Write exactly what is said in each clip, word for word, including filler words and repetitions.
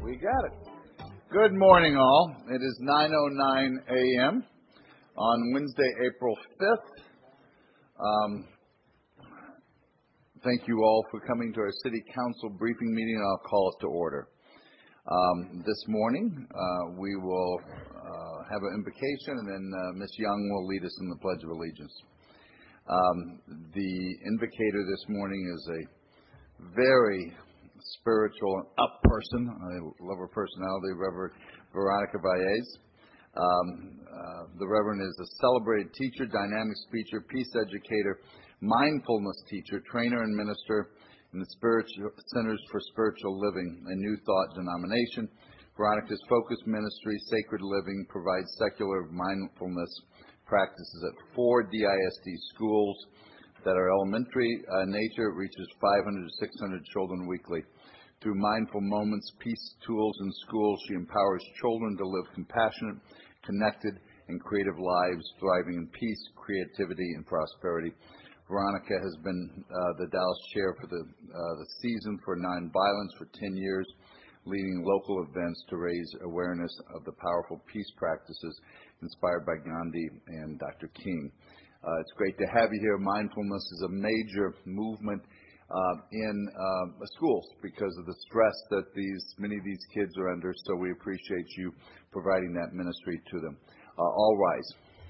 We got it. Good morning, all. It is nine oh nine a.m. on Wednesday, April fifth. Um, thank you all for coming to our City Council briefing meeting, and I'll call it to order. Um, this morning, uh, we will uh, have an invocation, and then uh, Miz Young will lead us in the Pledge of Allegiance. Um, the invocator this morning is a very spiritual and up person. I love her personality, Reverend Veronica Valles. Um, uh, the Reverend is a celebrated teacher, dynamic speaker, peace educator, mindfulness teacher, trainer, and minister in the Spiritual Centers for Spiritual Living, a New Thought denomination. Veronica's focus ministry, Sacred Living, provides secular mindfulness practices at four D I S D schools that are elementary uh, nature. It reaches five hundred to six hundred children weekly. Through mindful moments, peace tools in schools, she empowers children to live compassionate, connected, and creative lives, thriving in peace, creativity, and prosperity. Veronica has been uh, the Dallas chair for the, uh, the season for nonviolence for ten years, leading local events to raise awareness of the powerful peace practices inspired by Gandhi and Doctor King. Uh, it's great to have you here. Mindfulness is a major movement uh, in uh, schools because of the stress that these many of these kids are under, so we appreciate you providing that ministry to them. Uh, all rise.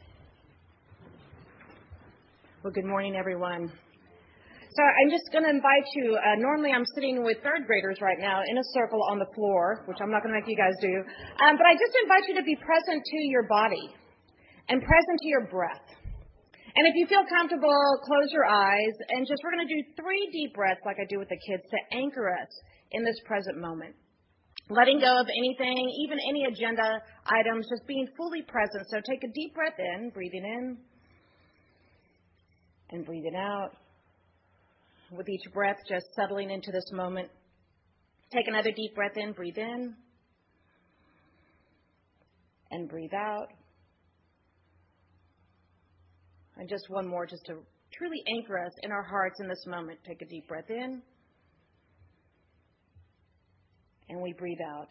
Well, good morning, everyone. So I'm just going to invite you, uh, normally I'm sitting with third graders right now in a circle on the floor, which I'm not going to make you guys do, um, but I just invite you to be present to your body and present to your breath. And if you feel comfortable, close your eyes, and just we're going to do three deep breaths like I do with the kids to anchor us in this present moment. Letting go of anything, even any agenda items, just being fully present. So take a deep breath in, breathing in, and breathing out. With each breath, just settling into this moment. Take another deep breath in, breathe in, and breathe out. And just one more, just to truly anchor us in our hearts in this moment. Take a deep breath in, and we breathe out.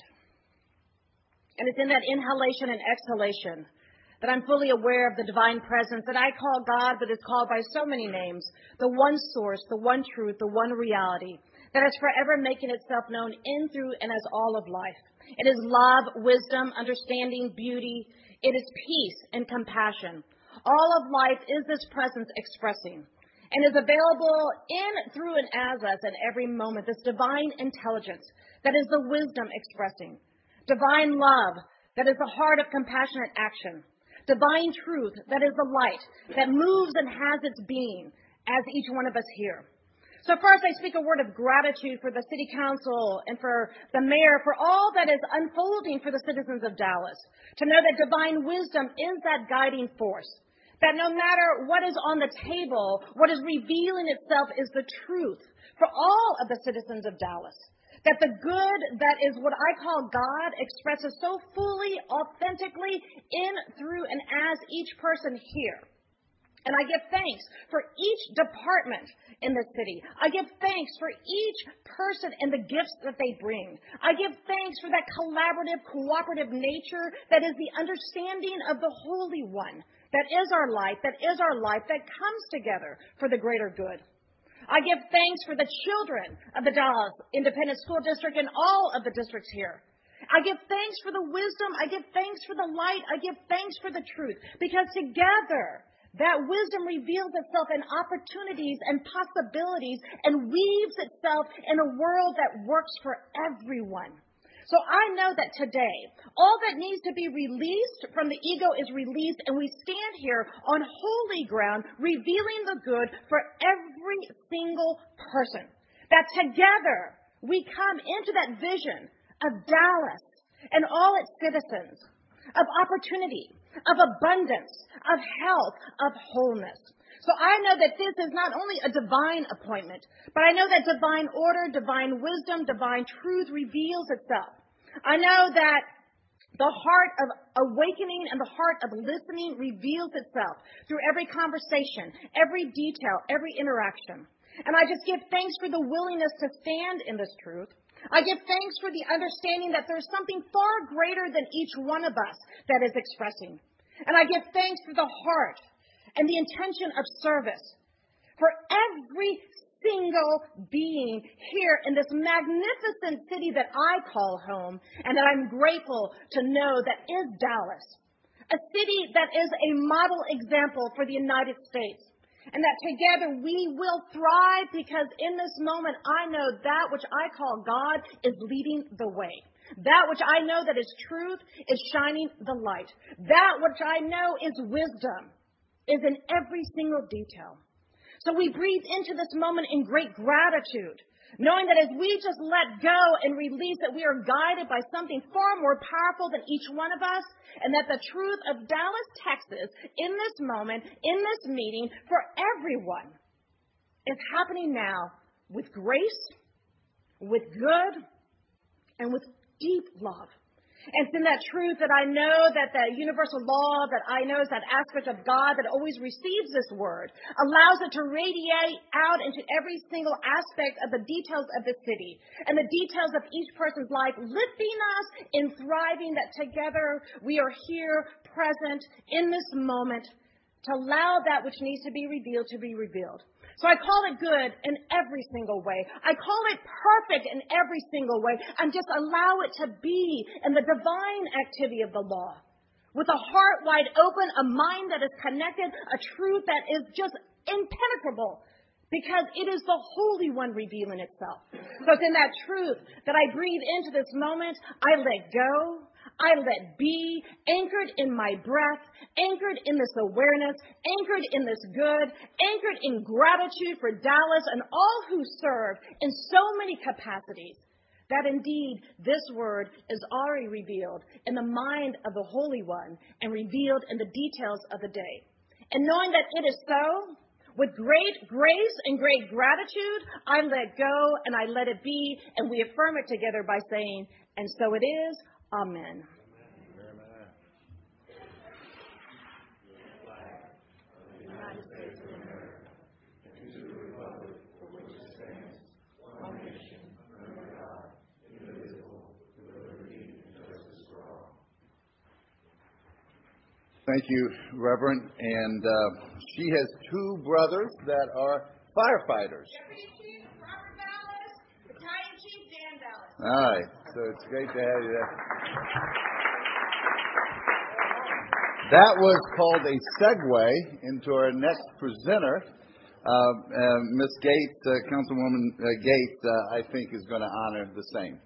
And it's in that inhalation and exhalation that I'm fully aware of the divine presence that I call God, but is called by so many names, the one source, the one truth, the one reality, that is forever making itself known in, through, and as all of life. It is love, wisdom, understanding, beauty. It is peace and compassion. All of life is this presence expressing and is available in, through, and as us at every moment, this divine intelligence that is the wisdom expressing, divine love that is the heart of compassionate action, divine truth that is the light that moves and has its being as each one of us here. So first, I speak a word of gratitude for the City Council and for the Mayor for all that is unfolding for the citizens of Dallas, to know that divine wisdom is that guiding force, that no matter what is on the table, what is revealing itself is the truth for all of the citizens of Dallas. That the good that is what I call God expresses so fully, authentically, in, through, and as each person here. And I give thanks for each department in the city. I give thanks for each person and the gifts that they bring. I give thanks for that collaborative, cooperative nature that is the understanding of the Holy One, that is our light, that is our life, that comes together for the greater good. I give thanks for the children of the Dallas Independent School District and all of the districts here. I give thanks for the wisdom. I give thanks for the light. I give thanks for the truth. Because together, that wisdom reveals itself in opportunities and possibilities and weaves itself in a world that works for everyone. So I know that today, all that needs to be released from the ego is released, and we stand here on holy ground, revealing the good for every single person. That together, we come into that vision of Dallas and all its citizens, of opportunity, of abundance, of health, of wholeness. So I know that this is not only a divine appointment, but I know that divine order, divine wisdom, divine truth reveals itself. I know that the heart of awakening and the heart of listening reveals itself through every conversation, every detail, every interaction. And I just give thanks for the willingness to stand in this truth. I give thanks for the understanding that there's something far greater than each one of us that is expressing. And I give thanks for the heart and the intention of service for every single being here in this magnificent city that I call home, and that I'm grateful to know that is Dallas, a city that is a model example for the United States. And that together we will thrive, because in this moment I know that which I call God is leading the way. That which I know that is truth is shining the light. That which I know is wisdom is in every single detail. So we breathe into this moment in great gratitude, knowing that as we just let go and release, that we are guided by something far more powerful than each one of us, and that the truth of Dallas, Texas, in this moment, in this meeting, for everyone, is happening now with grace, with good, and with deep love. And it's in that truth that I know that the universal law that I know is that aspect of God that always receives this word, allows it to radiate out into every single aspect of the details of the city and the details of each person's life, lifting us in thriving, that together we are here present in this moment to allow that which needs to be revealed to be revealed. So I call it good in every single way. I call it perfect in every single way. And just allow it to be in the divine activity of the law. With a heart wide open, a mind that is connected, a truth that is just impenetrable. Because it is the Holy One revealing itself. So it's in that truth that I breathe into this moment. I let go. I let be, anchored in my breath, anchored in this awareness, anchored in this good, anchored in gratitude for Dallas and all who serve in so many capacities, that indeed this word is already revealed in the mind of the Holy One and revealed in the details of the day. And knowing that it is so, with great grace and great gratitude, I let go and I let it be, and we affirm it together by saying, and so it is. Amen. Thank you, Reverend. And uh, she has two brothers that are firefighters. Deputy Chief Robert Dallas, Battalion Chief Dan Dallas. All right, so it's great to have you there. That was called a segue into our next presenter. Uh, uh, Miz Gates, uh, Councilwoman uh, Gates, uh, I think is going to honor the same.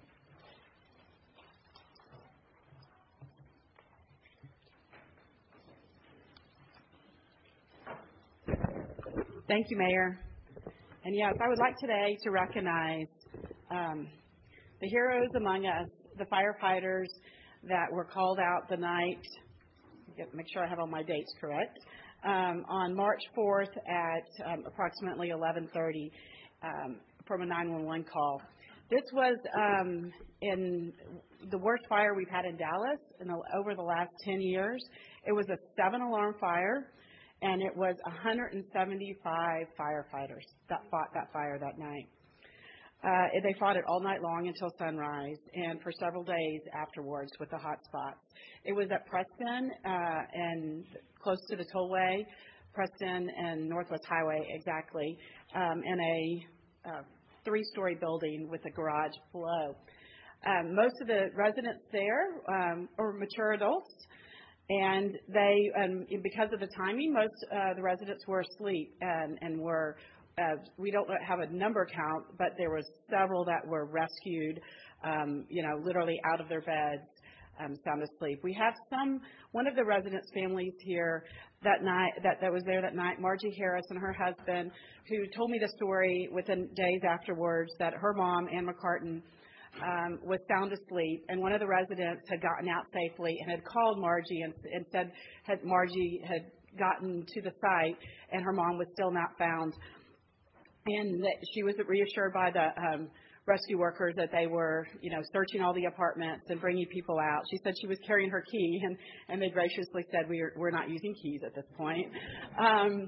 Thank you, Mayor. And yes, I would like today to recognize um, the heroes among us, the firefighters that were called out the night, make sure I have all my dates correct, um, on March fourth at um, approximately eleven thirty um, from a nine one one call. This was um, in the worst fire we've had in Dallas in the, over the last ten years. It was a seven-alarm fire. And it was one hundred seventy-five firefighters that fought that fire that night. Uh, they fought it all night long until sunrise and for several days afterwards with the hot spots. It was at Preston uh, and close to the tollway, Preston and Northwest Highway exactly, um, in a uh, three-story building with a garage below. Um, most of the residents there um, are mature adults. And they, um, because of the timing, most uh, the residents were asleep and, and were, uh, we don't have a number count, but there was several that were rescued, um, you know, literally out of their beds, um, sound asleep. We have some, one of the residents' families here that night, that, that was there that night, Margie Harris and her husband, who told me the story within days afterwards that her mom, Ann McCartan, Um, was sound asleep, and one of the residents had gotten out safely and had called Margie and, and said had Margie had gotten to the site and her mom was still not found, and that she was reassured by the um, rescue workers that they were, you know, searching all the apartments and bringing people out. She said she was carrying her key, and, and they graciously said, we're, we're not using keys at this point. Um,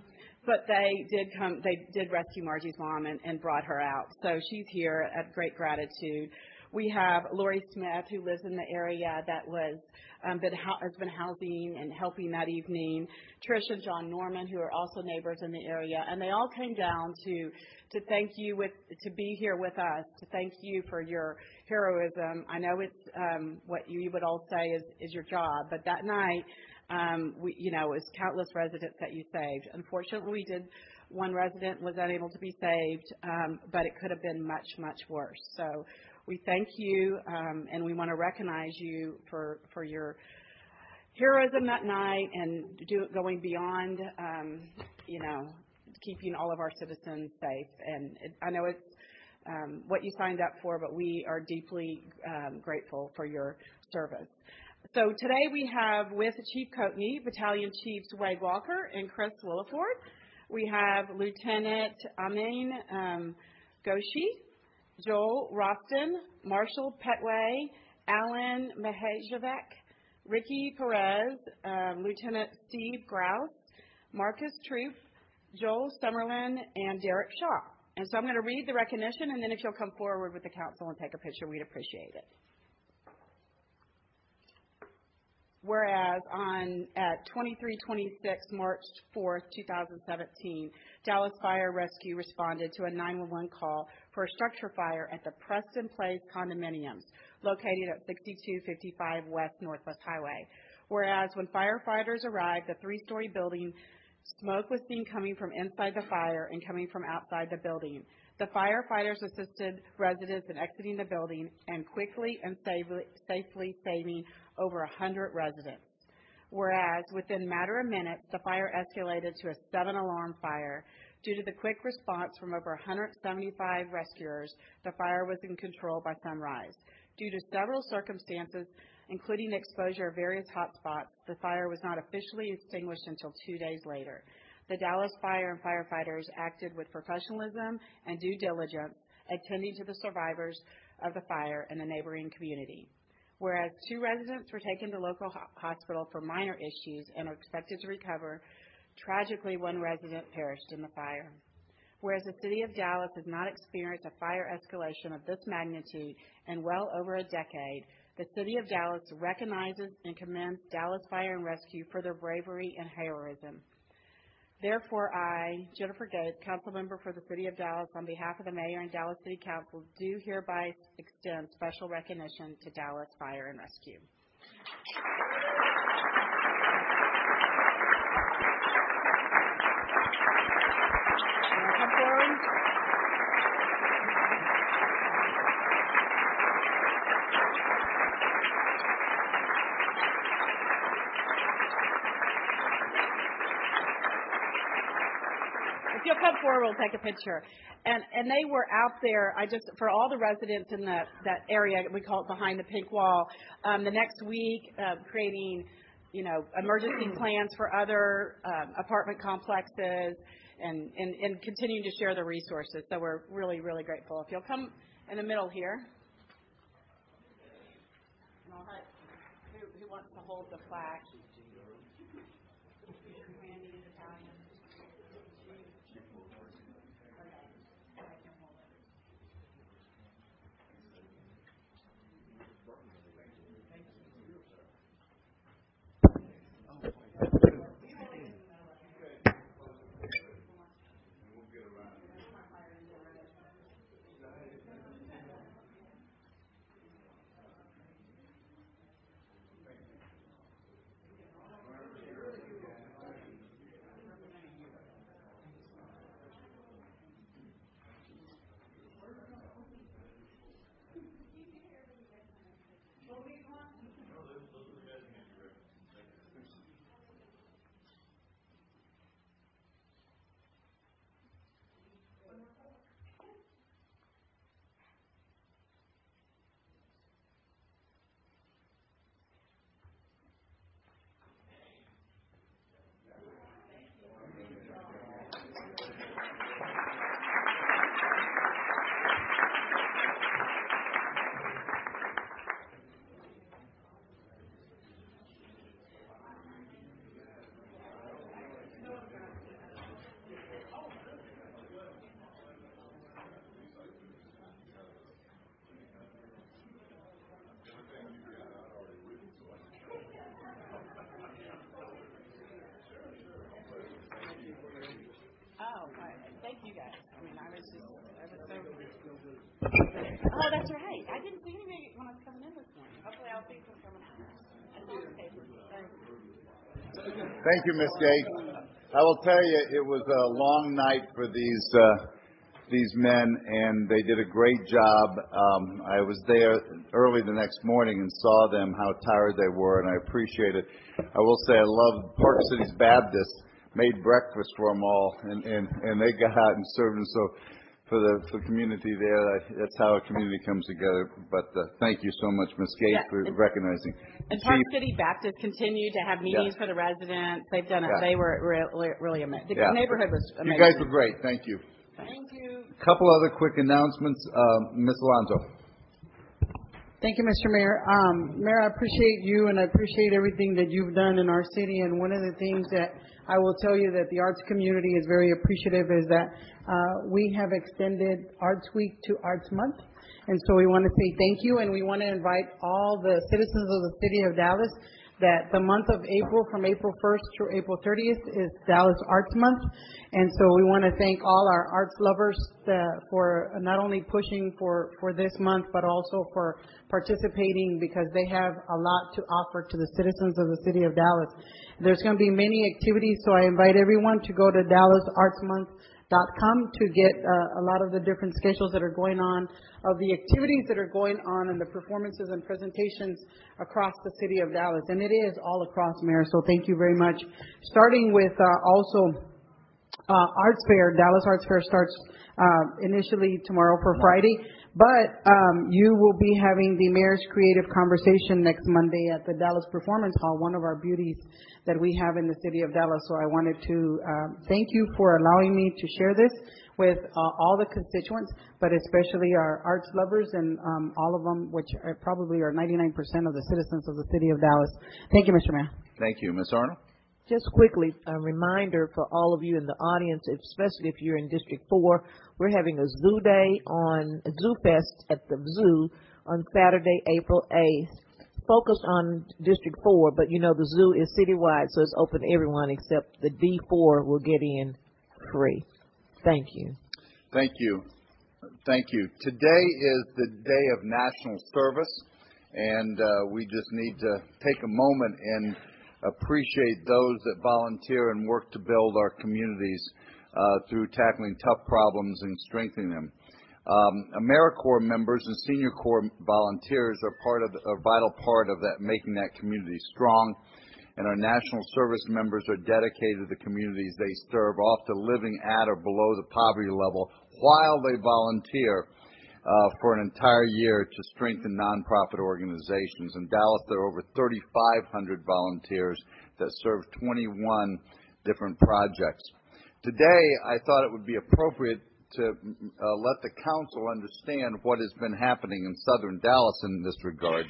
but they did come, they did rescue Margie's mom and, and brought her out. So she's here at great gratitude. We have Lori Smith, who lives in the area that was um, been has been housing and helping that evening. Trish and John Norman, who are also neighbors in the area, and they all came down to to thank you with to be here with us, to thank you for your heroism. I know it's um, what you would all say is is your job, but that night, um, we you know, it was countless residents that you saved. Unfortunately, we did. One resident was unable to be saved, um, but it could have been much, much worse. So we thank you, um, and we want to recognize you for, for your heroism that night and do, going beyond, um, you know, keeping all of our citizens safe. And it, I know it's um, what you signed up for, but we are deeply um, grateful for your service. So today we have with Chief Coatney, Battalion Chiefs Wade Walker and Chris Williford. We have Lieutenant Amin um, Goshi, Joel Roston, Marshall Petway, Alan Mihajevec, Ricky Perez, um, Lieutenant Steve Grouse, Marcus Troop, Joel Summerlin, and Derek Shaw. And so I'm going to read the recognition, and then if you'll come forward with the council and take a picture, we'd appreciate it. Whereas on at twenty-three twenty-six, March fourth, two thousand seventeen, Dallas Fire Rescue responded to a nine one one call for a structure fire at the Preston Place condominiums located at sixty-two fifty-five West Northwest Highway. Whereas when firefighters arrived, the three-story building, smoke was seen coming from inside the fire and coming from outside the building. The firefighters assisted residents in exiting the building and quickly and safely, safely saving over one hundred residents. Whereas within a matter of minutes, the fire escalated to a seven-alarm fire. Due to the quick response from over one hundred seventy-five rescuers, the fire was in control by sunrise. Due to several circumstances, including exposure of various hotspots, the fire was not officially extinguished until two days later. The Dallas Fire and firefighters acted with professionalism and due diligence, attending to the survivors of the fire in the neighboring community. Whereas two residents were taken to local ho- hospital for minor issues and are expected to recover, tragically one resident perished in the fire. Whereas the City of Dallas has not experienced a fire escalation of this magnitude in well over a decade, the City of Dallas recognizes and commends Dallas Fire and Rescue for their bravery and heroism. Therefore, I, Jennifer Gates, council member for the City of Dallas, on behalf of the Mayor and Dallas City Council, do hereby extend special recognition to Dallas Fire and Rescue. Come forward. If you'll come forward, we'll take a picture. And and they were out there. I just for all the residents in that that area, we call it behind the pink wall. Um, the next week, uh, creating, you know, emergency plans for other um, apartment complexes, and, and and continuing to share the resources. So we're really really grateful. If you'll come in the middle here. And I'll have, who, who wants to hold the flag? Oh, that's right. I didn't see anybody when I was coming in this morning. Hopefully I'll see some coming out. Thank you, Miz Gates. I will tell you, it was a long night for these uh, these men, and they did a great job. Um, I was there early the next morning and saw them, how tired they were, and I appreciate it. I will say I love Park Cities Baptist made breakfast for them all, and, and, and they got out and served them. So for the, for the community there, that's how a community comes together. But uh, thank you so much, Miz Gates, Yeah, for and, recognizing. And Park Chief, City Baptist continued to have meetings yeah. for the residents. They've done it. Yeah. They were really, really amazing. The yeah. neighborhood was amazing. You guys were great. Thank you. Thank you. A couple other quick announcements. Uh, Miz Alonso. Thank you, Mister Mayor. Um, Mayor, I appreciate you and I appreciate everything that you've done in our city. And one of the things that I will tell you that the arts community is very appreciative is that uh, we have extended Arts Week to Arts Month. And so we want to say thank you, and we want to invite all the citizens of the city of Dallas that the month of April, from April first through April thirtieth, is Dallas Arts Month. And so we want to thank all our arts lovers uh, for not only pushing for, for this month, but also for participating, because they have a lot to offer to the citizens of the city of Dallas. There's going to be many activities, so I invite everyone to go to dallas arts month dot com to get uh, a lot of the different schedules that are going on, of the activities that are going on, and the performances and presentations across the city of Dallas. And it is all across, Mayor, so thank you very much. Starting with uh, also uh, Arts Fair. Dallas Arts Fair starts uh, initially tomorrow for Friday, but um, you will be having the Mayor's Creative Conversation next Monday at the Dallas Performance Hall, one of our beauties that we have in the city of Dallas. So I wanted to um, thank you for allowing me to share this with uh, all the constituents, but especially our arts lovers and um, all of them, which are probably are ninety-nine percent of the citizens of the city of Dallas. Thank you, Mister Mayor. Thank you. Miz Arnold? Just quickly, a reminder for all of you in the audience, especially if you're in District four, we're having a Zoo Day on Zoo Fest at the Zoo on Saturday, April eighth. Focused on District four, but you know the zoo is citywide, so it's open to everyone except the D four will get in free. Thank you. Thank you. Thank you. Today is the day of national service, and uh, we just need to take a moment and appreciate those that volunteer and work to build our communities uh, through tackling tough problems and strengthening them. Um, AmeriCorps members and Senior Corps volunteers are part of the, a vital part of that, making that community strong. And our national service members are dedicated to the communities they serve, often living at or below the poverty level, while they volunteer uh, for an entire year to strengthen nonprofit organizations. In Dallas, there are over thirty-five hundred volunteers that serve twenty-one different projects. Today, I thought it would be appropriate to uh, let the council understand what has been happening in southern Dallas in this regards.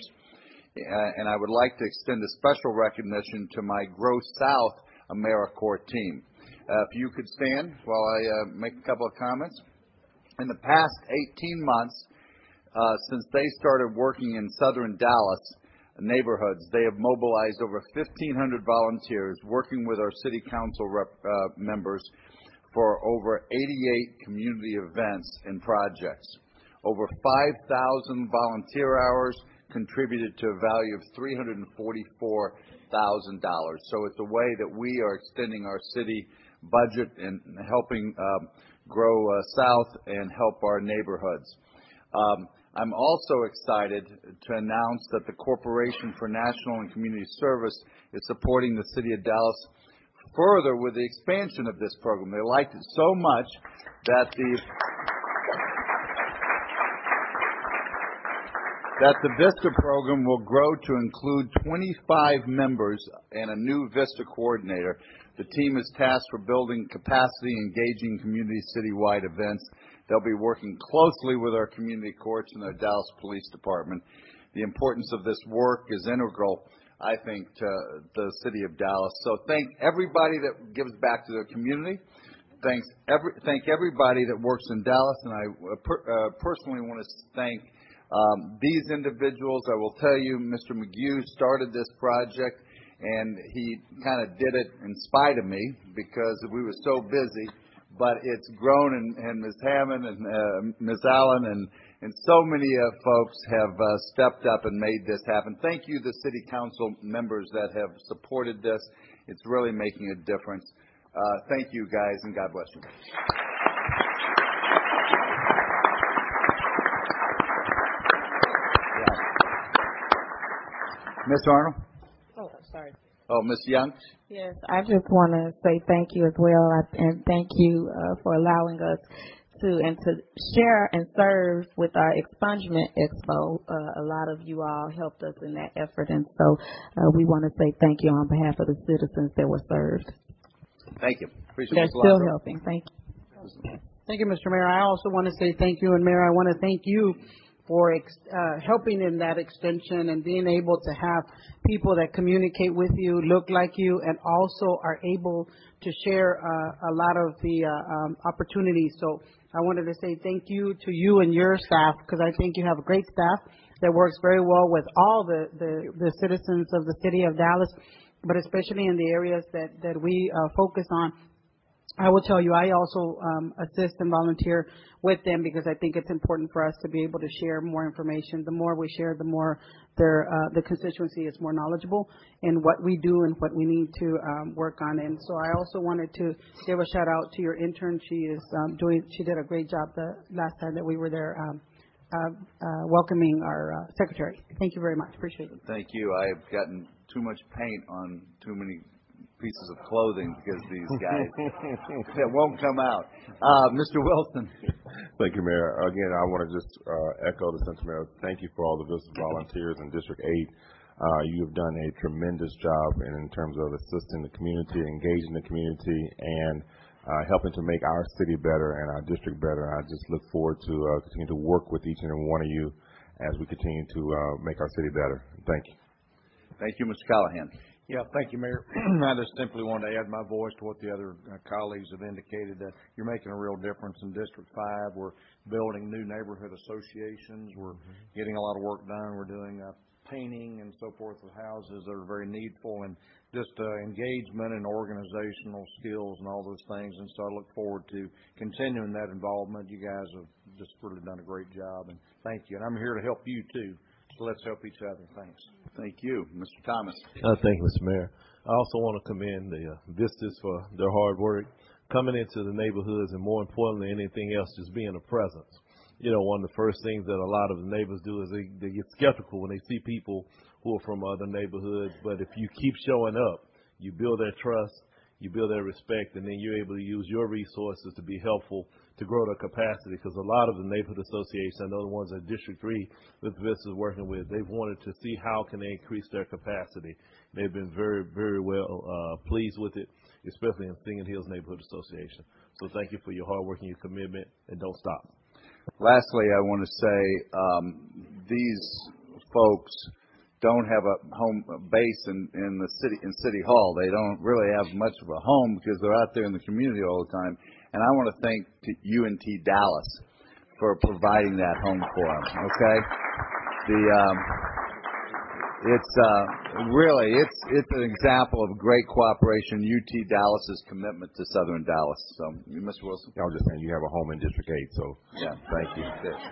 Uh, and I would like to extend a special recognition to my Grow South AmeriCorps team. Uh, if you could stand while I uh, make a couple of comments. In the past eighteen months, uh, since they started working in southern Dallas neighborhoods, they have mobilized over fifteen hundred volunteers working with our city council rep, uh, members for over eighty-eight community events and projects. Over five thousand volunteer hours contributed to a value of three hundred forty-four thousand dollars. So it's a way that we are extending our city budget and helping um, grow uh, South and help our neighborhoods. Um, I'm also excited to announce that the Corporation for National and Community Service is supporting the city of Dallas further with the expansion of this program. They liked it so much that the that the VISTA program will grow to include twenty-five members and a new VISTA coordinator. The team is tasked for building capacity, engaging community citywide events. They'll be working closely with our community courts and our Dallas Police Department. The importance of this work is integral, I think, to the city of Dallas. So thank everybody that gives back to their community. Thanks every, thank everybody that works in Dallas. And I uh, per, uh, personally want to thank um, these individuals. I will tell you, Mister McGue started this project, and he kind of did it in spite of me because we were so busy. But it's grown, and, and Miz Hammond and uh, Miz Allen and And so many uh, folks have uh, stepped up and made this happen. Thank you, the city council members that have supported this. It's really making a difference. Uh, thank you, guys, and God bless you. Yeah. Miz Arnold? Oh, sorry. Oh, Miz Young? Yes, I just want to say thank you as well, I- and thank you uh, for allowing us to and to share and serve with our expungement expo. Uh, a lot of you all helped us in that effort, and so uh, we want to say thank you on behalf of the citizens that were served. Thank you. Appreciate They're it. still helping. Thank you. Thank you, Mister Mayor. I also want to say thank you, and Mayor, I want to thank you for ex, uh, helping in that extension and being able to have people that communicate with you, look like you, and also are able to share uh, a lot of the uh, um, opportunities. So I wanted to say thank you to you and your staff, because I think you have a great staff that works very well with all the, the, the citizens of the city of Dallas, but especially in the areas that, that we uh, focus on. I will tell you, I also um, assist and volunteer with them because I think it's important for us to be able to share more information. The more we share, the more their, uh, the constituency is more knowledgeable in what we do and what we need to um, work on. And so I also wanted to give a shout out to your intern. She is um, doing, she did a great job the last time that we were there um, uh, uh, welcoming our uh, secretary. Thank you very much. Appreciate it. Thank you. I've gotten too much paint on too many pieces of clothing because these guys that won't come out. Uh, Mister Wilson. Thank you, Mayor. Again, I want to just uh, echo the sentiment. Thank you for all the visitor volunteers in District eight. Uh, you have done a tremendous job in, in terms of assisting the community, engaging the community, and uh, helping to make our city better and our district better. And I just look forward to uh, continue to work with each and every one of you as we continue to uh, make our city better. Thank you. Thank you, Mister Callahan. Yeah, thank you, Mayor. I just simply want to add my voice to what the other uh, colleagues have indicated, that you're making a real difference in District five. We're building new neighborhood associations. We're mm-hmm. getting a lot of work done. We're doing uh, painting and so forth with houses that are very needful, and just uh, engagement and organizational skills and all those things. And so I look forward to continuing that involvement. You guys have just really done a great job, and thank you. And I'm here to help you, too. So let's help each other. Thanks. Thank you. Mister Thomas. Uh, thank you, Mister Mayor. I also want to commend the uh, Vistas for their hard work coming into the neighborhoods, and more importantly than anything else, just being a presence. You know, one of the first things that a lot of the neighbors do is they, they get skeptical when they see people who are from other neighborhoods. But if you keep showing up, you build their trust, you build their respect, and then you're able to use your resources to be helpful to grow their capacity, because a lot of the neighborhood associations, I know the ones that District three with Vistas working with, they've wanted to see how can they increase their capacity. They've been very, very well uh, pleased with it, especially in Singing Hills Neighborhood Association. So thank you for your hard work and your commitment, and don't stop. Lastly, I want to say um, these folks don't have a home base in, in the city in City Hall. They don't really have much of a home because they're out there in the community all the time. And I want to thank U N T Dallas for providing that home for them. Okay, the um, it's uh, really it's it's an example of great cooperation. U T Dallas's commitment to Southern Dallas. So, Mister Wilson. I was just saying you have a home in District eight. So yeah, thank you.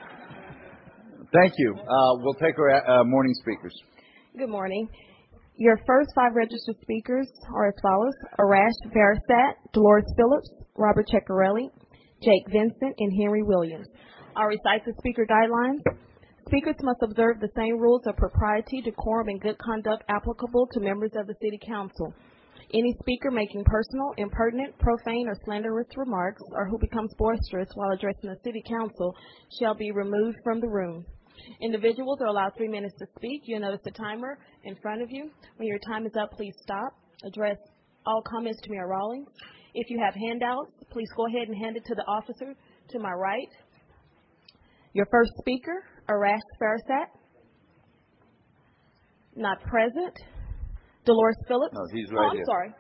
Thank you. Uh, we'll take our uh, morning speakers. Good morning. Your first five registered speakers are as follows: Arash Farasat, Dolores Phillips, Robert Ceccarelli, Jake Vincent, and Henry Williams. I'll recite the speaker guidelines. Speakers must observe the same rules of propriety, decorum, and good conduct applicable to members of the City Council. Any speaker making personal, impertinent, profane, or slanderous remarks, or who becomes boisterous while addressing the City Council, shall be removed from the room. Individuals are allowed three minutes to speak. You'll notice the timer in front of you. When your time is up, please stop. Address all comments to Mayor Rawlings. If you have handouts, please go ahead and hand it to the officer to my right. Your first speaker, Arash Farasat. Not present. Dolores Phillips. No, he's right oh, I'm here. sorry.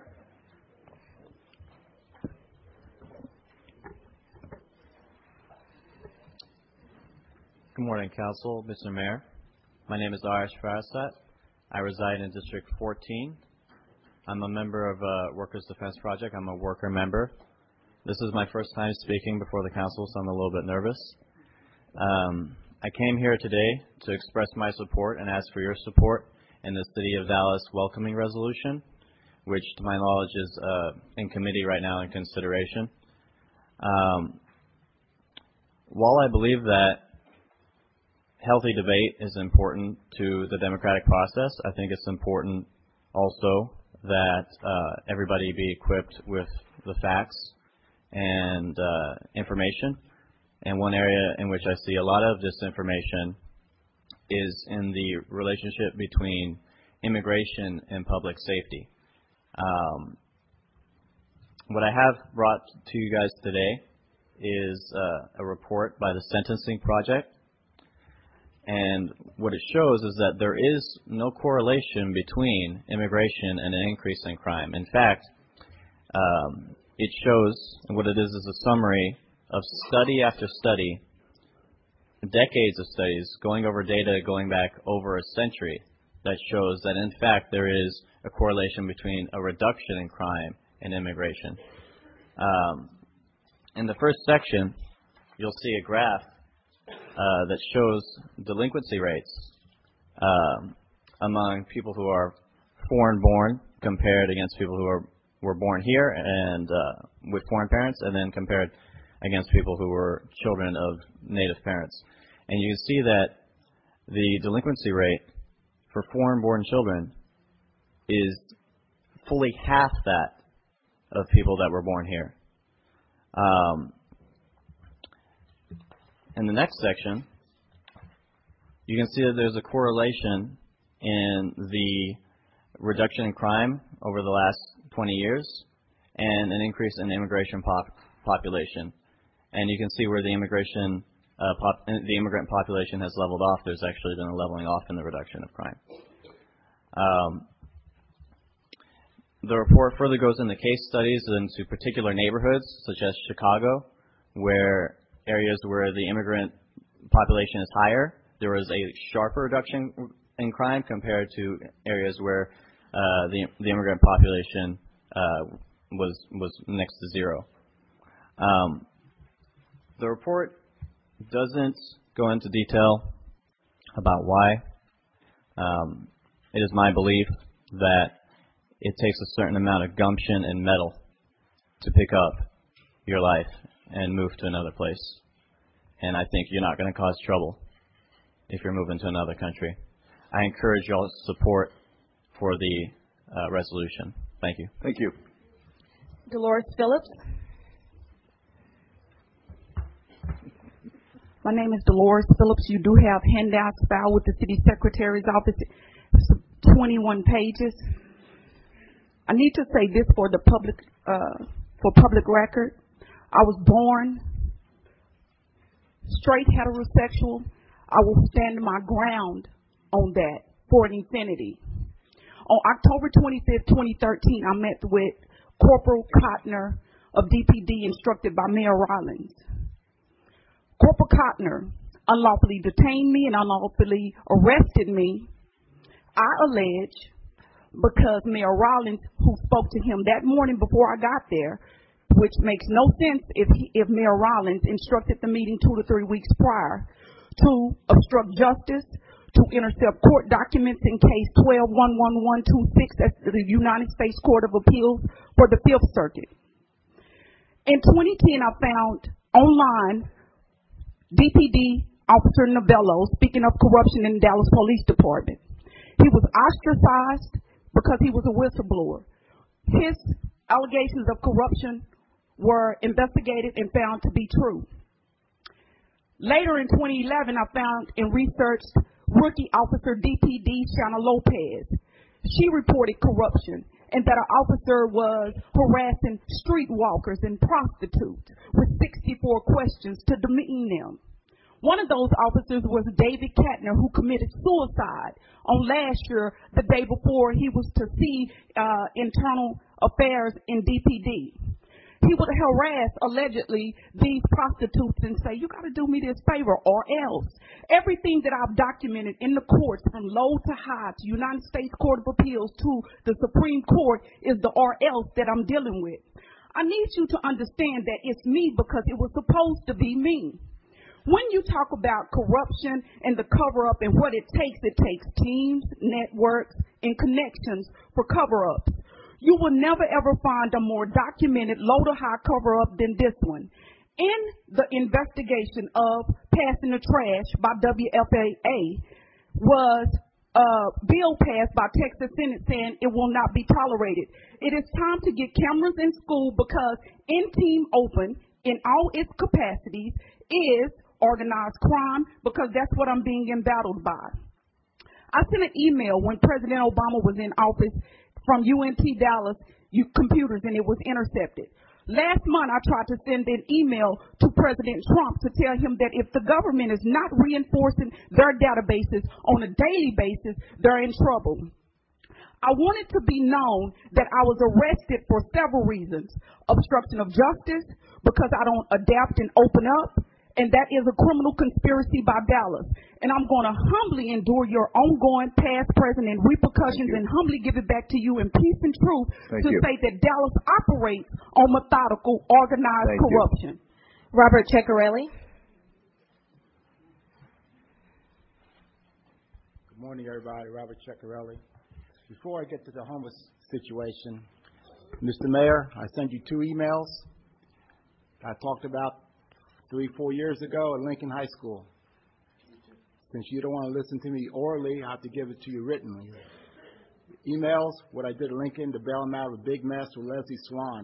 Good morning, Council, Mister Mayor. My name is Arash Farasat. I reside in District fourteen. I'm a member of uh, Workers Defense Project. I'm a worker member. This is my first time speaking before the Council, so I'm a little bit nervous. Um, I came here today to express my support and ask for your support in the City of Dallas welcoming resolution, which to my knowledge is uh, in committee right now in consideration. Um, while I believe that healthy debate is important to the democratic process, I think it's important also that uh, everybody be equipped with the facts and uh, information. And one area in which I see a lot of disinformation is in the relationship between immigration and public safety. Um, what I have brought to you guys today is uh, a report by the Sentencing Project. And what it shows is that there is no correlation between immigration and an increase in crime. In fact, um, it shows, and what it is is a summary of study after study, decades of studies, going over data going back over a century, that shows that in fact there is a correlation between a reduction in crime and immigration. Um, in the first section, you'll see a graph uh, that shows delinquency rates um, among people who are foreign-born compared against people who are were born here and uh, with foreign parents, and then compared against people who were children of native parents. And you can see that the delinquency rate for foreign-born children is fully half that of people that were born here. Um, in the next section, you can see that there's a correlation in the reduction in crime over the last twenty years and an increase in the immigration pop population. And you can see where the immigration, uh, pop, the immigrant population has leveled off. There's actually been a leveling off in the reduction of crime. Um, the report further goes into case studies into particular neighborhoods, such as Chicago, where areas where the immigrant population is higher, there was a sharper reduction in crime compared to areas where uh, the, the immigrant population uh, was was next to zero. Um, The report doesn't go into detail about why. Um, it is my belief that it takes a certain amount of gumption and mettle to pick up your life and move to another place. And I think you're not going to cause trouble if you're moving to another country. I encourage y'all's support for the uh, resolution. Thank you. Thank you. Dolores Phillips. My name is Dolores Phillips. You do have handouts filed with the City Secretary's office. It's twenty-one pages. I need to say this for the public, uh, for public record. I was born straight heterosexual. I will stand my ground on that for an infinity. On October twenty-fifth, twenty thirteen, I met with Corporal Cotner of D P D, instructed by Mayor Rollins. Corporal Cotner unlawfully detained me and unlawfully arrested me, I allege, because Mayor Rollins, who spoke to him that morning before I got there, which makes no sense if he, if Mayor Rollins instructed the meeting two to three weeks prior to obstruct justice, to intercept court documents in case twelve one one one two six at the United States Court of Appeals for the Fifth Circuit. In twenty ten, I found online D P D Officer Novello speaking of corruption in the Dallas Police Department. He was ostracized because he was a whistleblower. His allegations of corruption were investigated and found to be true. Later in twenty eleven, I found and researched Rookie Officer D P D Shana Lopez. She reported corruption and that an officer was harassing streetwalkers and prostitutes with sixty-four questions to demean them. One of those officers was David Katner, who committed suicide on last year, the day before he was to see uh, internal affairs in D P D. He would harass, allegedly, these prostitutes and say, you got to do me this favor or else. Everything that I've documented in the courts, from low to high, to United States Court of Appeals, to the Supreme Court, is the or else that I'm dealing with. I need you to understand that it's me because it was supposed to be me. When you talk about corruption and the cover-up and what it takes, it takes teams, networks, and connections for cover-ups. You will never ever find a more documented low-to-high cover-up than this one. In the investigation of passing the trash by W F A A was a bill passed by Texas Senate saying it will not be tolerated. It is time to get cameras in school because in-team open in all its capacities is organized crime because that's what I'm being embattled by. I sent an email when President Obama was in office from U N T Dallas computers and it was intercepted. Last month, I tried to send an email to President Trump to tell him that if the government is not reinforcing their databases on a daily basis, they're in trouble. I want it to be known that I was arrested for several reasons. Obstruction of justice, because I don't adapt and open up, and that is a criminal conspiracy by Dallas. And I'm going to humbly endure your ongoing past, present, and repercussions and humbly give it back to you in peace and truth Thank to you. say that Dallas operates on methodical, organized Thank corruption. you. Robert Ceccarelli. Good morning, everybody. Robert Ceccarelli. Before I get to the homeless situation, Mister Mayor, I sent you two emails. I talked about three, four years ago at Lincoln High School. Since you don't want to listen to me orally, I have to give it to you writtenly. Emails, what I did at Lincoln to bail him out of a big mess with Leslie Swan.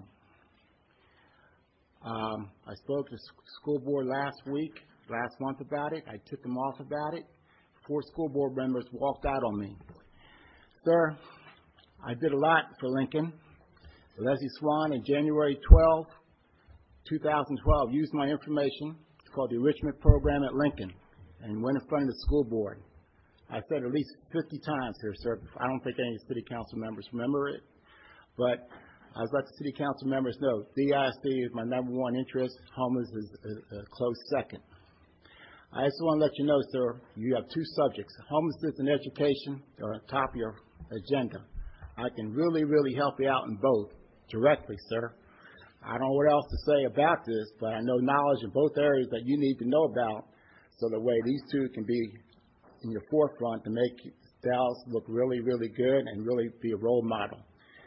Um, I spoke to the school board last week, last month about it. I took them off about it. Four school board members walked out on me. Sir, I did a lot for Lincoln. Leslie Swan on January twelfth, two thousand twelve, used my information. It's called the Enrichment Program at Lincoln, and went in front of the school board. I said at least fifty times here, sir. I don't think any city council members remember it, but I was let the city council members know D I S D is my number one interest. Homeless is a, a close second. I just want to let you know, sir, you have two subjects. Homelessness and education are on top of your agenda. I can really, really help you out in both directly, sir. I don't know what else to say about this, but I know knowledge in both areas that you need to know about so the way these two can be in your forefront to make Dallas look really, really good and really be a role model.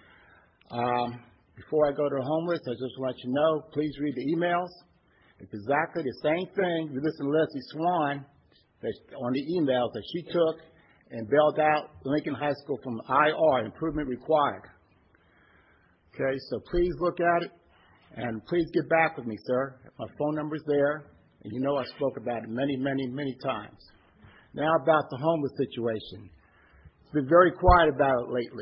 Um, before I go to the homeless, I just want you to know, please read the emails. It's exactly the same thing. You listen to Leslie Swan on the emails that she took and bailed out Lincoln High School from I R, improvement required. Okay, so please look at it. And please get back with me, sir. My phone number's there, and you know I spoke about it many, many, many times. Now about the homeless situation. It's been very quiet about it lately.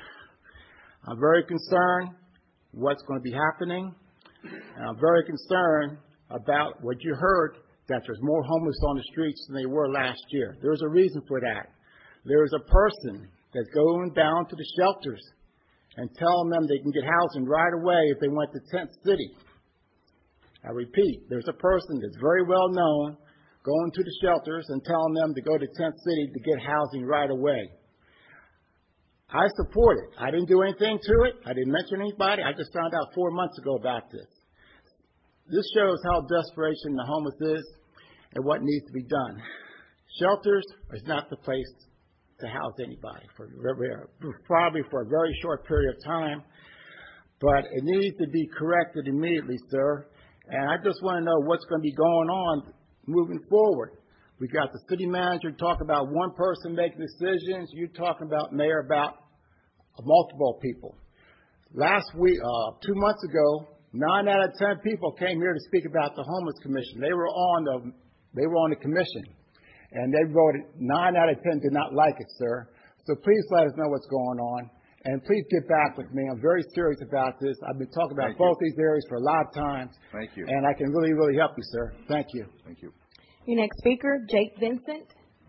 I'm very concerned what's going to be happening, and I'm very concerned about what you heard, that there's more homeless on the streets than they were last year. There's a reason for that. There's a person that's going down to the shelters and telling them they can get housing right away if they went to Tent City. I repeat, there's a person that's very well known going to the shelters and telling them to go to Tent City to get housing right away. I support it. I didn't do anything to it. I didn't mention anybody. I just found out four months ago about this. This shows how desperation the homeless is and what needs to be done. Shelters is not the place to house anybody, for probably for a very short period of time, but it needs to be corrected immediately, sir. And I just want to know what's going to be going on moving forward. We got the city manager talking about one person making decisions. You're talking about, Mayor, about multiple people. Last week, uh, two months ago, nine out of ten people came here to speak about the homeless commission. They were on the, they were on the commission. And they voted, nine out of ten did not like it, sir. So please let us know what's going on. And please get back with me. I'm very serious about this. I've been talking about Thank both you. these areas for a lot of times. Thank you. And I can really, really help you, sir. Thank you. Thank you. Your next speaker, Jake Vincent.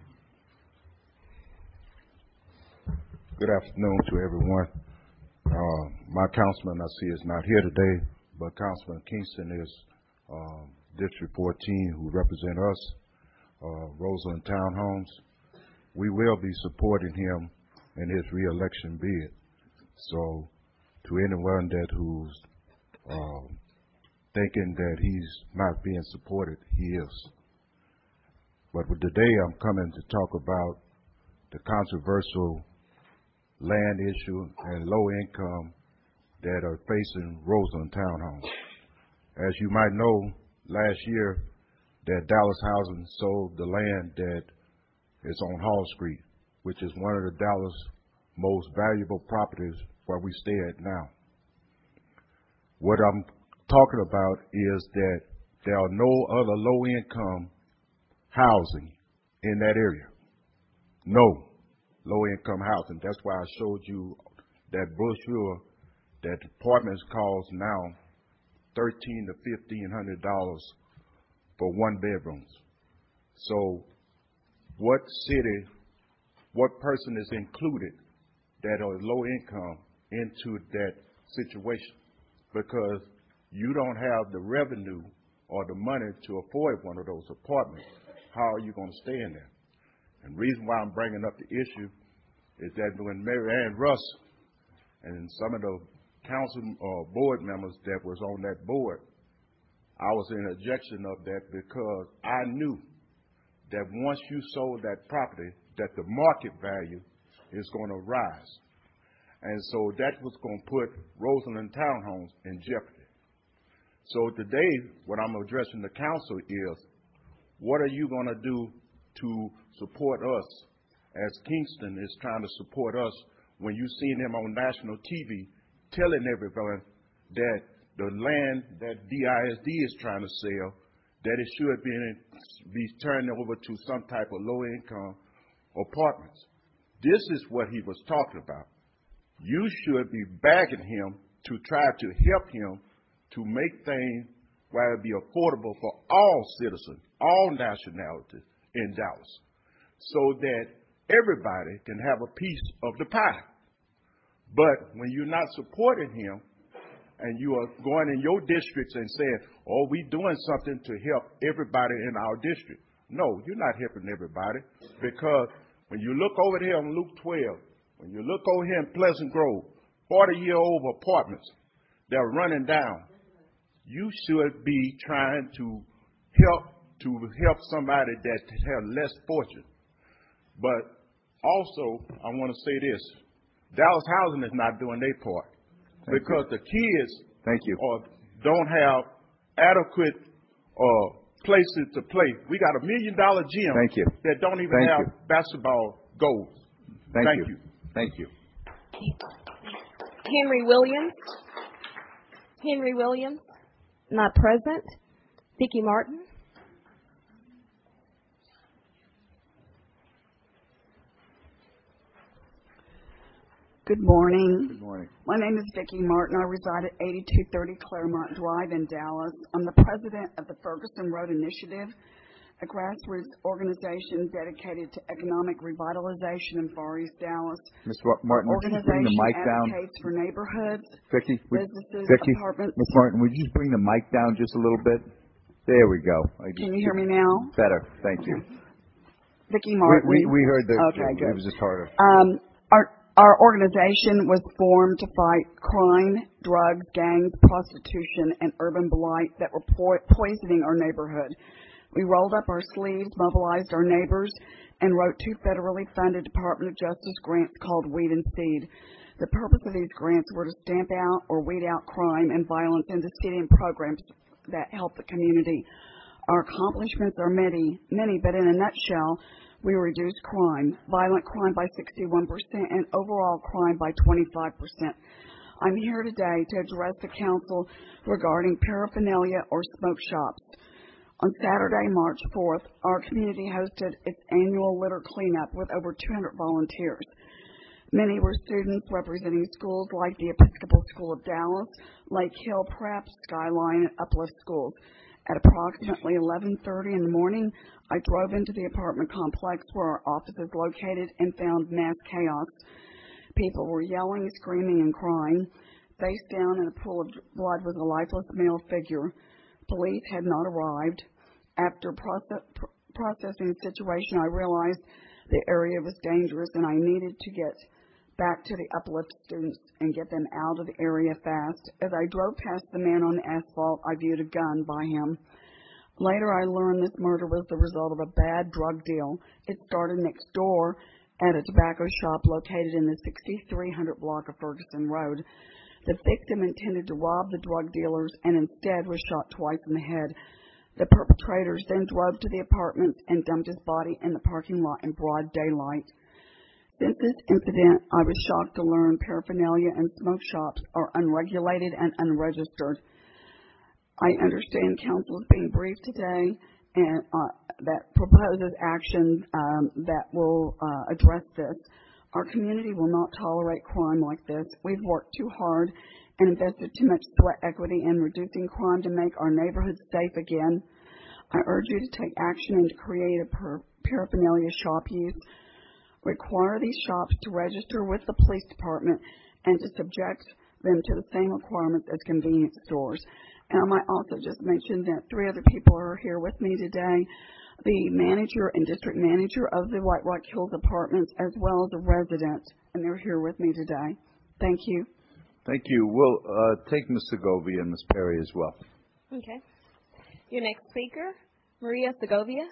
Good afternoon to everyone. Uh, my councilman, I see, is not here today, but Councilman Kingston is uh, District fourteen, who represent us. Uh, Roseland Townhomes. We will be supporting him in his re-election bid. So, to anyone that who's uh, thinking that he's not being supported, he is. But with today, I'm coming to talk about the controversial land issue and low income that are facing Roseland Townhomes. As you might know, last year that Dallas Housing sold the land that is on Hall Street, which is one of the Dallas most valuable properties where we stay at now. What I'm talking about is that there are no other low income housing in that area. No low income housing. That's why I showed you that brochure that apartments cost now thirteen to fifteen hundred dollars for one bedrooms. So what city, what person is included that are low income into that situation? Because you don't have the revenue or the money to afford one of those apartments. How are you going to stay in there? And the reason why I'm bringing up the issue is that when Mary Ann Russ and some of the council or board members that was on that board, I was in objection of that because I knew that once you sold that property, that the market value is going to rise. And so that was going to put Roseland Townhomes in jeopardy. So today, what I'm addressing the council is, what are you going to do to support us as Kingston is trying to support us when you seen him on national T V telling everyone that the land that D I S D is trying to sell, that it should be, be turned over to some type of low-income apartments. This is what he was talking about. You should be backing him to try to help him to make things where it be affordable for all citizens, all nationalities in Dallas, so that everybody can have a piece of the pie. But when you're not supporting him and you are going in your districts and saying, oh, we doing something to help everybody in our district. No, you're not helping everybody, because when you look over here on Luke twelve, when you look over here in Pleasant Grove, forty-year-old apartments, they're running down. You should be trying to help to help somebody that has less fortune. But also, I want to say this. Dallas Housing is not doing their part. Thank because you. The kids Thank you. Are, don't have adequate uh, places to play. We got a million dollar gym Thank you. that don't even Thank have you. basketball goals. Thank, Thank you. you. Thank you. Henry Williams. Henry Williams, not present. Vicki Martin. Good morning. Good morning. My name is Vicki Martin. I reside at eighty-two thirty Claremont Drive in Dallas. I'm the president of the Ferguson Road Initiative, a grassroots organization dedicated to economic revitalization in Far East Dallas. Miz Martin, would you just bring the mic down? Advocates for neighborhoods, Vicki, would, businesses, Vicki, apartments. Miz Martin, would you just bring the mic down just a little bit? There we go. I just, Can you hear me now? Better. Thank you. Vicki Martin. We, we, we heard the, okay, the good. Uh, it was just harder. Um, our Our organization was formed to fight crime, drugs, gangs, prostitution, and urban blight that were po- poisoning our neighborhood. We rolled up our sleeves, mobilized our neighbors, and wrote two federally funded Department of Justice grants called Weed and Seed. The purpose of these grants were to stamp out or weed out crime and violence in the city and programs that help the community. Our accomplishments are many, many, but in a nutshell, we reduced crime, violent crime by sixty-one percent and overall crime by twenty-five percent. I'm here today to address the council regarding paraphernalia or smoke shops. On Saturday, March fourth, our community hosted its annual litter cleanup with over two hundred volunteers. Many were students representing schools like the Episcopal School of Dallas, Lake Hill Prep, Skyline, and Uplift schools. At approximately eleven thirty in the morning, I drove into the apartment complex where our office is located and found mass chaos. People were yelling, screaming, and crying. Face down in a pool of blood was a lifeless male figure. Police had not arrived. After process, pr- processing the situation, I realized the area was dangerous and I needed to get back to the Uplift students and get them out of the area fast. As I drove past the man on the asphalt, I viewed a gun by him. Later, I learned this murder was the result of a bad drug deal. It started next door at a tobacco shop located in the sixty-three hundred block of Ferguson Road. The victim intended to rob the drug dealers and instead was shot twice in the head. The perpetrators then drove to the apartments and dumped his body in the parking lot in broad daylight. Since this incident, I was shocked to learn paraphernalia and smoke shops are unregulated and unregistered. I understand council is being briefed today and uh, that proposes action um, that will uh, address this. Our community will not tolerate crime like this. We've worked too hard and invested too much sweat equity in reducing crime to make our neighborhoods safe again. I urge you to take action and to create a per- paraphernalia shop use. Require these shops to register with the police department and to subject them to the same requirements as convenience stores. And I might also just mention that three other people are here with me today. The manager and district manager of the White Rock Hills Apartments, as well as a resident, and they're here with me today. Thank you. Thank you. We'll uh, take Miz Segovia and Miz Perry as well. Okay. Your next speaker, Maria Segovia.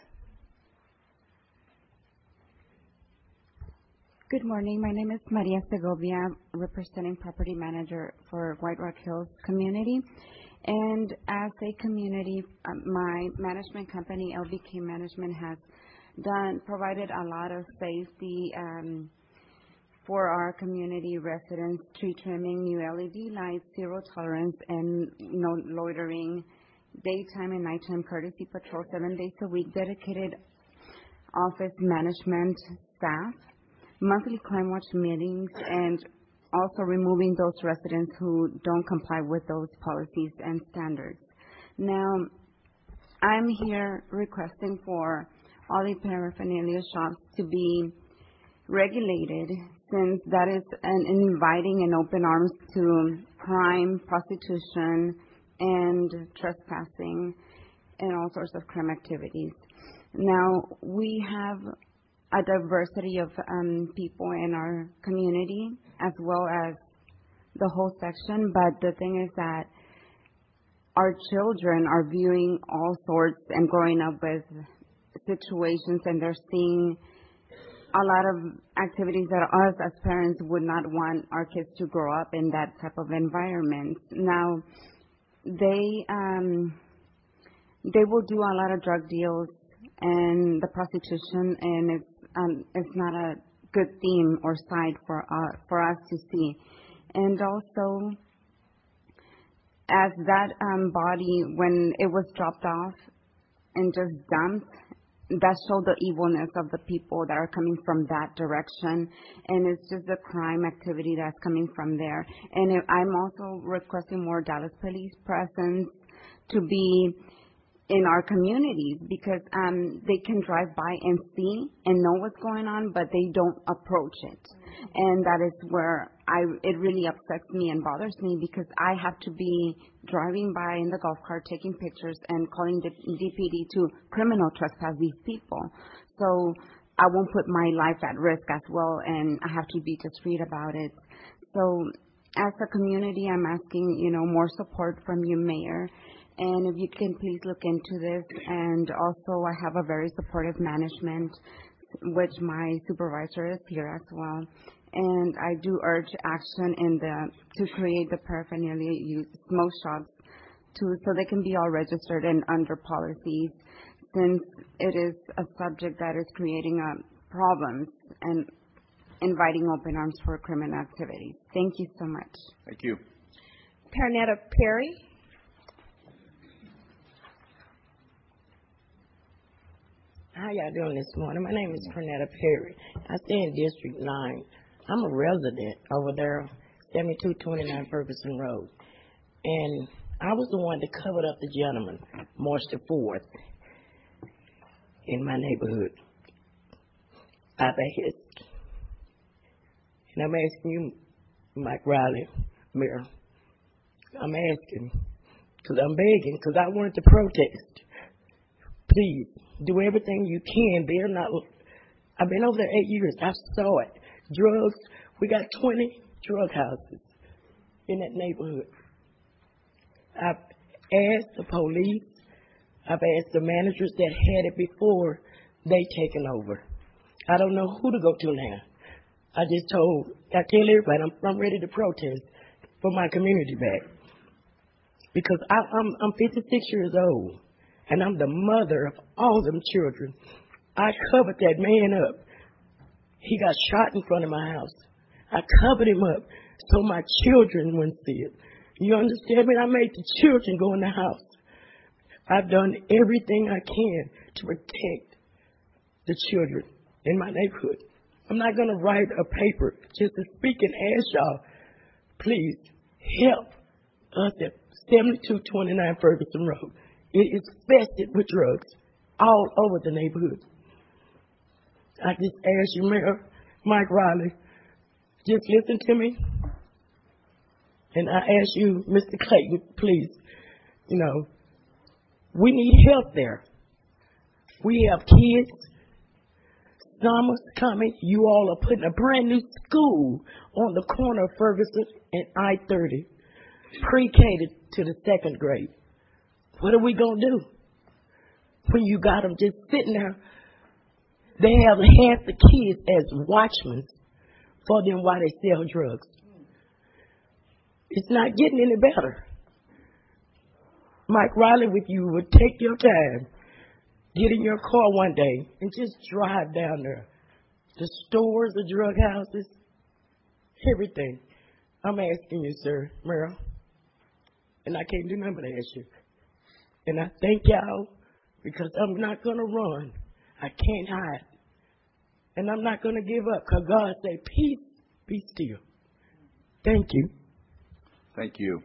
Good morning. My name is Maria Segovia, representing property manager for White Rock Hills community. And as a community, um, my management company, L B K Management, has done provided a lot of safety um, for our community residents: tree trimming, new L E D lights, zero tolerance, and no loitering, daytime and nighttime courtesy patrol seven days a week, dedicated office management staff, monthly crime watch meetings, and also removing those residents who don't comply with those policies and standards. Now, I'm here requesting for all the paraphernalia shops to be regulated, since that is an inviting and open arms to crime, prostitution, and trespassing, and all sorts of crime activities. Now, we have a diversity of um, people in our community, as well as the whole section, but the thing is that our children are viewing all sorts and growing up with situations, and they're seeing a lot of activities that us as parents would not want our kids to grow up in that type of environment. Now, they um, they will do a lot of drug deals and the prostitution, and it's um, it's not a good theme or side for uh, for us to see. And also, as that um, body, when it was dropped off and just dumped, that showed the evilness of the people that are coming from that direction, and it's just the crime activity that's coming from there. And it, I'm also requesting more Dallas police presence to be in our communities, because um, they can drive by and see and know what's going on, but they don't approach it. And that is where I it really upsets me and bothers me, because I have to be driving by in the golf cart, taking pictures, and calling the D P D to criminal trespass these people. So I won't put my life at risk as well, and I have to be discreet about it. So as a community, I'm asking, you know, more support from you, Mayor. And if you can please look into this. And also, I have a very supportive management, which my supervisor is here as well. And I do urge action in the to create the paraphernalia use smoke shops to so they can be all registered and under policies, since it is a subject that is creating uh, problems and inviting open arms for criminal activities. Thank you so much. Thank you. Pernetta Perry. How y'all doing this morning? My name is Pernetta Perry. I stay in District nine. I'm a resident over there, seventy-two twenty-nine Ferguson Road. And I was the one that covered up the gentleman, March the fourth, in my neighborhood. I've asked, and I'm asking you, Mike Riley, Mayor, I'm asking, because I'm begging, because I wanted to protest. Please, do everything you can. They're not, I've been over there eight years. I saw it. Drugs, we got twenty drug houses in that neighborhood. I've asked the police, I've asked the managers that had it before, they taken over. I don't know who to go to now. I just told, I tell everybody I'm, I'm ready to protest for my community back. Because I, I'm, I'm fifty-six years old, and I'm the mother of all them children. I covered that man up. He got shot in front of my house. I covered him up so my children wouldn't see it. You understand me? I made the children go in the house. I've done everything I can to protect the children in my neighborhood. I'm not going to write a paper just to speak and ask y'all, please help us at seventy-two twenty-nine Ferguson Road. It is infested with drugs all over the neighborhood. I just ask you, Mayor Mike Riley, just listen to me. And I ask you, Mister Clayton, please, you know, we need help there. We have kids. Summer's coming. You all are putting a brand new school on the corner of Ferguson and I thirty, pre-K to the second grade. What are we going to do when you got them just sitting there? They have half the kids as watchmen for them while they sell drugs. It's not getting any better. Mike Riley, if you would take your time, get in your car one day and just drive down there. The stores, the drug houses, everything. I'm asking you, sir, Merrill, and I can't do nothing but ask you. And I thank y'all because I'm not going to run. I can't hide. And I'm not going to give up because God said, peace, be still. Thank you. Thank you.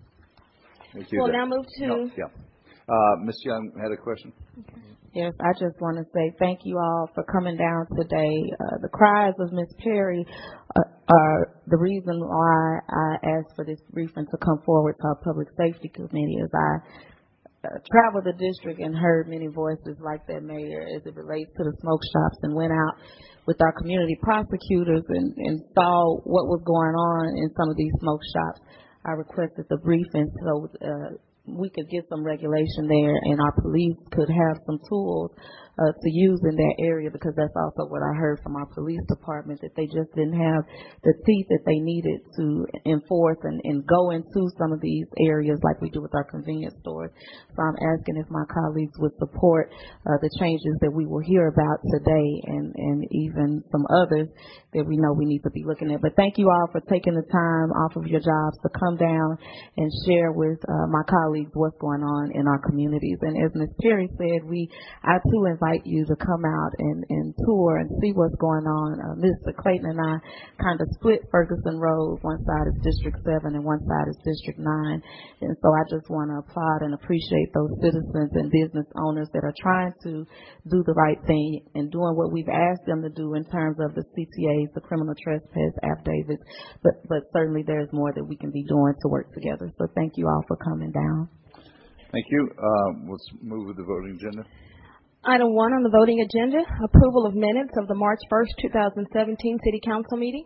Thank you. We'll now move to... No, yeah. Uh, Miz Young had a question? Yes, I just want to say thank you all for coming down today. Uh, the cries of Miz Perry uh, are the reason why I asked for this briefing to come forward to our Public Safety Committee as I uh, traveled the district and heard many voices like that, Mayor, as it relates to the smoke shops, and went out with our community prosecutors and, and saw what was going on in some of these smoke shops. I requested the briefing so uh, we could get some regulation there and our police could have some tools uh, to use in that area, because that's also what I heard from our police department, that they just didn't have the teeth that they needed to enforce and, and go into some of these areas like we do with our convenience stores. So I'm asking if my colleagues would support uh, the changes that we will hear about today, and, and even some others that we know we need to be looking at. But thank you all for taking the time off of your jobs to come down and share with uh, my colleagues what's going on in our communities. And as Miz Perry said, we I too invite you to come out and, and tour and see what's going on. Uh, Mister Clayton and I kind of split Ferguson Road. One side is District seven and one side is District nine. And so I just want to applaud and appreciate those citizens and business owners that are trying to do the right thing and doing what we've asked them to do in terms of the C T As, the criminal trespass affidavits. But, but certainly there's more that we can be doing to work together. So thank you all for coming down. Thank you. Uh, let's move with the voting agenda. Item one on the voting agenda, approval of minutes of the March first, two thousand seventeen City Council meeting.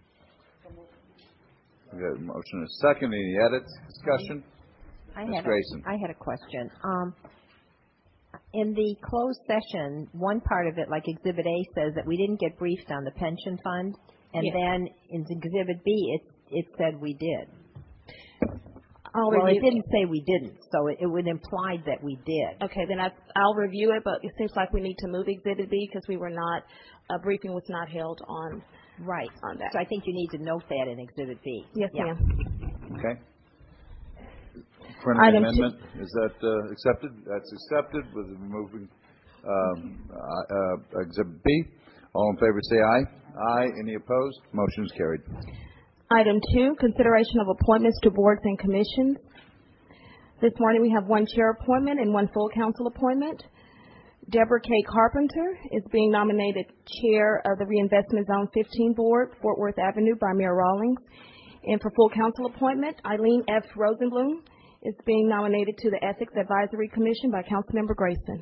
We got a motion and a second. Any edits? Discussion? I Miz had Grayson. A, I had a question. Um, in the closed session, one part of it, like Exhibit A, says that we didn't get briefed on the pension fund, and Yes. then in Exhibit B, it it said we did. I'll well, review. it didn't say we didn't, so it, it would imply that we did. Okay, then I, I'll review it, but it seems like we need to move Exhibit B because we were not, a briefing was not held on, right. on that. So I think you need to note that in Exhibit B. Yes, yeah. ma'am. Okay. For Item an amendment, is that uh, accepted? That's accepted with removing um, uh, uh, Exhibit B. All in favor say aye. Aye. Any opposed? Motion is carried. Item two, consideration of appointments to boards and commissions. This morning we have one chair appointment and one full council appointment. Deborah K. Carpenter is being nominated chair of the Reinvestment Zone fifteen Board, Fort Worth Avenue by Mayor Rawlings. And for full council appointment, Eileen F. Rosenblum is being nominated to the Ethics Advisory Commission by Councilmember Grayson.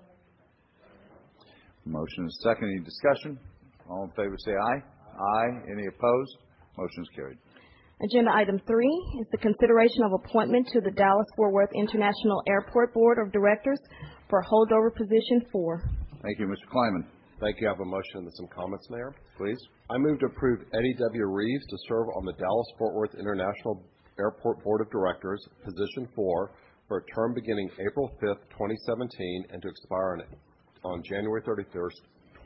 Motion is second. Any discussion? All in favor say aye. Aye. Any opposed? Motion is carried. Agenda item three is the consideration of appointment to the Dallas-Fort Worth International Airport Board of Directors for holdover position four. Thank you, Mister Kleiman. Thank you. I have a motion and some comments, Mayor. Please. I move to approve Eddie W. Reeves to serve on the Dallas-Fort Worth International Airport Board of Directors, position four, for a term beginning April fifth, twenty seventeen, and to expire on, on January thirty-first,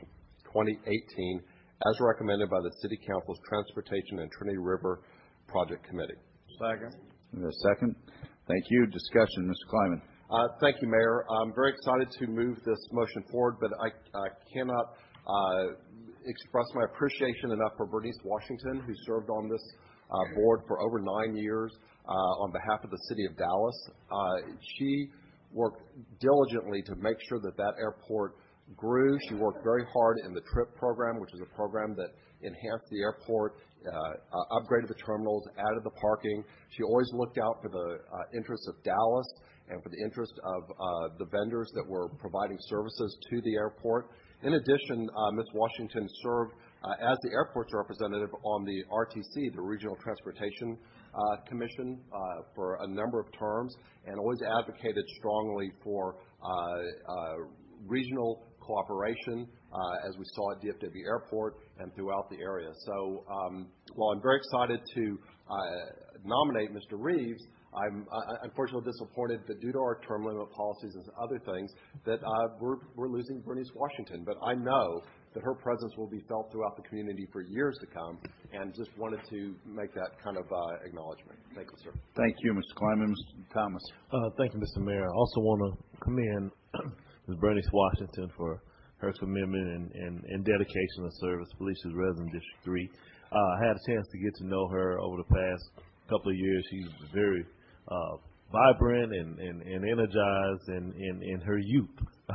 twenty eighteen, as recommended by the City Council's Transportation and Trinity River Project Committee. Second. A second. Thank you. Discussion, Mister Kleiman. Uh, thank you, Mayor. I'm very excited to move this motion forward, but I, I cannot uh, express my appreciation enough for Bernice Washington, who served on this uh, board for over nine years uh, on behalf of the City of Dallas. Uh, she worked diligently to make sure that that airport grew. She worked very hard in the TRIP program, which is a program that enhanced the airport, uh, uh, upgraded the terminals, added the parking. She always looked out for the uh, interests of Dallas and for the interest of uh, the vendors that were providing services to the airport. In addition, uh, Miz Washington served uh, as the airport's representative on the R T C, the Regional Transportation uh, Commission, uh, for a number of terms, and always advocated strongly for uh, uh, regional cooperation, uh, as we saw at D F W Airport and throughout the area. So um, while I'm very excited to uh, nominate Mister Reeves, I'm uh, unfortunately disappointed that due to our term limit policies and other things that uh, we're, we're losing Bernice Washington. But I know that her presence will be felt throughout the community for years to come, and just wanted to make that kind of uh, acknowledgement. Thank you, sir. Thank you, Mister Kleiman. Mister Thomas. Uh, thank you, Mister Mayor. I also want to commend Miz Bernice Washington for her commitment and, and, and dedication of service, Felicia's resident District three. Uh, I had a chance to get to know her over the past couple of years. She's very uh, vibrant and, and, and energized in, in, in her youth.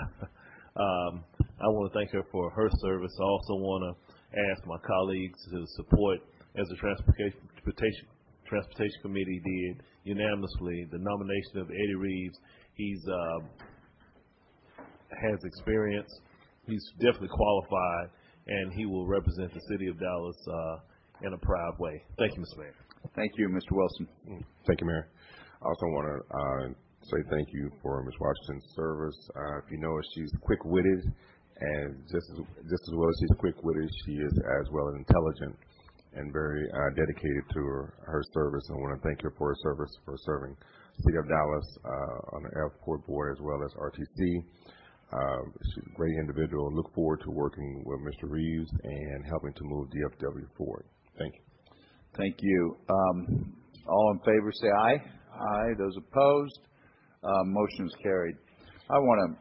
um, I want to thank her for her service. I also want to ask my colleagues to support, as the Transportation, Transportation, Transportation Committee did unanimously, the nomination of Eddie Reeves. He's uh, has experience. He's definitely qualified, and he will represent the city of Dallas uh, in a proud way. Thank you, Mister Mayor. Thank you, Mister Wilson. Thank you, Mayor. I also want to uh, say thank you for Miz Washington's service. Uh, if you know her, she's quick-witted, and just as, just as well as she's quick-witted, she is as well as intelligent and very uh, dedicated to her, her service. I want to thank her for her service, for serving the city of Dallas uh, on the airport board as well as R T C. Uh, she's a great individual. Look forward to working with Mister Reeves and helping to move D F W forward. Thank you. Thank you. Um, all in favor say aye. Aye. Those opposed, uh, motion is carried. I want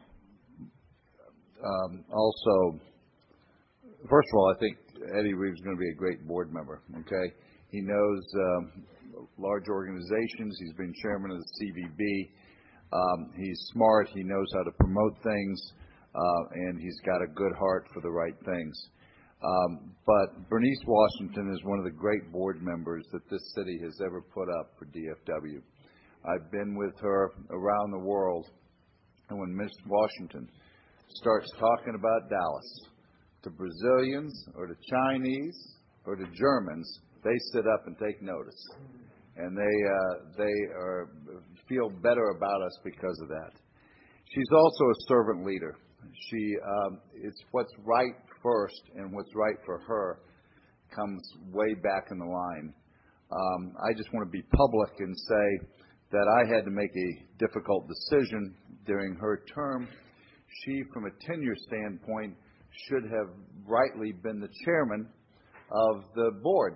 to um, also, first of all, I think Eddie Reeves is going to be a great board member. Okay, he knows um, large organizations. He's been chairman of the C V B. Um, he's smart. He knows how to promote things, uh, and he's got a good heart for the right things. Um, but Bernice Washington is one of the great board members that this city has ever put up for D F W. I've been with her around the world, and when Miz Washington starts talking about Dallas to Brazilians or to Chinese or to Germans, they sit up and take notice, and they uh, they are feel better about us because of that. She's also a servant leader. She um, it's what's right first, and what's right for her comes way back in the line. Um, I just want to be public and say that I had to make a difficult decision during her term. She, from a tenure standpoint, should have rightly been the chairman of the board.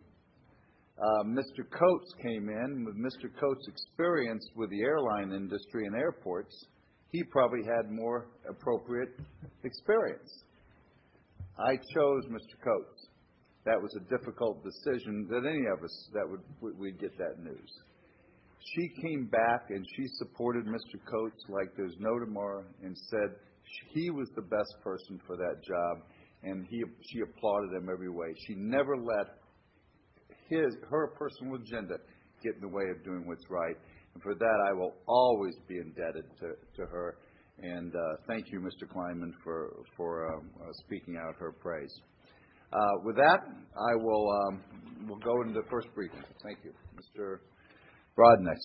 Uh, Mister Coates came in. With Mister Coates' experience with the airline industry and airports, he probably had more appropriate experience. I chose Mister Coates. That was a difficult decision that any of us that would we'd get that news. She came back and she supported Mister Coates like there's no tomorrow, and said he was the best person for that job, and he she applauded him every way. She never let his her personal agenda get in the way of doing what's right, and for that I will always be indebted to, to her. And uh, thank you, Mister Kleiman, for for um, uh, speaking out her praise. Uh, with that, I will um, we'll go into the first briefing. Thank you. Mister Broadnex.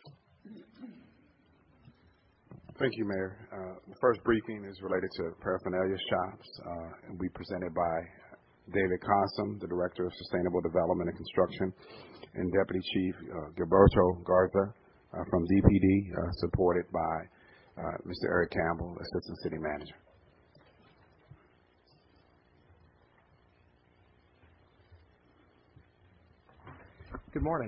Thank you, Mayor. Uh, the first briefing is related to paraphernalia shops uh, and we presented by David Consom, the Director of Sustainable Development and Construction, and Deputy Chief uh, Gilberto Garza uh, from D P D, uh, supported by uh, Mister Eric Campbell, Assistant City Manager. Good morning.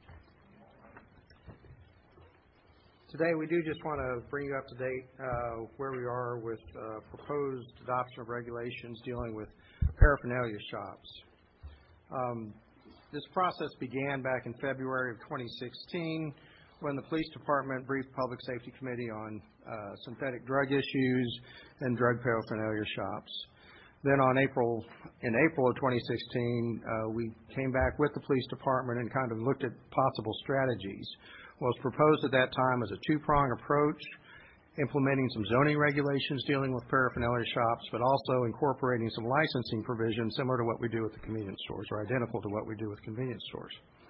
Today we do just want to bring you up to date uh, where we are with uh, proposed adoption of regulations dealing with paraphernalia shops. Um, this process began back in February of twenty sixteen when the Police Department briefed Public Safety Committee on uh, synthetic drug issues and drug paraphernalia shops. Then on April, in April of twenty sixteen, uh, we came back with the Police Department and kind of looked at possible strategies. What was proposed at that time was a two-prong approach, implementing some zoning regulations dealing with paraphernalia shops, but also incorporating some licensing provisions similar to what we do with the convenience stores, or identical to what we do with convenience stores.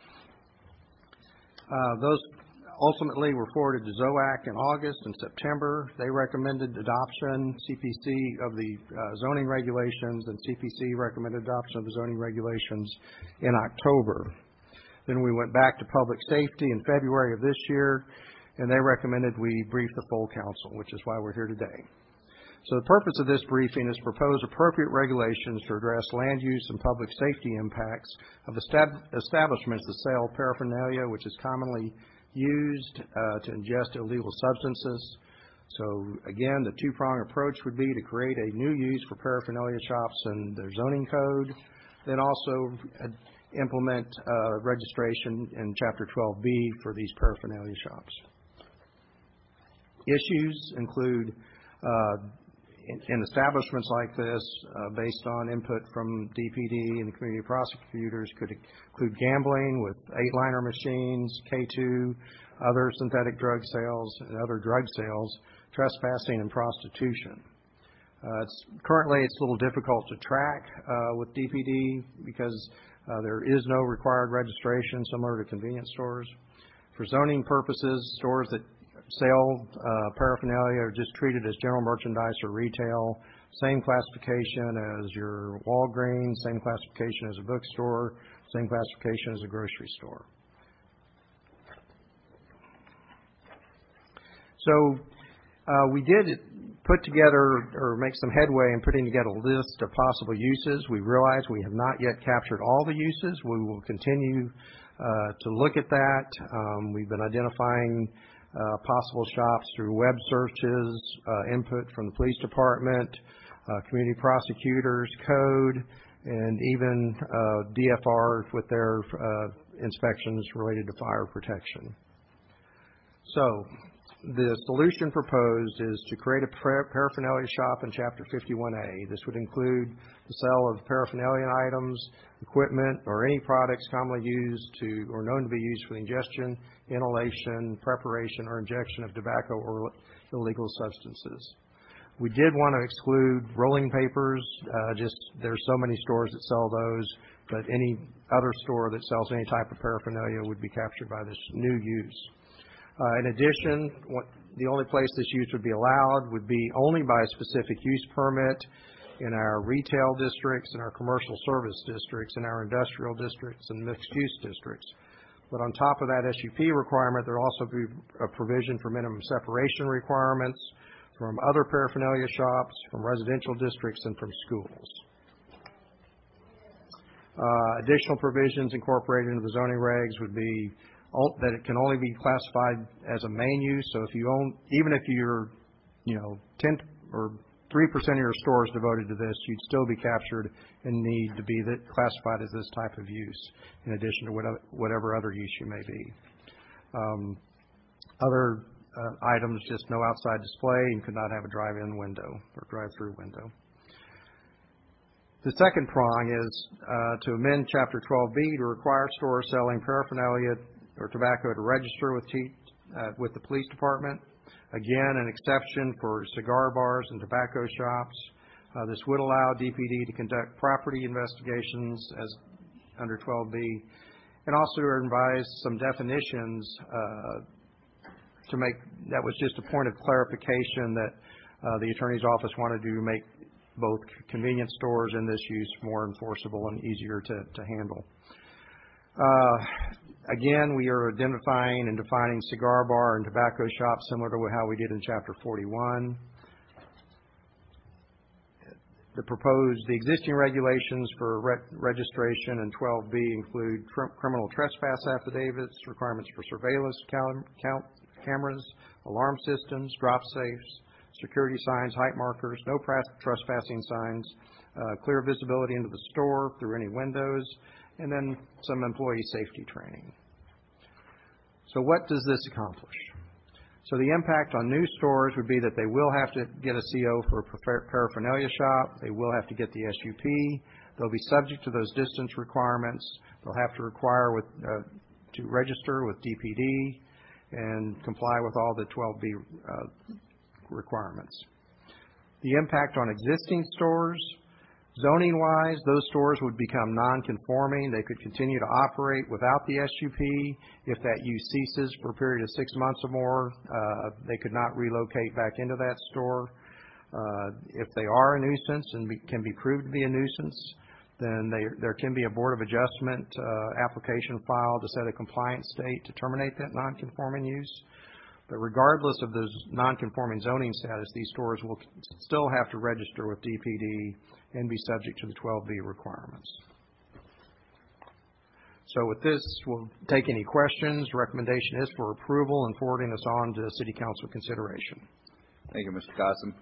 Uh, those ultimately were forwarded to Z O A C in August and September. They recommended adoption, C P C, of the uh, zoning regulations, and C P C recommended adoption of the zoning regulations in October. Then we went back to Public Safety in February of this year, and they recommended we brief the full council, which is why we're here today. So the purpose of this briefing is to propose appropriate regulations to address land use and public safety impacts of estab- establishments that sell paraphernalia, which is commonly used uh, to ingest illegal substances. So again, the two-prong approach would be to create a new use for paraphernalia shops in their zoning code, then also uh, implement uh, registration in Chapter twelve B for these paraphernalia shops. Issues include uh, in, in establishments like this, uh, based on input from D P D and the community prosecutors, could include gambling with eight-liner machines, K two, other synthetic drug sales, and other drug sales, trespassing, and prostitution. Uh, it's, currently, it's a little difficult to track uh, with D P D because uh, there is no required registration, similar to convenience stores. For zoning purposes, stores that sell uh, paraphernalia are just treated as general merchandise or retail, same classification as your Walgreens, same classification as a bookstore, same classification as a grocery store. So uh, we did put together or make some headway in putting together a list of possible uses. We realize we have not yet captured all the uses. We will continue uh, to look at that. Um, we've been identifying uh, possible shops through web searches, uh, input from the police department, uh, community prosecutors, code, and even uh, D F R with their uh, inspections related to fire protection. So the solution proposed is to create a paraphernalia shop in Chapter fifty-one A. This would include the sale of paraphernalia items, equipment, or any products commonly used to or known to be used for the ingestion, inhalation, preparation, or injection of tobacco or illegal substances. We did want to exclude rolling papers. Uh, just there's so many stores that sell those, but any other store that sells any type of paraphernalia would be captured by this new use. Uh, in addition, what, the only place this use would be allowed would be only by a specific use permit in our retail districts, in our commercial service districts, in our industrial districts, and mixed-use districts. But on top of that S U P requirement, there will also be a provision for minimum separation requirements from other paraphernalia shops, from residential districts, and from schools. Uh, additional provisions incorporated into the zoning regs would be that it can only be classified as a main use. So if you own, even if you're, you know, ten or three percent of your store is devoted to this, you'd still be captured and need to be classified as this type of use, in addition to whatever other use you may be. Um, other uh, items, just no outside display, and could not have a drive-in window or drive-through window. The second prong is uh, to amend Chapter twelve B to require stores selling paraphernalia or tobacco to register with, T, uh, with the police department. Again, an exception for cigar bars and tobacco shops. Uh, this would allow D P D to conduct property investigations as under twelve B, and also to revise some definitions uh, to make, that was just a point of clarification that uh, the Attorney's Office wanted to make both convenience stores and this use more enforceable and easier to, to handle. Uh, again, we are identifying and defining cigar bar and tobacco shop similar to how we did in Chapter forty-one. The proposed, the existing regulations for re registration in twelve B include cr criminal trespass affidavits, requirements for surveillance cam count cameras, alarm systems, drop safes, security signs, height markers, no trespassing signs, uh, clear visibility into the store through any windows, and then some employee safety training. So what does this accomplish? So the impact on new stores would be that they will have to get a C O for a paraphernalia shop. They will have to get the S U P. They'll be subject to those distance requirements. They'll have to require with, uh, to register with D P D and comply with all the twelve B uh, requirements. The impact on existing stores, zoning-wise, those stores would become non-conforming. They could continue to operate without the S U P. If that use ceases for a period of six months or more, uh, they could not relocate back into that store. Uh, if they are a nuisance and be, can be proved to be a nuisance, then they, there can be a Board of Adjustment uh, application filed to set a compliance date to terminate that non-conforming use. But regardless of those non-conforming zoning status, these stores will still have to register with D P D and be subject to the twelve B requirements. So with this, we'll take any questions. Recommendation is for approval and forwarding this on to City Council consideration. Thank you, Mister Cossum.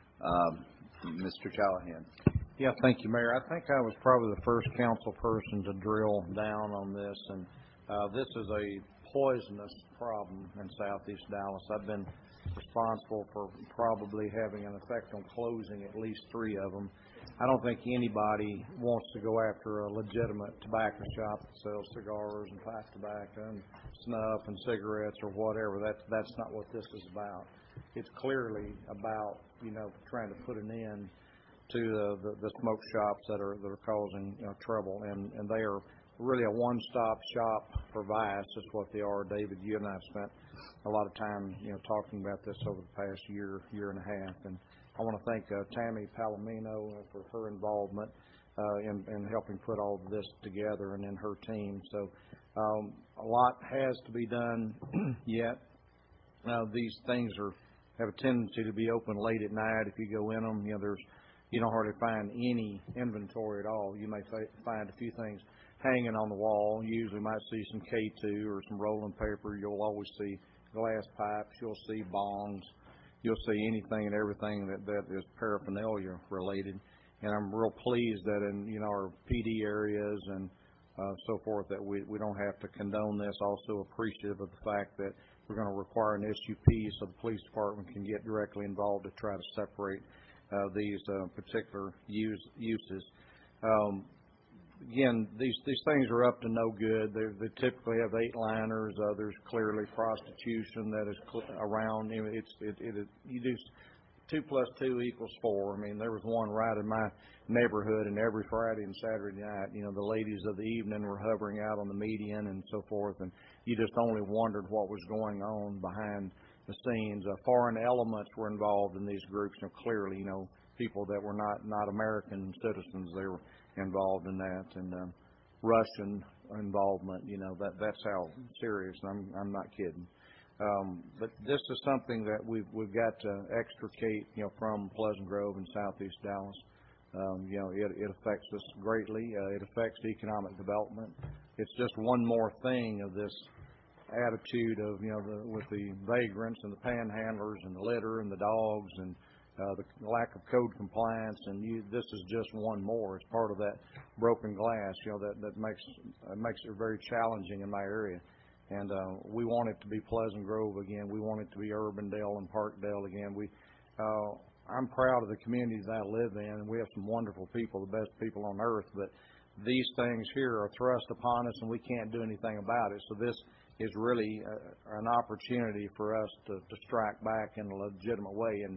Um, Mister Callahan. Yeah, thank you, Mayor. I think I was probably the first council person to drill down on this, and uh, this is a poisonous problem in southeast Dallas. I've been responsible for probably having an effect on closing at least three of them. I don't think anybody wants to go after a legitimate tobacco shop that sells cigars and pipe tobacco and snuff and cigarettes or whatever. That's that's not what this is about. It's clearly about, you know, trying to put an end to the, the, the smoke shops that are that are causing, you know, trouble, and and they are really a one-stop shop for vice. Is what they are. David, you and I have spent a lot of time, you know, talking about this over the past year, year and a half, and I want to thank uh, Tammy Palomino for her involvement uh, in, in helping put all of this together, and in her team. So um, a lot has to be done yet. Uh, these things are have a tendency to be open late at night. If you go in them, you know, there's you don't hardly find any inventory at all. You may find a few things hanging on the wall. You usually might see some K two or some rolling paper. You'll always see glass pipes. You'll see bongs. You'll see anything and everything that, that is paraphernalia related. And I'm real pleased that in, you know, our P D areas and uh, so forth that we, we don't have to condone this. Also appreciative of the fact that we're going to require an S U P so the police department can get directly involved to try to separate uh, these uh, particular use, uses. Um, Again, these these things are up to no good. They, they typically have eight liners. Uh, there's clearly prostitution that is cl around. You know, it's it, it, it you do two plus two equals four. I mean, there was one right in my neighborhood, and every Friday and Saturday night, you know, the ladies of the evening were hovering out on the median and so forth, and you just only wondered what was going on behind the scenes. Uh, foreign elements were involved in these groups, and clearly, you know, people that were not not American citizens. They were involved in that, and um, Russian involvement. You know, that that's how serious. I'm I'm not kidding. Um, but this is something that we've we've got to extricate, you know, from Pleasant Grove and Southeast Dallas. Um, you know, it it affects us greatly. Uh, it affects economic development. It's just one more thing of this attitude of, you know, the, with the vagrants and the panhandlers and the litter and the dogs and Uh, the lack of code compliance, and you, this is just one more. It's part of that broken glass, you know, that, that makes uh, makes it very challenging in my area. And uh, we want it to be Pleasant Grove again. We want it to be Urbandale and Parkdale again. We, uh, I'm proud of the community that I live in, and we have some wonderful people, the best people on earth. But these things here are thrust upon us, and we can't do anything about it. So this is really uh, an opportunity for us to, to strike back in a legitimate way. And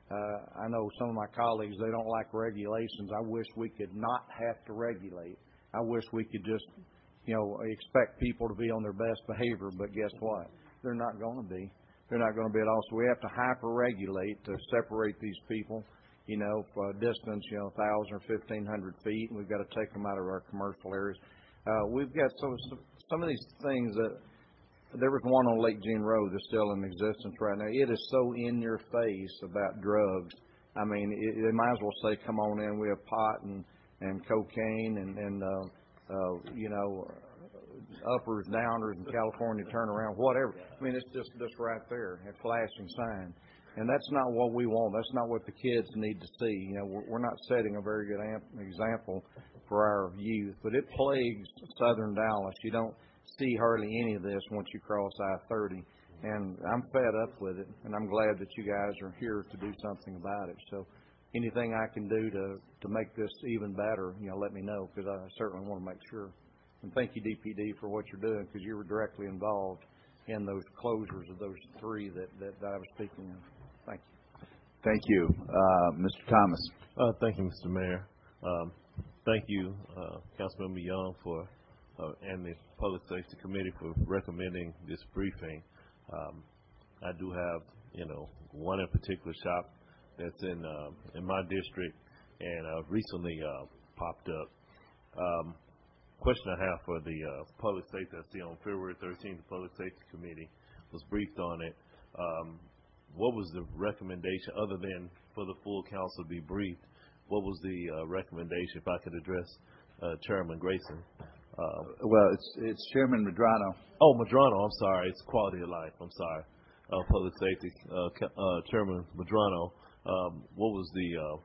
Uh, I know some of my colleagues, they don't like regulations. I wish we could not have to regulate. I wish we could just, you know, expect people to be on their best behavior, but guess what? They're not going to be. They're not going to be at all. So we have to hyper-regulate to separate these people, you know, for a distance, you know, one thousand or fifteen hundred feet, and we've got to take them out of our commercial areas. Uh, we've got some, some of these things that, there was one on Lake Jean Road that's still in existence right now. It is so in your face about drugs. I mean, it, they might as well say, come on in, we have pot and, and cocaine and, and uh, uh, you know, uppers, downers in California, turnaround, whatever. I mean, it's just, just right there, a flashing sign. And that's not what we want. That's not what the kids need to see. You know, we're, we're not setting a very good amp- example for our youth, but it plagues southern Dallas. You don't see hardly any of this once you cross I thirty, and I'm fed up with it, and I'm glad that you guys are here to do something about it. So anything I can do to, to make this even better, you know, let me know, because I certainly want to make sure. And thank you, D P D, for what you're doing, because you were directly involved in those closures of those three that, that, that I was speaking of. Thank you. Thank you. Uh, Mister Thomas. Uh, thank you, Mister Mayor. Um, thank you, uh, Councilmember Young, for uh, and the Public Safety Committee for recommending this briefing. Um, I do have, you know, one in particular shop that's in uh, in my district, and uh, recently uh, popped up. Um, question I have for the uh, Public Safety, I see on February thirteenth, the Public Safety Committee was briefed on it. Um, what was the recommendation, other than for the full council to be briefed? What was the uh, recommendation, if I could address uh, Chairman Grayson? Uh, well, it's it's Chairman Medrano. Oh, Medrano, I'm sorry. It's quality of life. I'm sorry. Uh, Public Safety, uh, uh, Chairman Medrano. Um, what was the... Uh,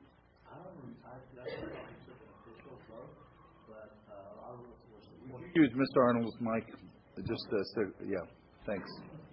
Use Mister Arnold's mic. Just, uh, so, yeah, thanks.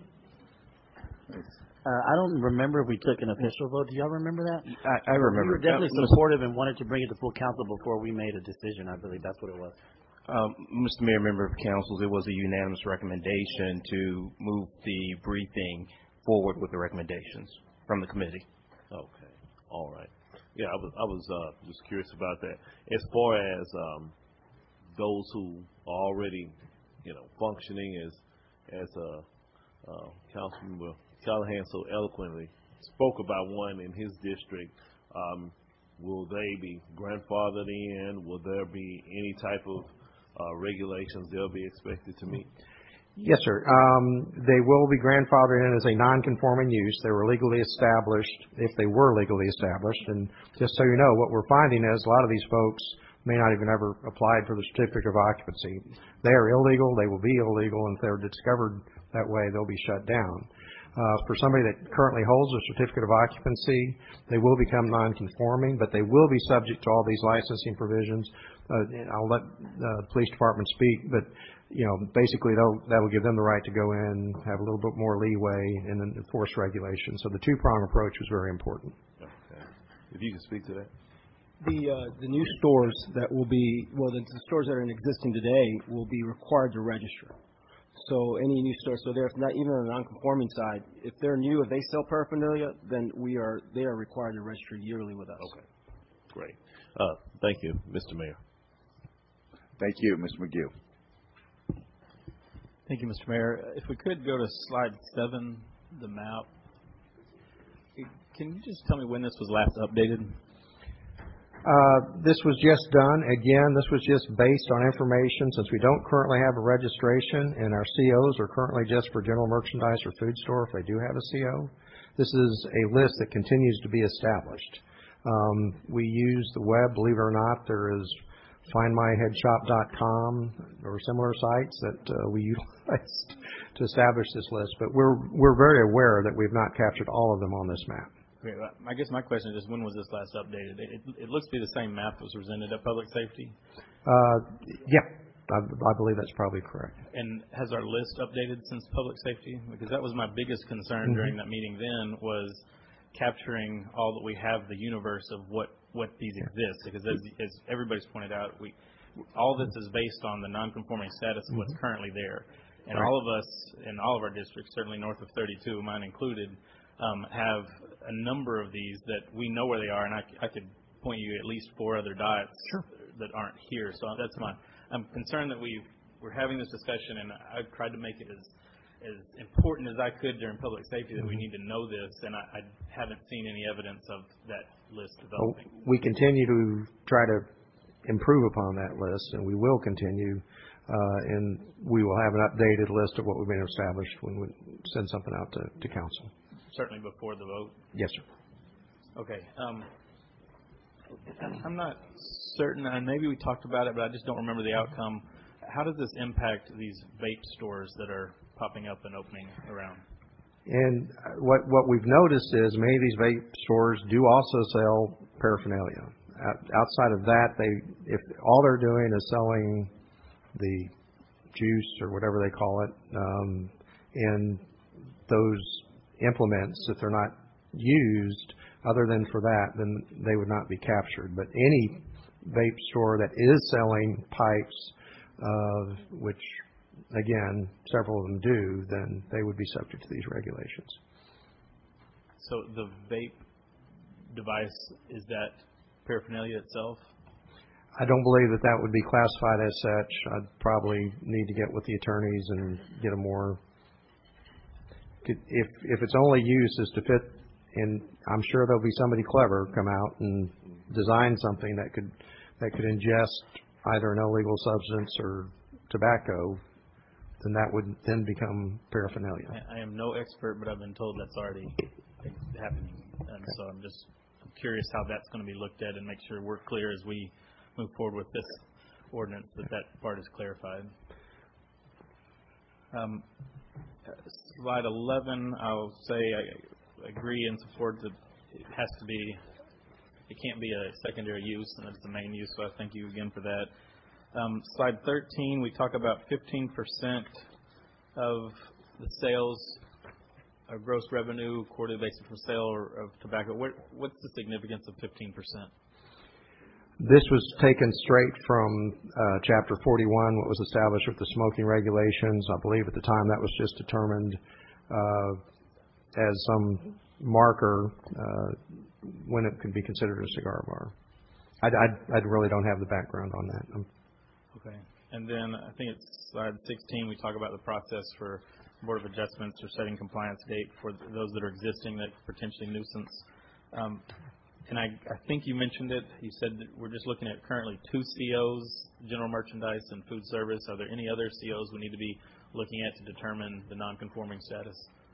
Thanks. Uh, I don't remember if we took an official vote. Do y'all remember that? I, I remember. We were definitely uh, supportive and wanted to bring it to full council before we made a decision. I believe that's what it was. Um, Mister Mayor, member of councils, it was a unanimous recommendation to move the briefing forward with the recommendations from the committee. Okay. All right. Yeah, I was I was uh, just curious about that. As far as um, those who are already, you know, functioning as as uh, uh, Councilmember Callahan so eloquently spoke about one in his district, um, will they be grandfathered in? Will there be any type of uh, regulations they'll be expected to meet? Yes, sir. Um, they will be grandfathered in as a non-conforming use. They were legally established, if they were legally established. And just so you know, what we're finding is a lot of these folks may not even ever applied for the certificate of occupancy. They are illegal. They will be illegal. And if they're discovered that way, they'll be shut down. Uh, for somebody that currently holds a certificate of occupancy, they will become non-conforming, but they will be subject to all these licensing provisions. Uh, I'll let uh, the police department speak, but you know, basically that will give them the right to go in, have a little bit more leeway, and then enforce regulations. So the two-prong approach was very important. Okay. If you can speak to that. The uh, the new stores that will be, well, the, the stores that are in existing today will be required to register. So any new store, so there's not even on the non-conforming side, if they're new, if they sell paraphernalia, then we are they are required to register yearly with us. Okay, great. Uh, thank you, Mister Mayor. Thank you, Mister McGill. Thank you, Mister Mayor. If we could go to slide seven, the map. Can you just tell me when this was last updated? Uh, this was just done. Again, this was just based on information since we don't currently have a registration and our C Os are currently just for general merchandise or food store if they do have a C O. This is a list that continues to be established. Um, we use the web, believe it or not. There is find my head shop dot com or similar sites that uh, we utilize to establish this list. But we're, we're very aware that we've not captured all of them on this map. Great. I guess my question is, when was this last updated? It, it looks to be the same map that was presented at Public Safety. Uh, yeah, I, I believe that's probably correct. And has our list updated since Public Safety? Because that was my biggest concern mm-hmm. during that meeting then, was capturing all that we have, the universe of what, what these yeah. exist. Because as, as everybody's pointed out, we all this is based on the non-conforming status of what's mm-hmm. currently there. And right. all of us in all of our districts, certainly north of thirty-two, mine included, um, have a number of these that we know where they are, and I, I could point you at least four other dots sure. that aren't here. So that's my. I'm concerned that we we're having this discussion, and I've tried to make it as as important as I could during public safety that we need to know this, and I, I haven't seen any evidence of that list developing. Well, we continue to try to improve upon that list, and we will continue, uh, and we will have an updated list of what we've been established when we send something out to, to council. Certainly before the vote? Yes, sir. Okay. Um, I'm not certain, and maybe we talked about it, but I just don't remember the outcome. How does this impact these vape stores that are popping up and opening around? And what what we've noticed is many of these vape stores do also sell paraphernalia. Outside of that, they if all they're doing is selling the juice or whatever they call it, um, and those implements, if they're not used other than for that, then they would not be captured. But any vape store that is selling pipes, uh, which again, several of them do, then they would be subject to these regulations. So the vape device, is that paraphernalia itself? I don't believe that that would be classified as such. I'd probably need to get with the attorneys and get a more... If, if its only use is to fit, and I'm sure there'll be somebody clever come out and design something that could that could ingest either an illegal substance or tobacco, then that would then become paraphernalia. I, I am no expert, but I've been told that's already happening. And so I'm just curious how that's going to be looked at and make sure we're clear as we move forward with this ordinance that that part is clarified. Um, slide eleven, I'll say I agree and support that it has to be, it can't be a secondary use, and that's the main use, so I thank you again for that. Um, slide thirteen, we talk about fifteen percent of the sales of gross revenue quarterly basis for sale of tobacco. What, what's the significance of fifteen percent? This was taken straight from uh, Chapter forty-one, what was established with the smoking regulations. I believe at the time that was just determined uh, as some marker uh, when it could be considered a cigar bar. I, I, I really don't have the background on that. I'm Okay. And then I think it's slide sixteen, we talk about the process for Board of Adjustments or setting compliance date for those that are existing that potentially nuisance. Um, and I, I think you mentioned it. You said that we're just looking at currently two C Os, general merchandise and food service. Are there any other C Os we need to be looking at to determine the non-conforming status?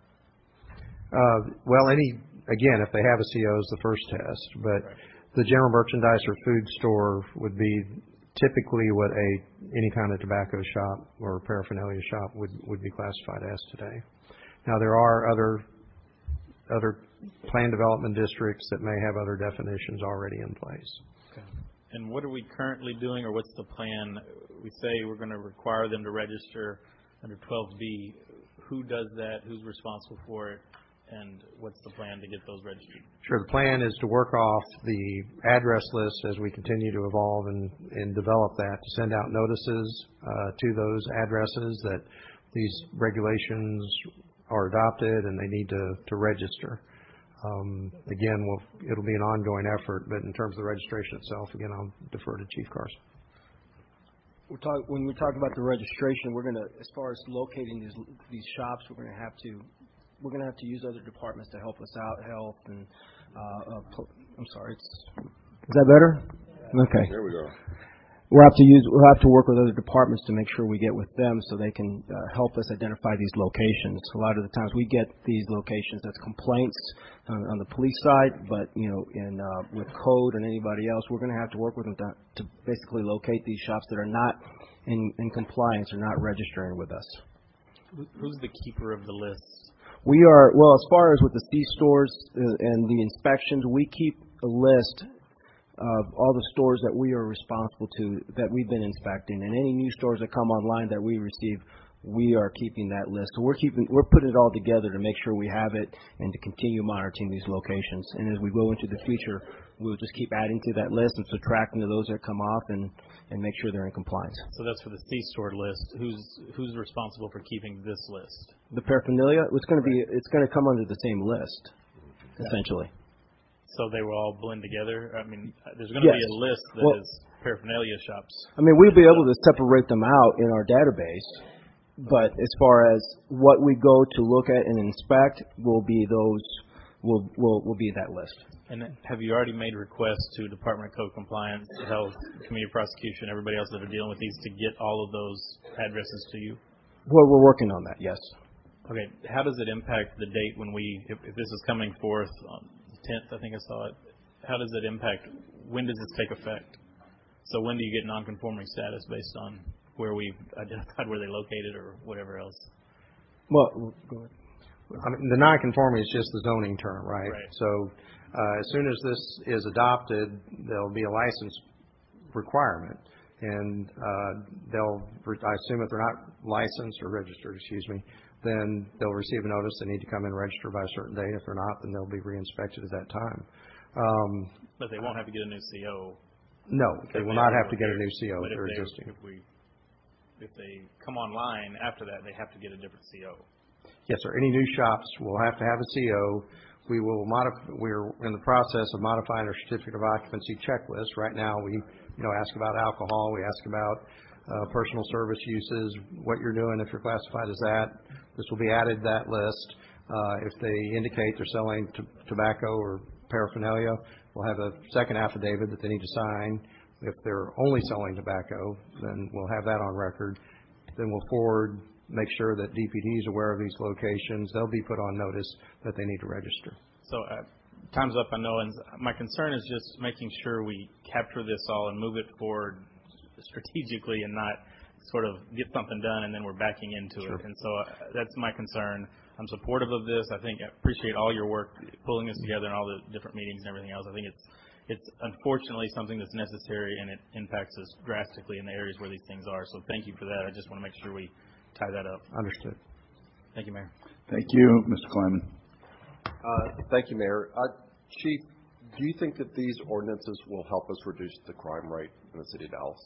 Uh, well, any again, if they have a C O is the first test, but right. The general merchandise or food store would be typically what a any kind of tobacco shop or paraphernalia shop would, would be classified as today. Now there are other other plan development districts that may have other definitions already in place. Okay. And what are we currently doing, or what's the plan? We say we're going to require them to register under twelve B. Who does that? Who's responsible for it? And what's the plan to get those registered? Sure. The plan is to work off the address list as we continue to evolve and, and develop that, to send out notices uh, to those addresses that these regulations are adopted and they need to, to register. Um, again, we'll, it'll be an ongoing effort, but in terms of the registration itself, again, I'll defer to Chief Carson. We're talk, when we talk about the registration, we're going to, as far as locating these these shops, we're going to have to we're going to have to use other departments to help us out, health and uh, uh, I'm sorry, it's, is that better? Okay. There we go. We'll have to use we'll have to work with other departments to make sure we get with them so they can uh, help us identify these locations. A lot of the times we get these locations as complaints on, on the police side, but you know, in uh, with code and anybody else, we're going to have to work with them to, to basically locate these shops that are not in, in compliance or not registering with us. Who's the keeper of the lists? We are well as far as with the C stores and the inspections, we keep a list of all the stores that we are responsible to, that we've been inspecting, and any new stores that come online that we receive, we are keeping that list. So we're keeping, we're putting it all together to make sure we have it and to continue monitoring these locations. And as we go into the future, we'll just keep adding to that list and subtracting to those that come off and, and make sure they're in compliance. So that's for the C-store list. Who's who's responsible for keeping this list? The paraphernalia, it's going to be, it's going to come under the same list, essentially. So they will all blend together? I mean, there's going to Yes. be a list that Well, is paraphernalia shops. I mean, we'll be able to separate them out in our database, but as far as what we go to look at and inspect will be those, will will will be that list. And have you already made requests to Department of Code Compliance, Health, Community Prosecution, everybody else that are dealing with these to get all of those addresses to you? Well, we're working on that, yes. Okay. How does it impact the date when we, if, if this is coming forth on the tenth, I think I saw it, how does it impact, when does this take effect? So when do you get nonconforming status based on where we've identified where they located or whatever else? Well, go ahead. I mean, the non-conforming is just the zoning term, right? Right. So uh, as soon as this is adopted, there'll be a license requirement, and uh, they'll, I assume if they're not licensed or registered, excuse me, then they'll receive a notice they need to come and register by a certain date. If they're not, then they'll be re-inspected at that time. Um, But they won't have to get a new C O. no, they will not have to get a new C O But if they're they, existing. If we, if they come online after that, they have to get a different C O. Yes, sir. Any new shops will have to have a C O. We will modify. We're in the process of modifying our certificate of occupancy checklist. Right now, we, you know, ask about alcohol. We ask about uh, personal service uses, what you're doing if you're classified as that. This will be added to that list. Uh, if they indicate they're selling t- tobacco or paraphernalia, we'll have a second affidavit that they need to sign. If they're only selling tobacco, then we'll have that on record. Then we'll forward, make sure that D P D is aware of these locations. They'll be put on notice that they need to register. So uh, time's up, I know, and my concern is just making sure we capture this all and move it forward strategically and not sort of get something done and then we're backing into Sure. it. And so uh, that's my concern. I'm supportive of this. I think I appreciate all your work pulling this together and all the different meetings and everything else. I think it's it's unfortunately something that's necessary and it impacts us drastically in the areas where these things are. So thank you for that. I just want to make sure we tie that up. Understood. Thank you, Mayor. Thank you, Mister Kleiman. Uh, Thank you, Mayor. Uh, Chief, do you think that these ordinances will help us reduce the crime rate in the city of Dallas?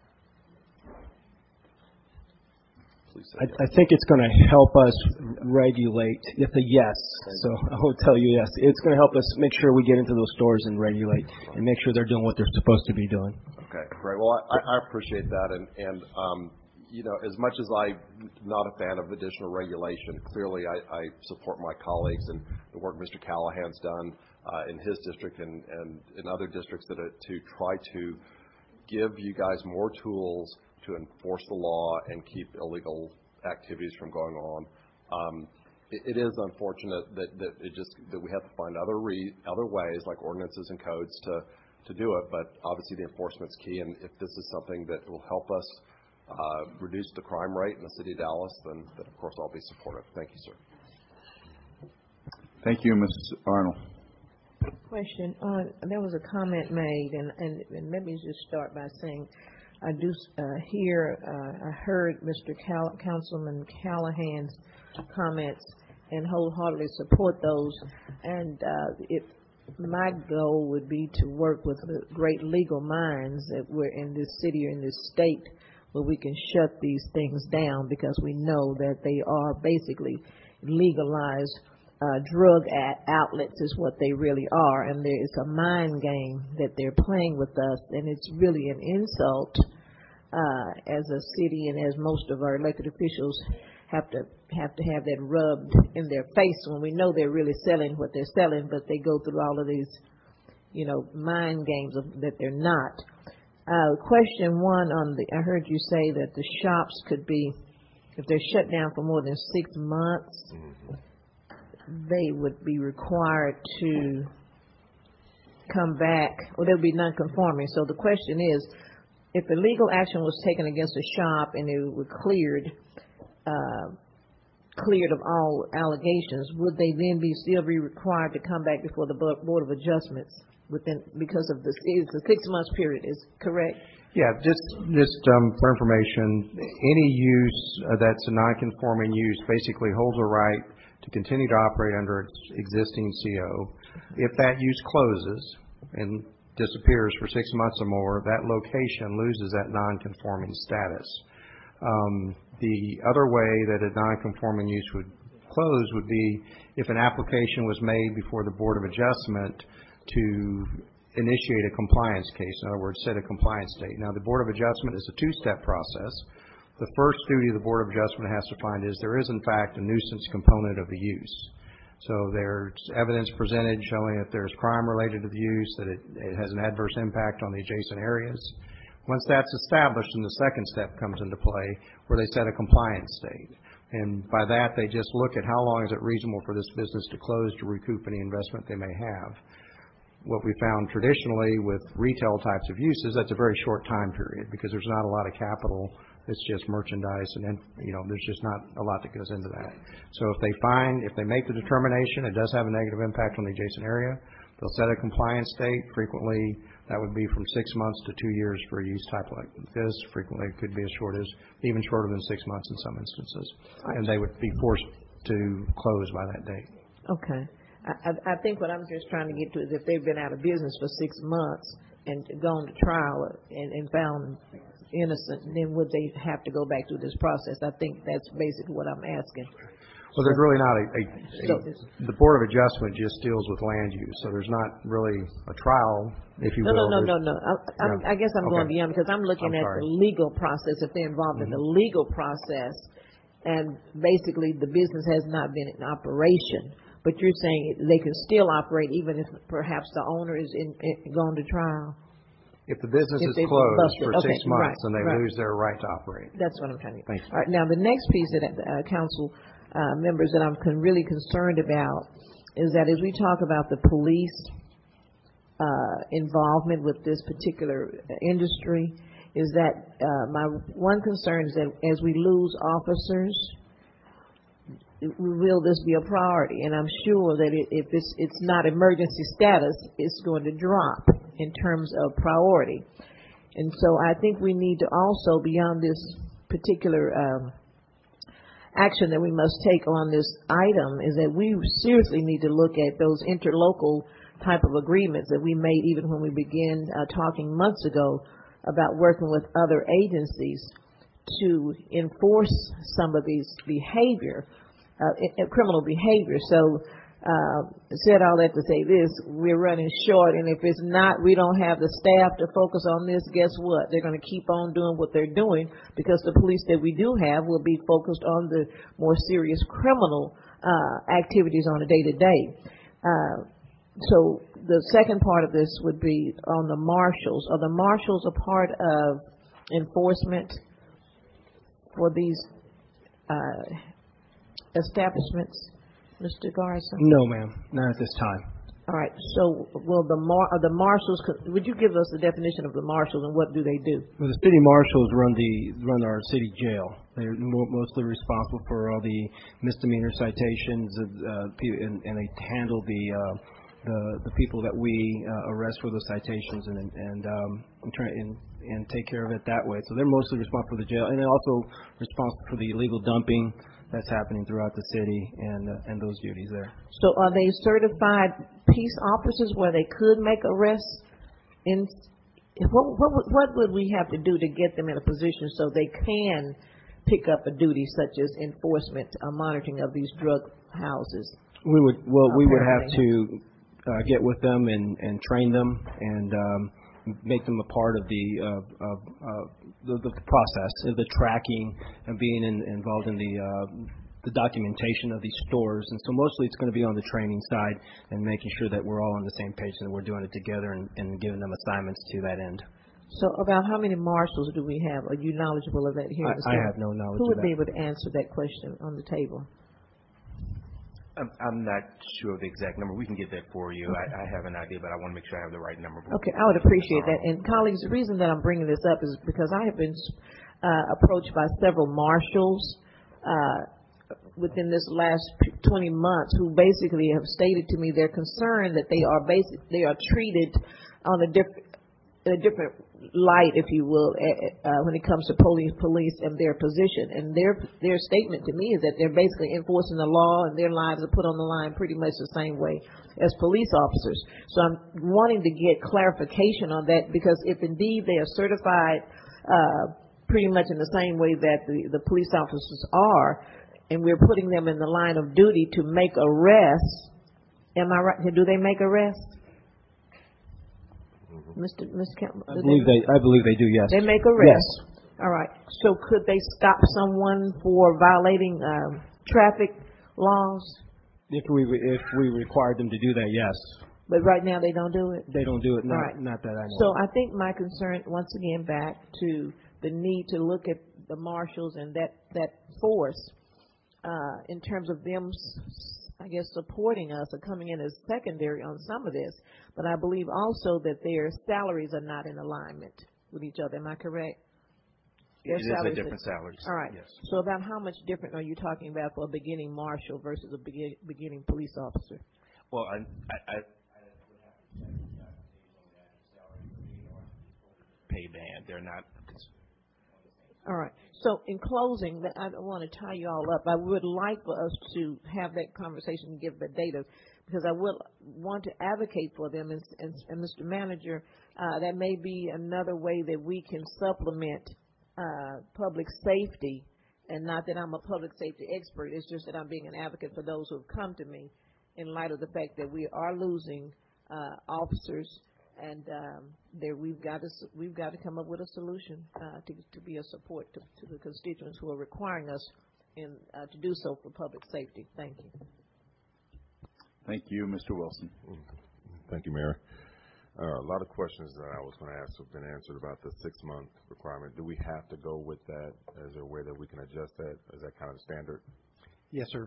Please say I, yes. I think it's going to help us regulate. It's a yes, so I will tell you yes. It's going to help us make sure we get into those stores and regulate and make sure they're doing what they're supposed to be doing. Okay, great. Well, I, I appreciate that, and and um, you know, as much as I'm not a fan of additional regulation, clearly I, I support my colleagues and the work Mister Callahan's done uh, in his district and and in other districts that are, to try to give you guys more tools to enforce the law and keep illegal activities from going on. Um, it, it is unfortunate that, that it just that we have to find other re, other ways like ordinances and codes to to do it. But obviously the enforcement's key, and if this is something that will help us uh, reduce the crime rate in the city of Dallas, then, then of course I'll be supportive. Thank you, sir. Thank you, Miz Arnold. Question. Uh, there was a comment made, and, and, and let me just start by saying I do uh, hear, uh, I heard Mister Cal- Councilman Callahan's comments and wholeheartedly support those. And uh, it, my goal would be to work with the great legal minds that we're in this city or in this state where we can shut these things down, because we know that they are basically legalized uh, drug a- outlets is what they really are. And there is a mind game that they're playing with us, and it's really an insult uh, as a city and as most of our elected officials have to have to have that rubbed in their face when we know they're really selling what they're selling, but they go through all of these, you know, mind games of, that they're not. Uh, question one on the, I heard you say that the shops could be, if they're shut down for more than six months, they would be required to come back, or they would be non-conforming. So the question is, if a legal action was taken against a shop and it was cleared, uh, cleared of all allegations, would they then be still be required to come back before the Board of Adjustments within, because of the, it's a six months period, is correct? Yeah, just just um, for information, any use uh, that's a non-conforming use basically holds a right to continue to operate under its existing C O. If that use closes and disappears for six months or more, that location loses that non-conforming status. Um, the other way that a non-conforming use would close would be if an application was made before the Board of Adjustment to initiate a compliance case. In other words, set a compliance date. Now, the Board of Adjustment is a two-step process. The first duty the Board of Adjustment has to find is there is, in fact, a nuisance component of the use. So there's evidence presented showing that there's crime related to the use, that it, it has an adverse impact on the adjacent areas. Once that's established, then the second step comes into play where they set a compliance date. And by that, they just look at how long is it reasonable for this business to close to recoup any investment they may have. What we found traditionally with retail types of uses, that's a very short time period because there's not a lot of capital. It's just merchandise, and then, you know, there's just not a lot that goes into that. So if they find, if they make the determination it does have a negative impact on the adjacent area, they'll set a compliance date. Frequently, that would be from six months to two years for a use type like this. Frequently, it could be as short as, even shorter than six months in some instances. And they would be forced to close by that date. Okay. I, I think what I'm just trying to get to is if they've been out of business for six months and gone to trial and, and found innocent, then would they have to go back through this process? I think that's basically what I'm asking. Well, there's really not a, a, a the Board of Adjustment just deals with land use, so there's not really a trial, if you no, will. No, no, no, no, no. I, yeah. I guess I'm okay. going beyond because I'm looking I'm at sorry. the legal process. If they're involved mm-hmm. in the legal process, and basically the business has not been in operation, but you're saying they can still operate even if perhaps the owner is in, in, gone to trial. If the business if is closed busted. for okay, six months, right, then they right. lose their right to operate. That's what I'm trying to get. Thank you. All right, now the next piece that uh, council uh, members that I'm con- really concerned about is that as we talk about the police uh, involvement with this particular industry, is that uh, my one concern is that as we lose officers, will this be a priority? And I'm sure that it, if it's, it's not emergency status, it's going to drop in terms of priority. And so I think we need to also, beyond this particular um, action that we must take on this item, is that we seriously need to look at those interlocal type of agreements that we made even when we began uh, talking months ago about working with other agencies to enforce some of these behavior. Uh, criminal behavior. So, uh, said all that to say this, we're running short, and if it's not, we don't have the staff to focus on this, guess what? They're going to keep on doing what they're doing because the police that we do have will be focused on the more serious criminal uh, activities on a day-to-day. Uh, so the second part of this would be on the marshals. Are the marshals a part of enforcement for these uh establishments, Mister Garza? No, ma'am, not at this time. All right. So, will the mar- are the marshals? Would you give us the definition of the marshals and what do they do? Well, the city marshals run the run our city jail. They're mostly responsible for all the misdemeanor citations, uh, and, and they handle the uh, the the people that we uh, arrest for those citations and and um, and, try, and and take care of it that way. So they're mostly responsible for the jail, and they're also responsible for the illegal dumping that's happening throughout the city and uh, and those duties there. So are they certified peace officers where they could make arrests? In what, what what would we have to do to get them in a position so they can pick up a duty such as enforcement, uh, monitoring of these drug houses? We would well we would have to uh, get with them and, and train them and um, make them a part of the of, of uh, the, the process of the tracking and being in, involved in the uh, the documentation of these stores. And so mostly it's going to be on the training side and making sure that we're all on the same page and we're doing it together and, and giving them assignments to that end. So about how many marshals do we have? Are you knowledgeable of that here? I, I have no knowledge Who would of that. be able to answer that question on the table? I'm, I'm not sure of the exact number. We can get that for you. Okay. I, I have an idea, but I want to make sure I have the right number. Okay, I would appreciate that. And colleagues, the reason that I'm bringing this up is because I have been uh, approached by several marshals uh, within this last twenty months who basically have stated to me they're concerned that they are basic, they are treated on a different, in a different light, if you will, uh, when it comes to police, police and their position. And their their statement to me is that they're basically enforcing the law, and their lives are put on the line pretty much the same way as police officers. So I'm wanting to get clarification on that, because if indeed they are certified uh, pretty much in the same way that the, the police officers are, and we're putting them in the line of duty to make arrests, am I right? Do they make arrests? Mister Mister Campbell, I believe they, I believe they do, yes. They make arrests. Yes. All right. So could they stop someone for violating um, traffic laws? If we, if we required them to do that, yes. But right now they don't do it? They don't do it, not, All right. not that I know. So I think my concern, once again, back to the need to look at the marshals and that, that force uh, in terms of them, I guess, supporting us or coming in as secondary on some of this. But I believe also that their salaries are not in alignment with each other. Am I correct? Their It is a different salaries. All right. Yes. So about how much different are you talking about for a beginning marshal versus a begin, beginning police officer? Well, I, I, I pay band. They're not. All right. So in closing, I don't want to tie you all up. I would like for us to have that conversation and give the data, because I will want to advocate for them. And, and, and Mister Manager, uh, that may be another way that we can supplement uh, public safety. And not that I'm a public safety expert. It's just that I'm being an advocate for those who have come to me in light of the fact that we are losing uh, officers. And um, there, we've got to we've got to come up with a solution uh, to to be a support to, to the constituents who are requiring us in uh, to do so for public safety. Thank you. Thank you, Mister Wilson. Thank you, Mayor. Uh, a lot of questions that I was going to ask have been answered about the six-month requirement. Do we have to go with that? Is there a way that we can adjust that? Is that kind of standard? Yes, sir.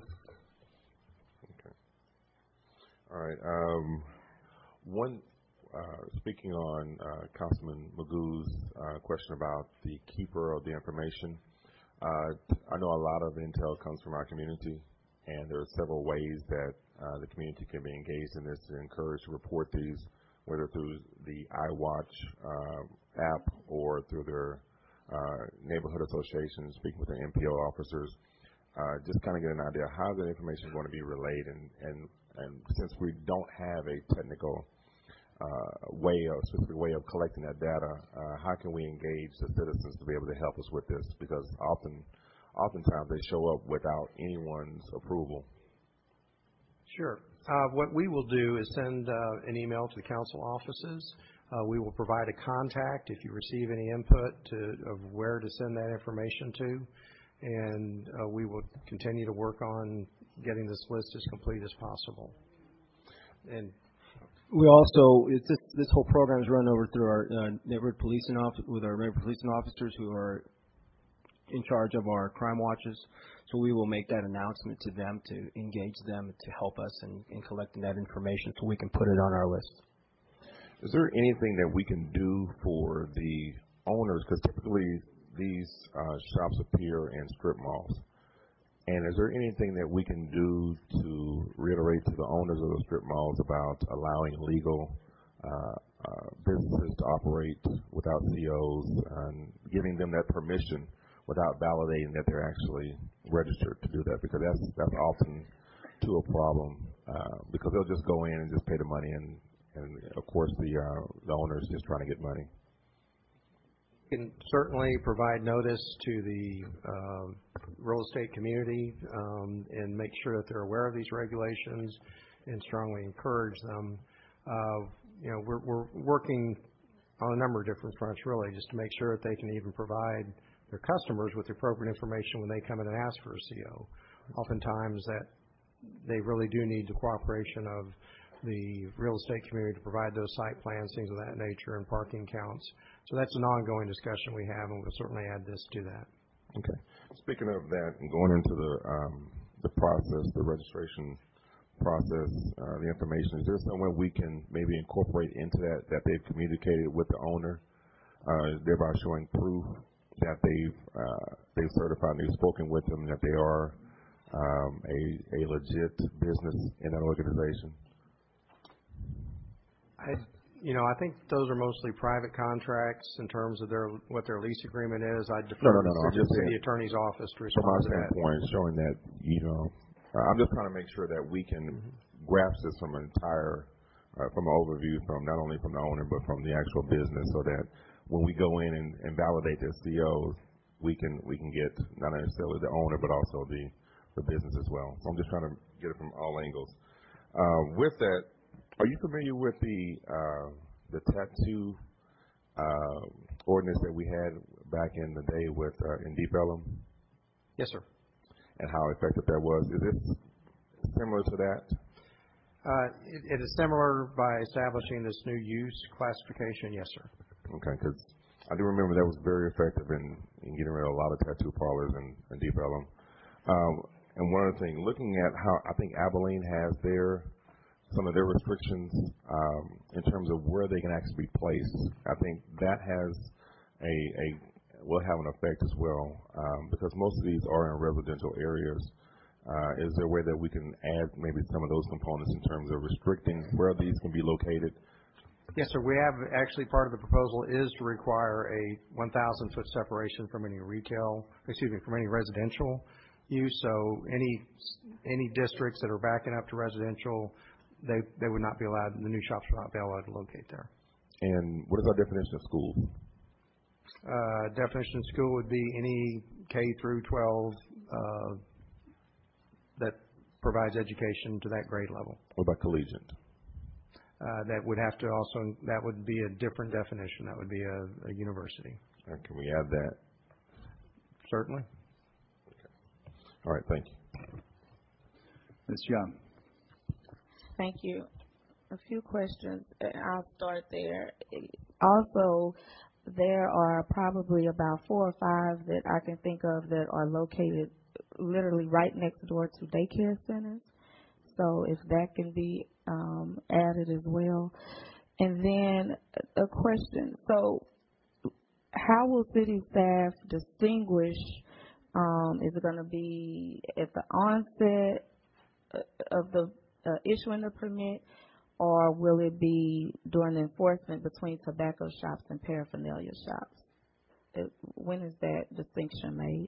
Okay. All right. Um, one. Uh, speaking on uh, Councilman Magoo's uh, question about the keeper of the information, uh, I know a lot of intel comes from our community, and there are several ways that uh, the community can be engaged in this to encourage to report these, whether through the iWatch uh, app or through their uh, neighborhood associations, speaking with their N P O officers, uh, just kind of get an idea of how that information is going to be relayed. And, and, and since we don't have a technical Uh, way of specific way of collecting that data, uh, how can we engage the citizens to be able to help us with this? Because often, oftentimes they show up without anyone's approval. Sure. Uh, what we will do is send uh, an email to the council offices. Uh, we will provide a contact if you receive any input to, of where to send that information to, and uh, we will continue to work on getting this list as complete as possible. And we also, it's this, this whole program is run over through our uh, neighborhood policing office, with our neighborhood policing officers who are in charge of our crime watches. So we will make that announcement to them to engage them to help us in, in collecting that information so we can put it on our list. Is there anything that we can do for the owners? Because typically these uh, shops appear in strip malls. And is there anything that we can do to reiterate to the owners of the strip malls about allowing legal uh, uh, businesses to operate without C Os and giving them that permission without validating that they're actually registered to do that? Because that's that's often to a problem uh, because they'll just go in and just pay the money, and, and of course the uh, the owner is just trying to get money. Can certainly provide notice to the uh, real estate community um, and make sure that they're aware of these regulations and strongly encourage them. Uh, you know, we're, we're working on a number of different fronts, really, just to make sure that they can even provide their customers with the appropriate information when they come in and ask for a C O. Oftentimes that they really do need the cooperation of the real estate community to provide those site plans, things of that nature, and parking counts. So that's an ongoing discussion we have, and we'll certainly add this to that. Okay. Speaking of that, and going into the um, the process, the registration process, uh, the information, is there somewhere we can maybe incorporate into that that they've communicated with the owner, uh, thereby showing proof that they've uh, they've certified, and they've spoken with them, that they are um, a a legit business in that organization? I You know, I think those are mostly private contracts in terms of their, what their lease agreement is. I'd No, defer no, no, no. to I'm the just city saying, attorney's office to from respond our to that. standpoint, showing that, you know, uh, I'm just trying to make sure that we can Mm-hmm. grasp this from an entire, uh, from an overview from not only from the owner, but from the actual business, so that when we go in and, and validate their C Os, we can, we can get not necessarily the owner, but also the, the business as well. So I'm just trying to get it from all angles. Uh, with that, are you familiar with the, uh, the tattoo uh, ordinance that we had back in the day with uh, in Deep Ellum? Yes, sir. And how effective that was? Is this similar to that? Uh, it, it is similar by establishing this new use classification. Yes, sir. Okay, because I do remember that was very effective in, in getting rid of a lot of tattoo parlors in, in Deep Ellum. Um, and one other thing, looking at how I think Abilene has their some of their restrictions um, in terms of where they can actually be placed, I think that has a, a will have an effect as well um, because most of these are in residential areas. Uh, is there a way that we can add maybe some of those components in terms of restricting where these can be located? Yes, sir. We have actually part of the proposal is to require a one thousand foot separation from any retail, excuse me, from any residential use. So any any districts that are backing up to residential, they they would not be allowed. The new shops would not be allowed to locate there. And what is our definition of school? Uh, definition of school would be any K through twelve uh, that provides education to that grade level. What about collegiate? Uh, that would have to also, that would be a different definition. That would be a, a university. Uh, can we add that? Certainly. Okay. All right, thank you. Miz Young. Thank you. A few questions. I'll start there. Also, there are probably about four or five that I can think of that are located literally right next door to daycare centers. So if that can be um, added as well. And then a question. So how will city staff distinguish, um, is it going to be at the onset of the uh, issuing the permit, or will it be during the enforcement between tobacco shops and paraphernalia shops? It, when is that distinction made?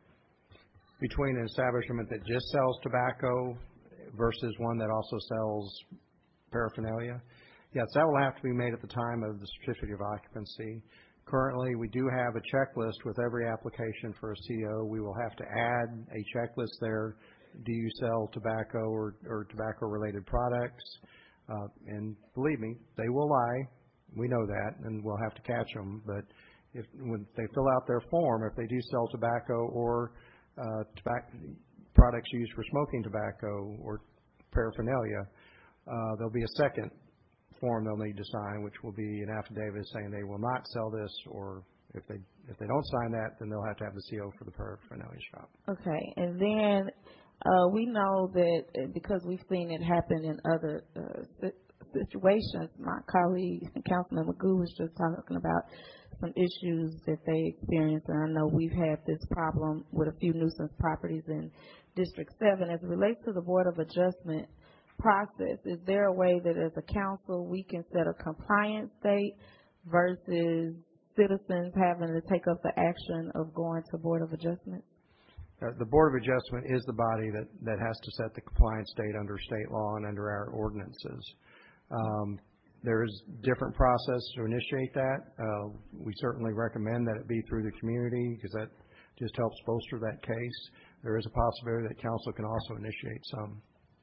Between an establishment that just sells tobacco versus one that also sells paraphernalia? Yes, that will have to be made at the time of the certificate of occupancy. Currently, we do have a checklist with every application for a C O. We will have to add a checklist there. Do you sell tobacco or, or tobacco-related products? Uh, and believe me, they will lie. We know that, and we'll have to catch them. But if when they fill out their form, if they do sell tobacco or uh, tobacco products used for smoking tobacco or paraphernalia, uh, there'll be a second form they'll need to sign, which will be an affidavit saying they will not sell this, or if they if they don't sign that, then they'll have to have the C O for the paraphernalia shop. Okay, and then uh, we know that because we've seen it happen in other uh, situations. My colleague, Councilman Magoo, was just talking about some issues that they experienced, and I know we've had this problem with a few nuisance properties in District seven. As it relates to the Board of Adjustment process, is there a way that as a council we can set a compliance date versus citizens having to take up the action of going to Board of Adjustment? Uh, the Board of Adjustment is the body that, that has to set the compliance date under state law and under our ordinances. Um, there is different process to initiate that. Uh, we certainly recommend that it be through the community because that just helps bolster that case. There is a possibility that council can also initiate some.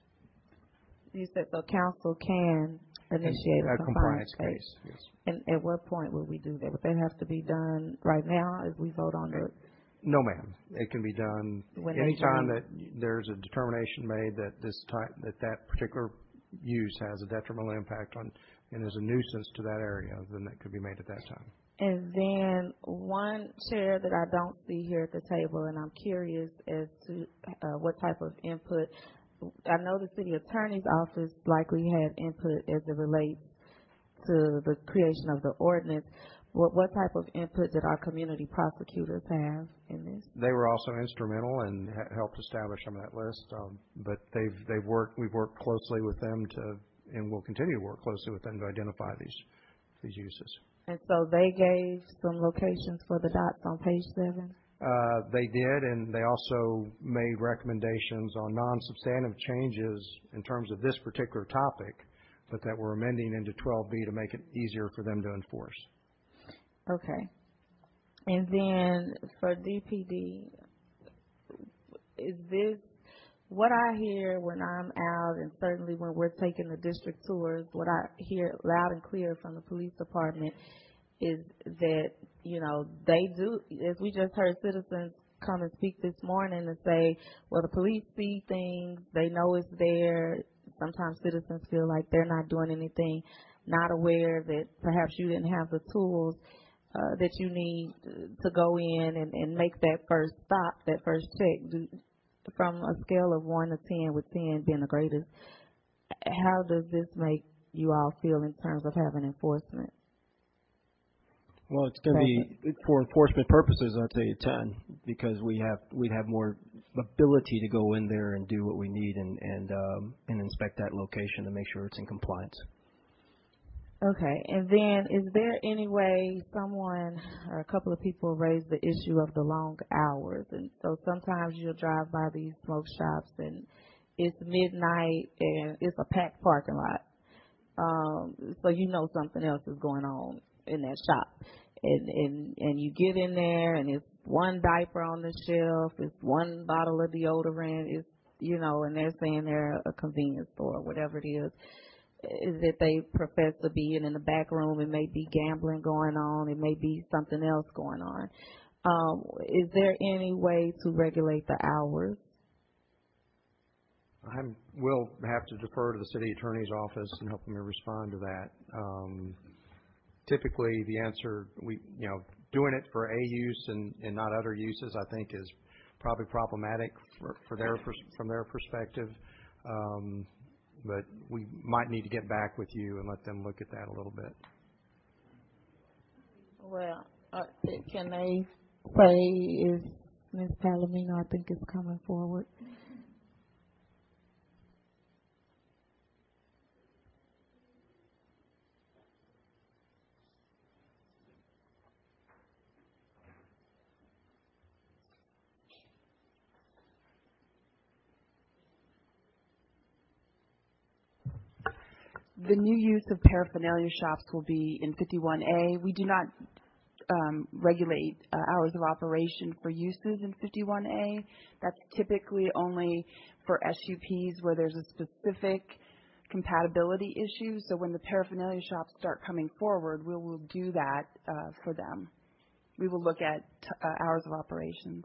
You said so council can initiate a, a compliance, compliance case. case. Yes. And at what point would we do that? Would that have to be done right now as we vote on the? No, ma'am. It can be done when anytime that there's a determination made that this type, that that particular use has a detrimental impact on and is a nuisance to that area, then that could be made at that time. And then one chair that I don't see here at the table, and I'm curious as to uh, what type of input. I know the city attorney's office likely had input as it relates to the creation of the ordinance. What, what type of input did our community prosecutors have in this? They were also instrumental and ha- helped establish some of that list. Um, but they've they've worked. We've worked closely with them to, and will continue to work closely with them to identify these these uses. And so they gave some locations for the dots on page seven? Uh, they did, and they also made recommendations on non-substantive changes in terms of this particular topic, but that we're amending into twelve B to make it easier for them to enforce. Okay. And then for D P D, is this what I hear when I'm out, and certainly when we're taking the district tours, what I hear loud and clear from the police department is that, you know, they do, as we just heard citizens come and speak this morning and say, well, the police see things, they know it's there. Sometimes citizens feel like they're not doing anything, not aware that perhaps you didn't have the tools uh, that you need to go in and, and make that first stop, that first check. Do, from a scale of one to ten, with ten being the greatest, how does this make you all feel in terms of having enforcement? Well, it's going to be, for enforcement purposes, I'd say a ten, because we have, we'd have more ability to go in there and do what we need and, and, um, and inspect that location to make sure it's in compliance. Okay, and then is there any way someone or a couple of people raised the issue of the long hours? And so sometimes you'll drive by these smoke shops and it's midnight and it's a packed parking lot. Um, so you know something else is going on in that shop. And, and, and you get in there and it's one diaper on the shelf, it's one bottle of deodorant, it's, you know, and they're saying they're a convenience store or whatever it is. Is that they profess to be in, in the back room. It may be gambling going on. It may be something else going on. Um, is there any way to regulate the hours? I will have to defer to the city attorney's office and help them respond to that. Um, typically, the answer, we, you know, doing it for a use and, and not other uses, I think, is probably problematic for, for their from their perspective. Um, But we might need to get back with you and let them look at that a little bit. Well, uh, can they say, is Miz Palomino, I think, is coming forward? The new use of paraphernalia shops will be in fifty-one A. We do not um, regulate uh, hours of operation for uses in fifty-one A. That's typically only for S U Ps where there's a specific compatibility issue. So when the paraphernalia shops start coming forward, we will do that uh, for them. We will look at t- uh, hours of operations.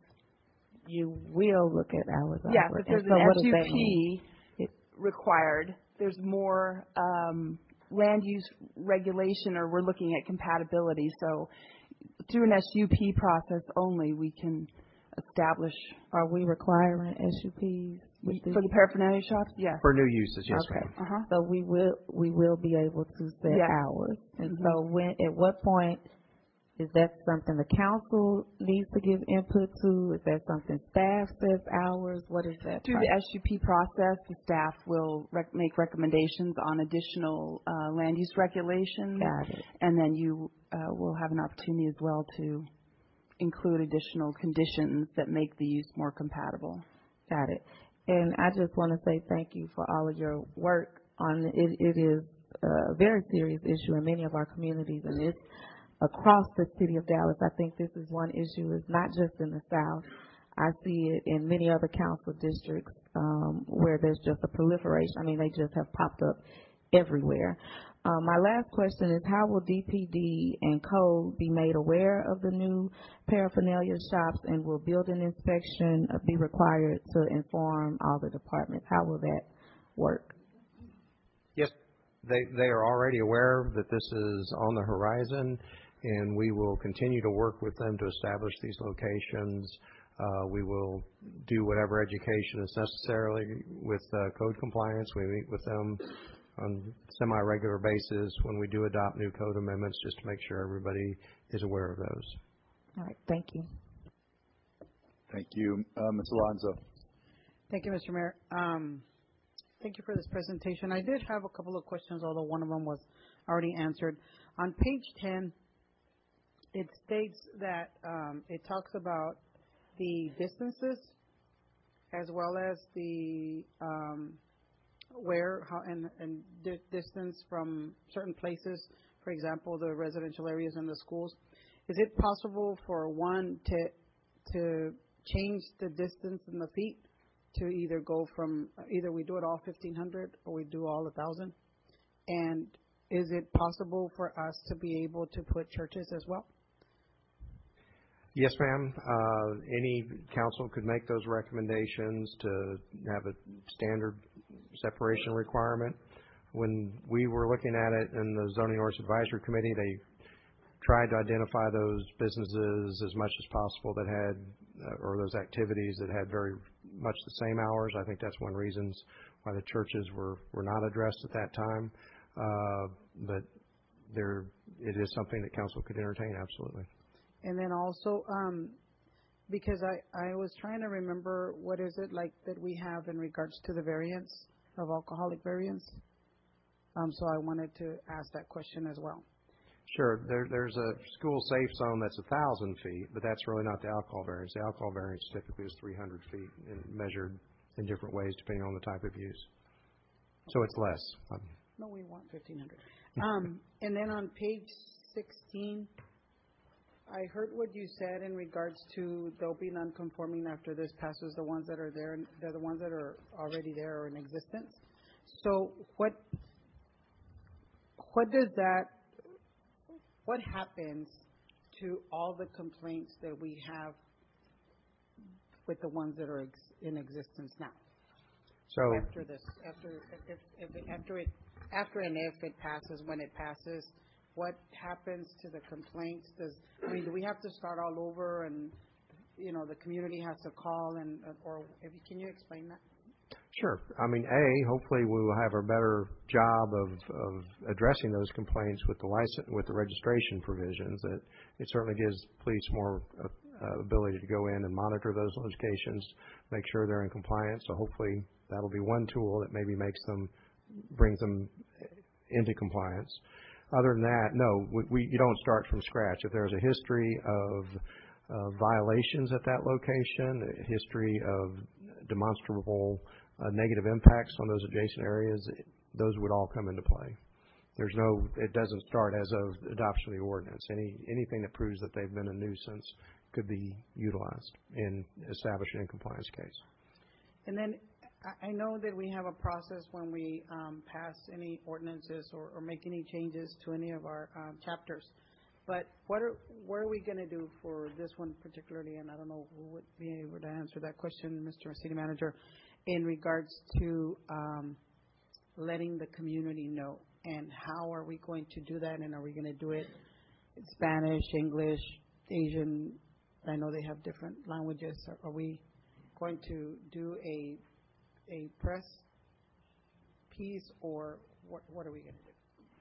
You will look at hours of yes, operation. if there's so an what S U does that P mean? required, there's more um, land use regulation, or we're looking at compatibility. So through an S U P process only, we can establish. Are we requiring S U Ps for the paraphernalia shops? Yes. For new uses, yes. Okay. Ma'am. Uh-huh. So we will we will be able to set Yes. hours. And Mm-hmm. so when at what point is that something the council needs to give input to? Is that something staff sets hours? What is that? Through the S U P process, the staff will rec- make recommendations on additional uh, land use regulations. Got it. And then you uh, will have an opportunity as well to include additional conditions that make the use more compatible. Got it. And I just want to say thank you for all of your work on it. It is a very serious issue in many of our communities, and it's across the city of Dallas. I think this is one issue. It's not just in the South. I see it in many other council districts um, where there's just a proliferation. I mean, they just have popped up everywhere. Um, my last question is, how will D P D and code be made aware of the new paraphernalia shops, and will building inspection be required to inform all the departments? How will that work? Yes, they they are already aware that this is on the horizon, and we will continue to work with them to establish these locations. Uh, we will do whatever education is necessary with uh, code compliance. We meet with them on a semi-regular basis when we do adopt new code amendments, just to make sure everybody is aware of those. All right, thank you. Thank you. Uh, Miz Alonzo. Thank you, Mister Mayor. Um, thank you for this presentation. I did have a couple of questions, although one of them was already answered. On page ten, it states that um, it talks about the distances as well as the um, where how and, and di- distance from certain places, for example, the residential areas and the schools. Is it possible for one to to change the distance in the feet to either go from either we do it all fifteen hundred or we do all one thousand? And is it possible for us to be able to put churches as well? Yes, ma'am. Uh, any council could make those recommendations to have a standard separation requirement. When we were looking at it in the Zoning Ordinance Advisory Committee, they tried to identify those businesses as much as possible that had, uh, or those activities that had very much the same hours. I think that's one of the reasons why the churches were, were not addressed at that time. Uh, but there, it is something that council could entertain, absolutely. And then also, um, because I, I was trying to remember what is it like that we have in regards to the variance of alcoholic variance. Um, so I wanted to ask that question as well. Sure. There, there's a school safe zone that's a thousand feet, but that's really not the alcohol variance. The alcohol variance typically is three hundred feet and measured in different ways depending on the type of use. So it's less. Um, No, we want fifteen hundred. Um, and then on page sixteen, I heard what you said in regards to they'll be non-conforming after this passes. The ones that are there, and they're the ones that are already there or in existence. So what what does that? What happens to all the complaints that we have with the ones that are ex in existence now? So after this, after if, if it, after it, after and if it passes, when it passes, what happens to the complaints? Does I mean, do we have to start all over, and you know the community has to call, and or if you, can you explain that? Sure. I mean, A, hopefully we will have a better job of, of addressing those complaints with the license, with the registration provisions. That it certainly gives police more uh, uh, ability to go in and monitor those locations, make sure they're in compliance. So hopefully that'll be one tool that maybe makes them, brings them into compliance. Other than that, no, we, we you don't start from scratch. If there's a history of uh, violations at that location, a history of demonstrable uh, negative impacts on those adjacent areas, those would all come into play. There's no, it doesn't start as of adoption of the ordinance. Any anything that proves that they've been a nuisance could be utilized in establishing a compliance case. And then I know that we have a process when we um, pass any ordinances or, or make any changes to any of our um, chapters. But what are what are we going to do for this one particularly? And I don't know who would be able to answer that question, Mister City Manager, in regards to um, letting the community know. And how are we going to do that? And are we going to do it in Spanish, English, Asian? I know they have different languages. Are, are we going to do a a press piece, or what, what are we going to do?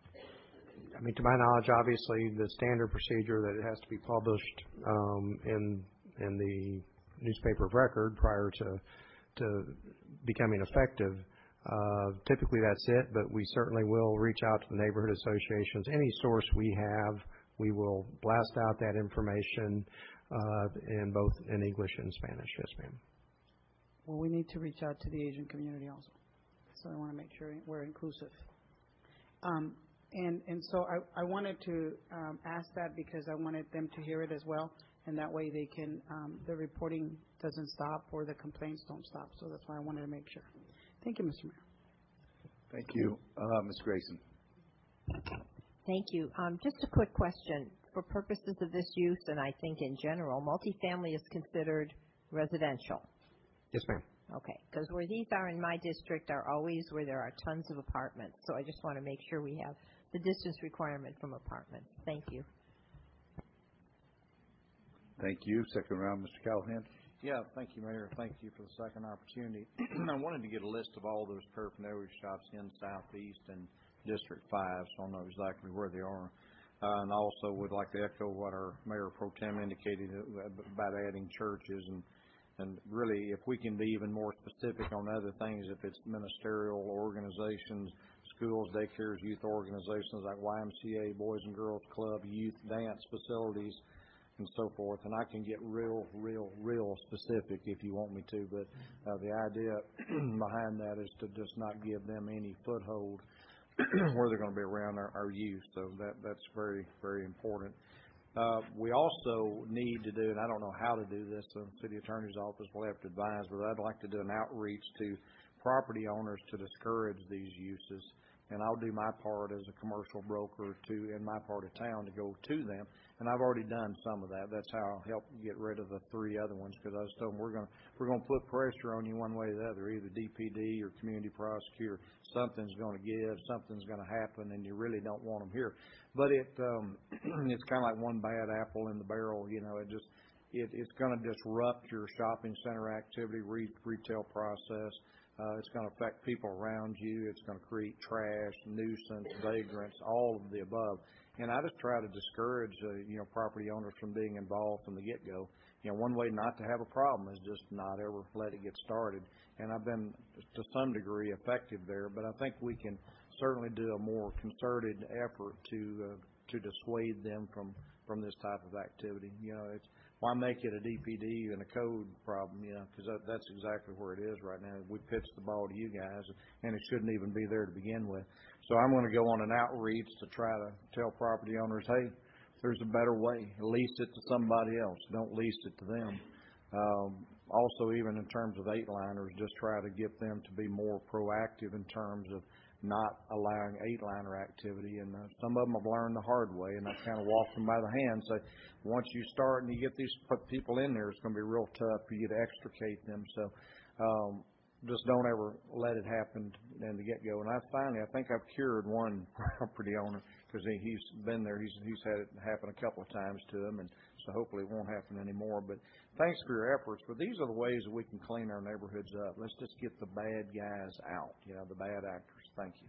I mean, to my knowledge, obviously, the standard procedure that it has to be published um, in in the newspaper of record prior to to becoming effective. Uh, typically, that's it, but we certainly will reach out to the neighborhood associations. Any source we have, we will blast out that information uh, in both in English and Spanish. Yes, ma'am. Well, we need to reach out to the Asian community also, so I want to make sure we're inclusive. Um, and and so I, I wanted to um, ask that because I wanted them to hear it as well, and that way they can um, the reporting doesn't stop or the complaints don't stop. So that's why I wanted to make sure. Thank you, Mister Mayor. Thank you, uh, Miz Grayson. Thank you. Um, just a quick question. For purposes of this use, and I think in general, multifamily is considered residential. Yes, ma'am. Okay, because where these are in my district are always where there are tons of apartments. So I just want to make sure we have the distance requirement from apartments. Thank you. Thank you. Second round, Mister Callahan. Yeah, thank you, Mayor. Thank you for the second opportunity. I wanted to get a list of all those paraphernalia shops in Southeast and District five, so I know exactly where they are. Uh, and I also would like to echo what our Mayor Pro Tem indicated about adding churches. And, and really, if we can be even more specific on other things, if it's ministerial organizations, schools, daycares, youth organizations like Y M C A, Boys and Girls Club, youth dance facilities, and so forth. And I can get real, real, real specific if you want me to, but uh, the idea behind that is to just not give them any foothold where they're going to be around our, our youth. So that that's very, very important. Uh, we also need to do, and I don't know how to do this, the city attorney's office will have to advise, but I'd like to do an outreach to property owners to discourage these uses. And I'll do my part as a commercial broker to, in my part of town, to go to them. And I've already done some of that. That's how I'll help get rid of the three other ones, because I was told them we're going to we're going to put pressure on you one way or the other, either D P D or community prosecutor. Something's going to give, something's going to happen, and you really don't want them here. But it um, it's kind of like one bad apple in the barrel. You know, it just it, it's going to disrupt your shopping center activity, re- retail process. Uh, it's going to affect people around you. It's going to create trash, nuisance, vagrants, all of the above. And I just try to discourage, uh, you know, property owners from being involved from the get-go. You know, one way not to have a problem is just not ever let it get started. And I've been, to some degree, effective there. But I think we can certainly do a more concerted effort to uh, to dissuade them from, from this type of activity. You know, it's why make it a D P D and a code problem, you know, because that, that's exactly where it is right now. We pitch the ball to you guys, and it shouldn't even be there to begin with. So I'm going to go on an outreach to try to tell property owners, hey, there's a better way. Lease it to somebody else. Don't lease it to them. Um, also, even in terms of eight-liners, just try to get them to be more proactive in terms of not allowing eight-liner activity. And uh, some of them have learned the hard way, and I kind of walk them by the hand. So once you start and you get these people in there, it's going to be real tough for you to extricate them. So um, just don't ever let it happen in the get-go. And I finally, I think I've cured one property owner, because he, he's been there. He's he's had it happen a couple of times to him, and so hopefully it won't happen anymore. But thanks for your efforts. But these are the ways that we can clean our neighborhoods up. Let's just get the bad guys out, you know, the bad actors. Thank you.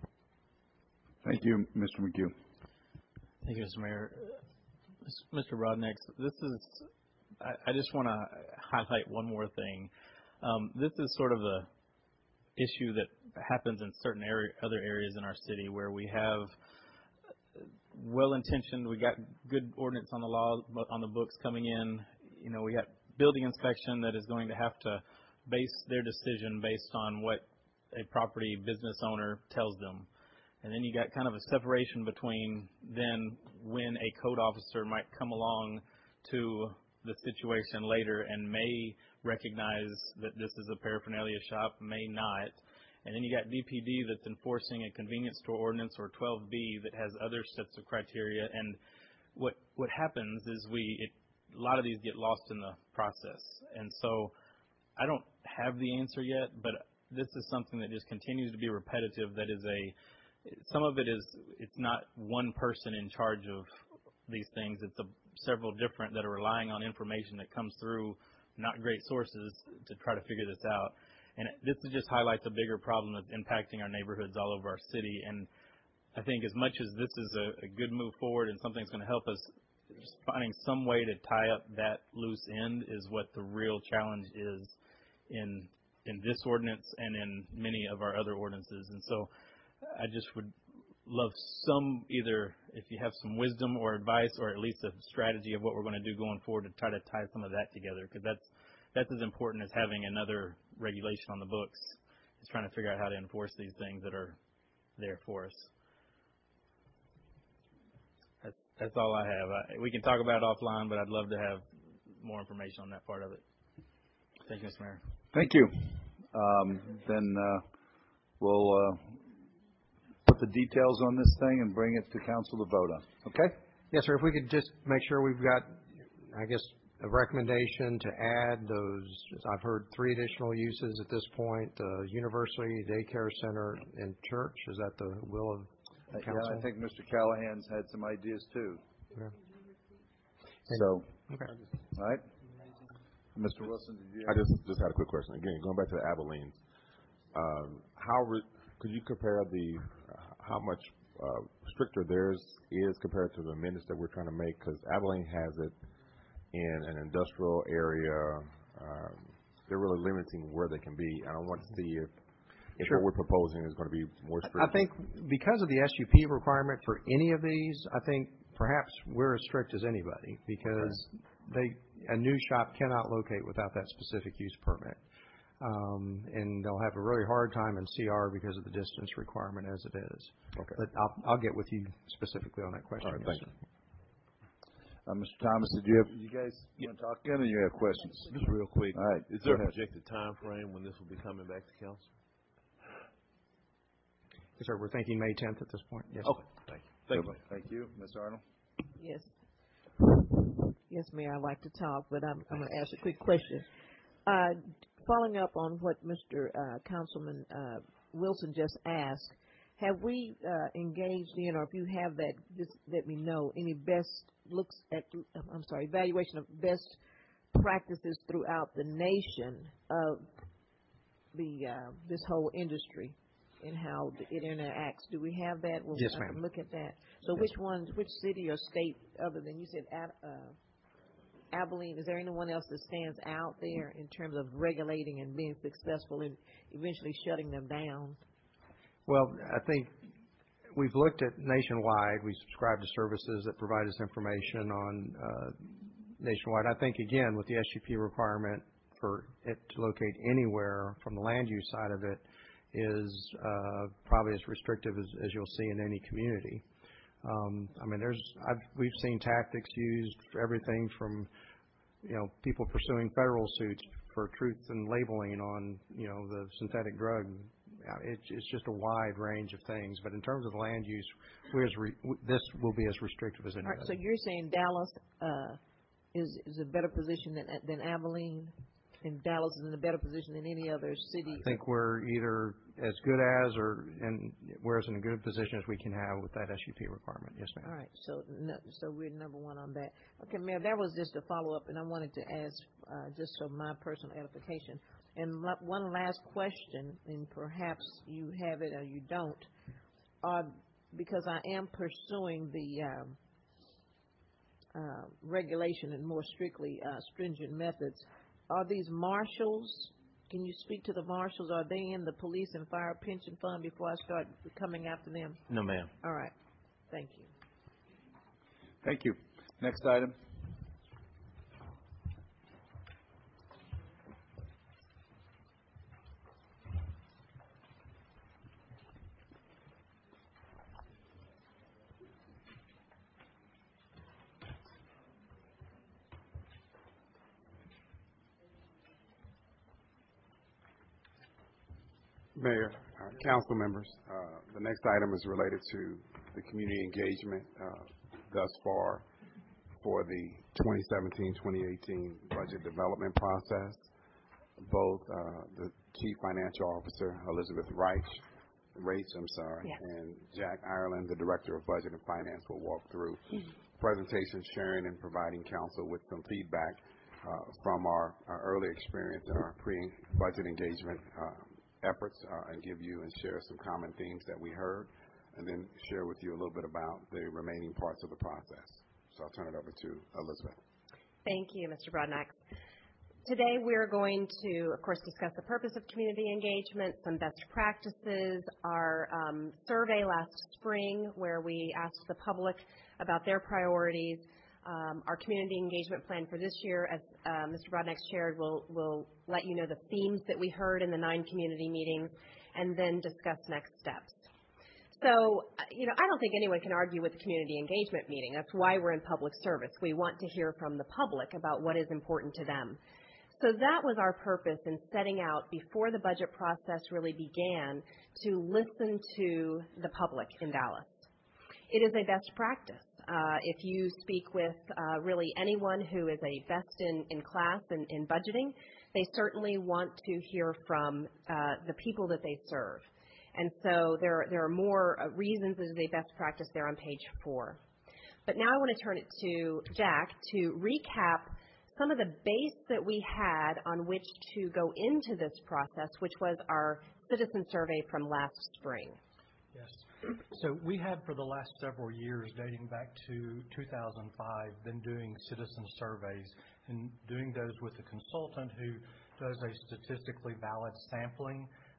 Thank you, Mister McHugh. Thank you, Mister Mayor. Mister Rodnex, this is, I, I just want to highlight one more thing. Um, this is sort of a issue that happens in certain area, other areas in our city where we have well-intentioned, we got good ordinance on the law, on the books coming in. You know, we got building inspection that is going to have to base their decision based on what a property business owner tells them. And then you got kind of a separation between then when a code officer might come along to the situation later and may recognize that this is a paraphernalia shop, may not. And then you got D P D that's enforcing a convenience store ordinance, or twelve B that has other sets of criteria. And what what happens is we it, a lot of these get lost in the process. And so I don't have the answer yet, but this is something that just continues to be repetitive. That is a some of it is it's not one person in charge of these things. It's a, several different that are relying on information that comes through not great sources to try to figure this out. And this just highlights a bigger problem that's impacting our neighborhoods all over our city. And I think as much as this is a, a good move forward and something that's going to help us, just finding some way to tie up that loose end is what the real challenge is in in this ordinance and in many of our other ordinances. And so I just would love some, either if you have some wisdom or advice, or at least a strategy of what we're going to do going forward to try to tie some of that together, because that's that's as important as having another regulation on the books. Is trying to figure out how to enforce these things that are there for us. That's that's all I have. I, we can talk about it offline, but I'd love to have more information on that part of it. Thank you, Mister Mayor. Thank you. Um, then uh, we'll uh, put the details on this thing and bring it to council to vote on. Okay? Yes, sir. If we could just make sure we've got, I guess, a recommendation to add those. I've heard three additional uses at this point: uh, university, daycare center, and church. Is that the will of the council? Yeah, I think Mister Callahan's had some ideas too. Yeah. So, okay. All right. Mister Wilson, did you? I just just had a quick question. Again, going back to the Abilene's, um, how re- could you compare the uh, how much uh, stricter theirs is compared to the amendments that we're trying to make? Because Abilene has it in an industrial area. Um, they're really limiting where they can be. And I want to see if if Sure. what we're proposing is going to be more I stringent? think because of the S U P requirement for any of these, I think perhaps we're as strict as anybody because they, a new shop cannot locate without that specific use permit. Um, and they'll have a really hard time in C R because of the distance requirement as it is. Okay. But I'll, I'll get with you specifically on that question. All right, yes, thank sir. Uh, Mister Thomas, did you have, you guys want to talk again, or you have questions? Just real quick. All right. Is there go a ahead. projected time frame when this will be coming back to council? Yes, sir. We're thinking May tenth at this point. Yes. Okay. Thank you. Thank you. Thank you. Miz Arnold? Yes. Yes, Mayor, I'd like to talk, but I'm, I'm going to ask a quick question. Uh, following up on what Mister Uh, Councilman uh, Wilson just asked, have we uh, engaged in, or if you have that, just let me know, any best looks at, I'm sorry, evaluation of best practices throughout the nation of the uh, this whole industry and how it interacts? Do we have that? Well, Yes, I ma'am. can look at that. So Yes. which ones, which city or state, other than you said Ab, uh, Abilene, is there anyone else that stands out there in terms of regulating and being successful in eventually shutting them down? Well, I think we've looked at nationwide. We subscribe to services that provide us information on uh, nationwide. I think, again, with the S U P requirement for it to locate anywhere from the land use side of it is uh, probably as restrictive as, as you'll see in any community. Um, I mean, there's I've, we've seen tactics used for everything from, you know, people pursuing federal suits for truth and labeling on, you know, the synthetic drug. It's, it's just a wide range of things. But in terms of land use, we're as re, this will be as restrictive as any All right, other. so you're saying Dallas uh, is is a better position than than Abilene, and Dallas is in a better position than any other city? I think we're either as good as or and we're as in a good position as we can have with that S U P requirement. Yes, ma'am. All right, so no, so we're number one on that. Okay, Mayor, that was just a follow up, and I wanted to ask uh, just for my personal edification. And la- one last question, and perhaps you have it or you don't, uh, because I am pursuing the um, uh, regulation and more strictly uh, stringent methods. Are these marshals? Can you speak to the marshals? Are they in the police and fire pension fund before I start coming after them? No, ma'am. All right. Thank you. Thank you. Next item. Mayor, uh, council members, uh, the next item is related to the community engagement uh, thus far for the twenty seventeen twenty eighteen budget development process. Both uh, the Chief Financial Officer, Elizabeth Reich, Raich, I'm sorry, Yes. and Jack Ireland, the Director of Budget and Finance, will walk through presentations, sharing and providing council with some feedback uh, from our, our early experience in our pre-budget engagement uh, efforts uh, and give you and share some common themes that we heard, and then share with you a little bit about the remaining parts of the process. So I'll turn it over to Elizabeth. Thank you, Mister Broadnax. Today we're going to, of course, discuss the purpose of community engagement, some best practices, our um, survey last spring where we asked the public about their priorities, um, our community engagement plan for this year, as uh, Mister Broadnax shared, will will let you know the themes that we heard in the nine community meetings, and then discuss next steps. So, you know, I don't think anyone can argue with the community engagement meeting. That's why we're in public service. We want to hear from the public about what is important to them. So that was our purpose in setting out, before the budget process really began, to listen to the public in Dallas. It is a best practice. Uh, if you speak with uh, really anyone who is a best in, in class in, in budgeting, they certainly want to hear from uh, the people that they serve. And so there, there are more uh, reasons as a best practice there on page four. But now I want to turn it to Jack to recap some of the base that we had on which to go into this process, which was our citizen survey from last spring. Yes. So we had for the last several years, dating back to two thousand five, been doing citizen surveys and doing those with a consultant who does a statistically valid sampling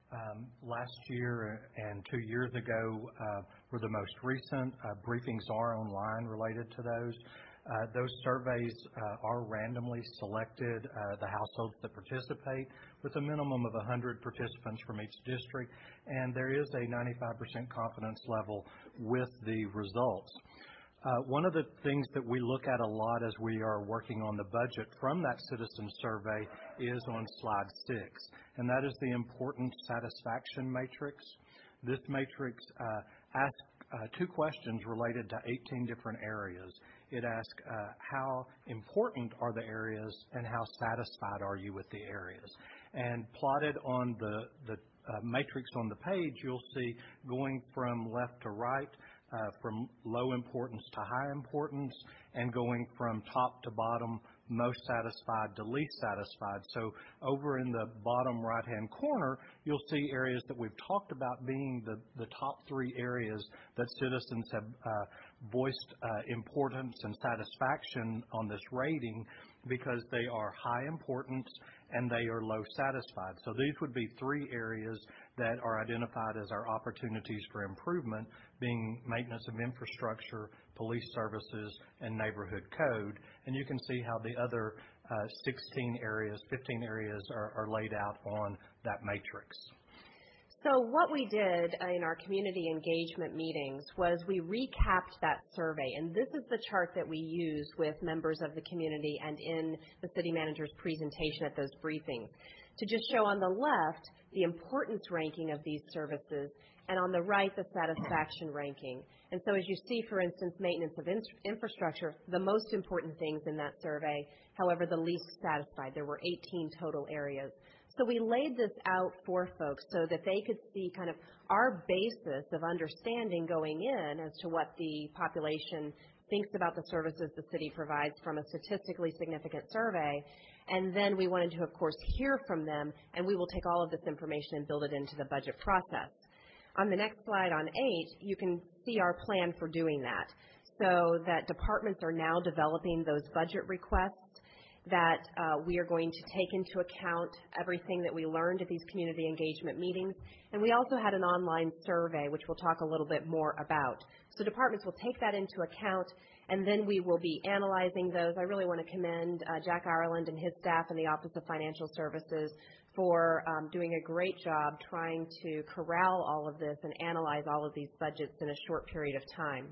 Um, last year and two years ago uh, were the most recent. Uh, briefings are online related to those. Uh, those surveys uh, are randomly selected, uh, the households that participate, with a minimum of one hundred participants from each district, and there is a ninety-five percent confidence level with the results. Uh, one of the things that we look at a lot as we are working on the budget from that citizen survey is on slide six, and that is the important satisfaction matrix. This matrix uh, asks uh, two questions related to eighteen different areas. It asks uh, how important are the areas and how satisfied are you with the areas. And plotted on the, the uh, matrix on the page, you'll see going from left to right, Uh, from low importance to high importance, and going from top to bottom, most satisfied to least satisfied. So over in the bottom right-hand corner, you'll see areas that we've talked about being the, the top three areas that citizens have uh, voiced uh, importance and satisfaction on this rating because they are high importance and they are low satisfied. So these would be three areas that are identified as our opportunities for improvement, being maintenance of infrastructure, police services, and neighborhood code. And you can see how the other uh, sixteen areas, fifteen areas are, are laid out on that matrix. So what we did in our community engagement meetings was we recapped that survey, and this is the chart that we used with members of the community and in the city manager's presentation at those briefings to just show on the left the importance ranking of these services and on the right the satisfaction ranking. And so as you see, for instance, maintenance of in- infrastructure, the most important things in that survey, however, the least satisfied. There were eighteen total areas. So we laid this out for folks so that they could see kind of our basis of understanding going in as to what the population thinks about the services the city provides from a statistically significant survey. And then we wanted to, of course, hear from them, and we will take all of this information and build it into the budget process. On the next slide, on eight, you can see our plan for doing that. So that departments are now developing those budget requests, that uh, we are going to take into account everything that we learned at these community engagement meetings. And we also had an online survey, which we'll talk a little bit more about. So departments will take that into account, and then we will be analyzing those. I really want to commend uh, Jack Ireland and his staff in the Office of Financial Services for um, doing a great job trying to corral all of this and analyze all of these budgets in a short period of time.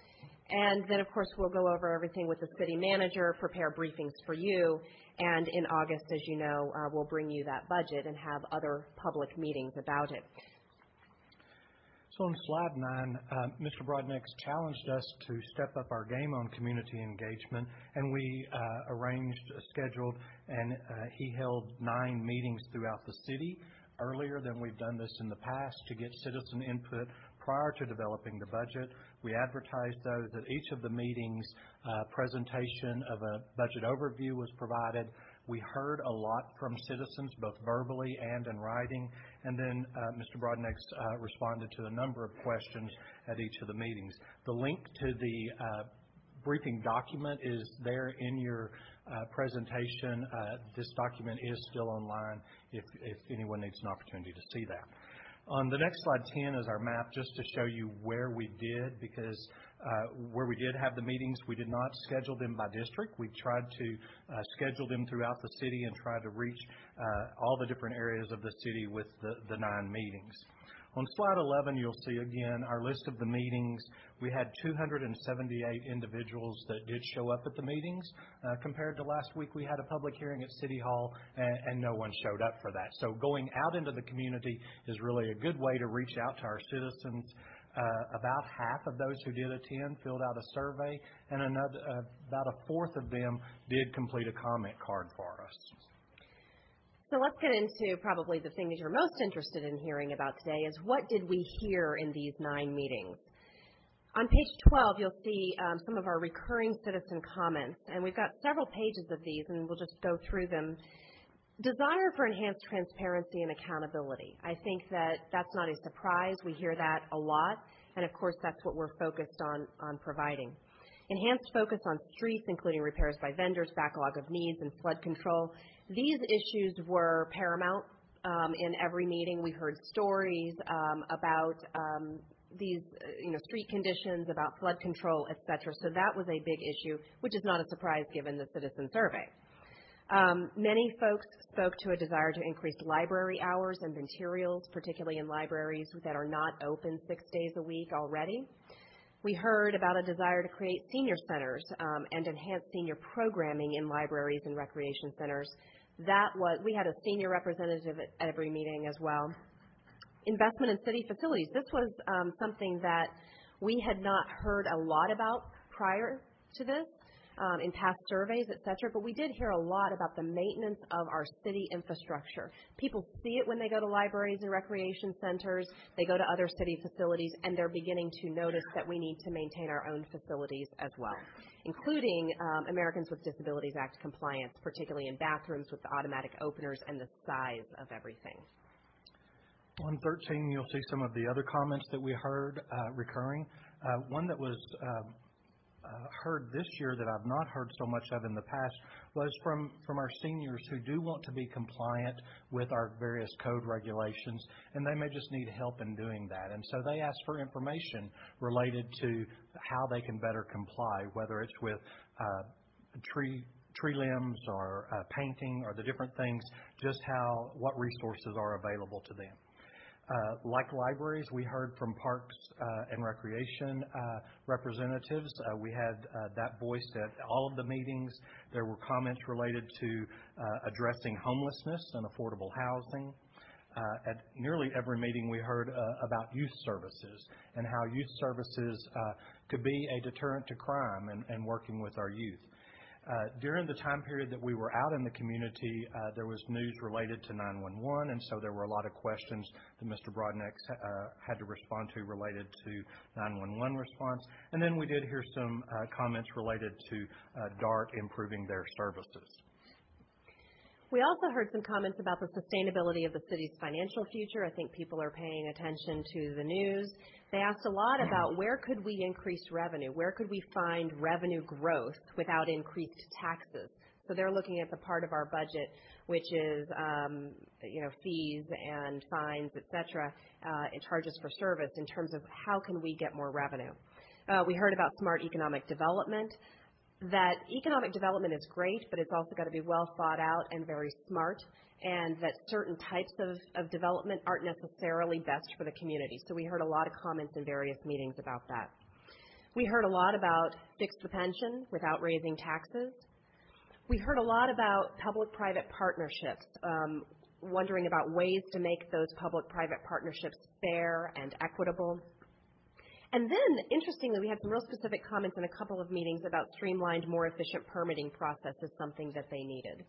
And then, of course, we'll go over everything with the city manager, prepare briefings for you, and in August, as you know, uh, we'll bring you that budget and have other public meetings about it. So on slide nine, uh, Mister Broadnax challenged us to step up our game on community engagement, and we uh, arranged, uh, scheduled, and uh, he held nine meetings throughout the city earlier than we've done this in the past to get citizen input prior to developing the budget. We advertised those at each of the meetings. Uh, presentation of a budget overview was provided. We heard a lot from citizens, both verbally and in writing, and then uh, Mister Broadnax uh, responded to a number of questions at each of the meetings. The link to the uh, briefing document is there in your uh, presentation. Uh, this document is still online if, if anyone needs an opportunity to see that. On the next slide, ten, is our map just to show you where we did, because uh, where we did have the meetings, we did not schedule them by district. We tried to uh, schedule them throughout the city and try to reach uh, all the different areas of the city with the, the nine meetings. On slide eleven, you'll see again our list of the meetings. We had two hundred seventy-eight individuals that did show up at the meetings. Uh, compared to last week, we had a public hearing at City Hall, and, and no one showed up for that. So going out into the community is really a good way to reach out to our citizens. Uh, about half of those who did attend filled out a survey, and another, uh, about a fourth of them did complete a comment card for us. So let's get into probably the thing that you're most interested in hearing about today is what did we hear in these nine meetings? On page twelve, you'll see um, some of our recurring citizen comments, and we've got several pages of these, and we'll just go through them. Desire for enhanced transparency and accountability. I think that that's not a surprise. We hear that a lot, and of course that's what we're focused on, on providing. Enhanced focus on streets, including repairs by vendors, backlog of needs, and flood control. These issues were paramount um, in every meeting. We heard stories um, about um, these, uh, you know, street conditions, about flood control, et cetera. So that was a big issue, which is not a surprise given the citizen survey. Um, many folks spoke to a desire to increase library hours and materials, particularly in libraries that are not open six days a week already. We heard about a desire to create senior centers um, and enhance senior programming in libraries and recreation centers. That was, we had a senior representative at every meeting as well. Investment in city facilities. This was um, something that we had not heard a lot about prior to this. Um, in past surveys, et cetera, but we did hear a lot about the maintenance of our city infrastructure. People see it when they go to libraries and recreation centers, they go to other city facilities, and they're beginning to notice that we need to maintain our own facilities as well, including um, Americans with Disabilities Act compliance, particularly in bathrooms with the automatic openers and the size of everything. On thirteen, you'll see some of the other comments that we heard uh, recurring. Uh, one that was uh, Uh, heard this year that I've not heard so much of in the past was from, from our seniors who do want to be compliant with our various code regulations, and they may just need help in doing that. And so they ask for information related to how they can better comply, whether it's with uh, tree tree limbs or uh, painting or the different things, just how what resources are available to them. Uh, like libraries, we heard from Parks uh, and Recreation uh, representatives. Uh, we had uh, that voiced at all of the meetings. There were comments related to uh, addressing homelessness and affordable housing. Uh, at nearly every meeting, we heard uh, about youth services and how youth services uh, could be a deterrent to crime and, and working with our youth. Uh, during the time period that we were out in the community, uh, there was news related to nine one one, and so there were a lot of questions that Mister Broadnax uh, had to respond to related to nine one one response. And then we did hear some uh, comments related to uh, DART improving their services. We also heard some comments about the sustainability of the city's financial future. I think people are paying attention to the news. They asked a lot about where could we increase revenue? Where could we find revenue growth without increased taxes? So they're looking at the part of our budget which is, um, you know, fees and fines, et cetera, uh, and charges for service in terms of how can we get more revenue. Uh, we heard about smart economic development. That economic development is great, but it's also got to be well thought out and very smart, and that certain types of, of development aren't necessarily best for the community. So we heard a lot of comments in various meetings about that. We heard a lot about fix the pension without raising taxes. We heard a lot about public-private partnerships, um, wondering about ways to make those public-private partnerships fair and equitable. And then, interestingly, we had some real specific comments in a couple of meetings about streamlined, more efficient permitting process as something that they needed.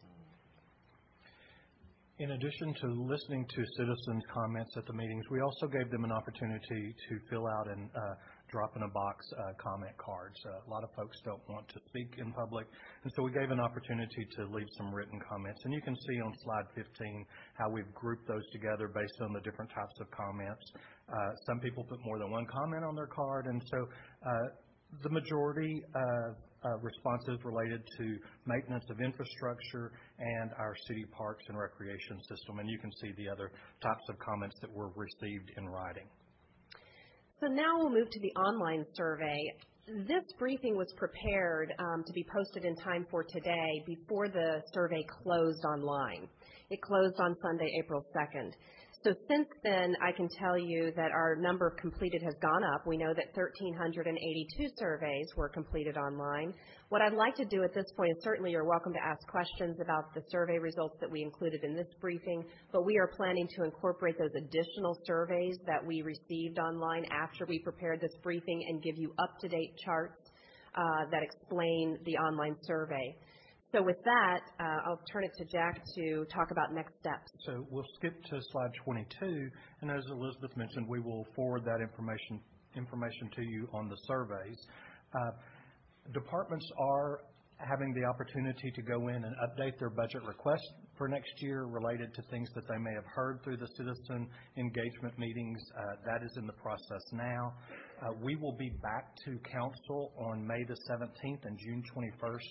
In addition to listening to citizens' comments at the meetings, we also gave them an opportunity to fill out and uh, drop in a box uh, comment cards. Uh, a lot of folks don't want to speak in public, and so we gave an opportunity to leave some written comments. And you can see on slide fifteen how we've grouped those together based on the different types of comments. Uh, some people put more than one comment on their card, and so uh, the majority of uh, responses related to maintenance of infrastructure and our city parks and recreation system. And you can see the other types of comments that were received in writing. So now we'll move to the online survey. This briefing was prepared um, to be posted in time for today before the survey closed online. It closed on Sunday, April second. So since then, I can tell you that our number of completed has gone up. We know that one thousand three hundred eighty-two surveys were completed online. What I'd like to do at this point is certainly you're welcome to ask questions about the survey results that we included in this briefing, but we are planning to incorporate those additional surveys that we received online after we prepared this briefing and give you up-to-date charts uh, that explain the online survey. So with that, uh, I'll turn it to Jack to talk about next steps. So we'll skip to slide twenty-two, and as Elizabeth mentioned, we will forward that information information to you on the surveys. Uh, departments are having the opportunity to go in and update their budget requests for next year related to things that they may have heard through the citizen engagement meetings. Uh, that is in the process now. Uh, we will be back to council on May the seventeenth and June twenty-first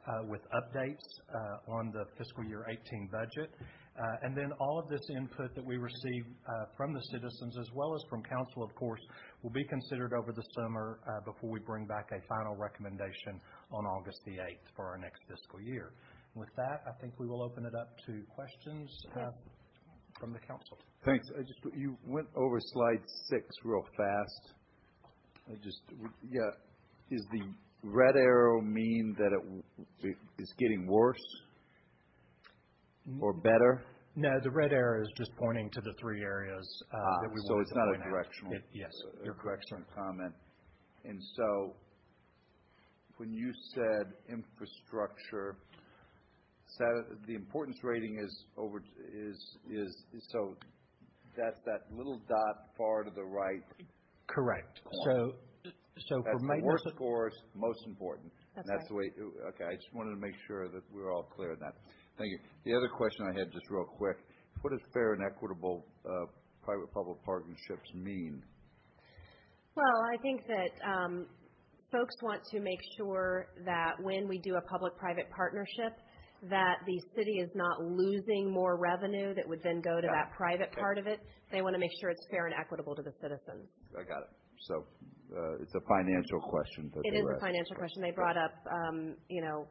uh, with updates uh, on the fiscal year eighteen budget. Uh, and then all of this input that we receive uh, from the citizens, as well as from council, of course, will be considered over the summer uh, before we bring back a final recommendation on August the eighth for our next fiscal year. With that, I think we will open it up to questions uh, from the council. Thanks. I just, you went over slide six real fast. I just, yeah, is the red arrow mean that it, it is getting worse or better? No, the red arrow is just pointing to the three areas uh, ah, that we so wanted it's to not a point out. directional. It, yes, a you're correct, sir. comment. And so, when you said infrastructure, the importance rating is over is is, is so that's that little dot far to the right. Correct. Corner. So, so that's for the maintenance, worst scores, most important. That's, that's right. the way. Okay, I just wanted to make sure that we were all clear on that. Thank you. The other question I had, just real quick, what does fair and equitable uh, private-public partnerships mean? Well, I think that um, folks want to make sure that when we do a public-private partnership, that the city is not losing more revenue that would then go to Got that it. private Okay. part of it. They want to make sure it's fair and equitable to the citizens. I got it. So uh, it's a financial question. That It they is were a financial question. They brought up, um, you know,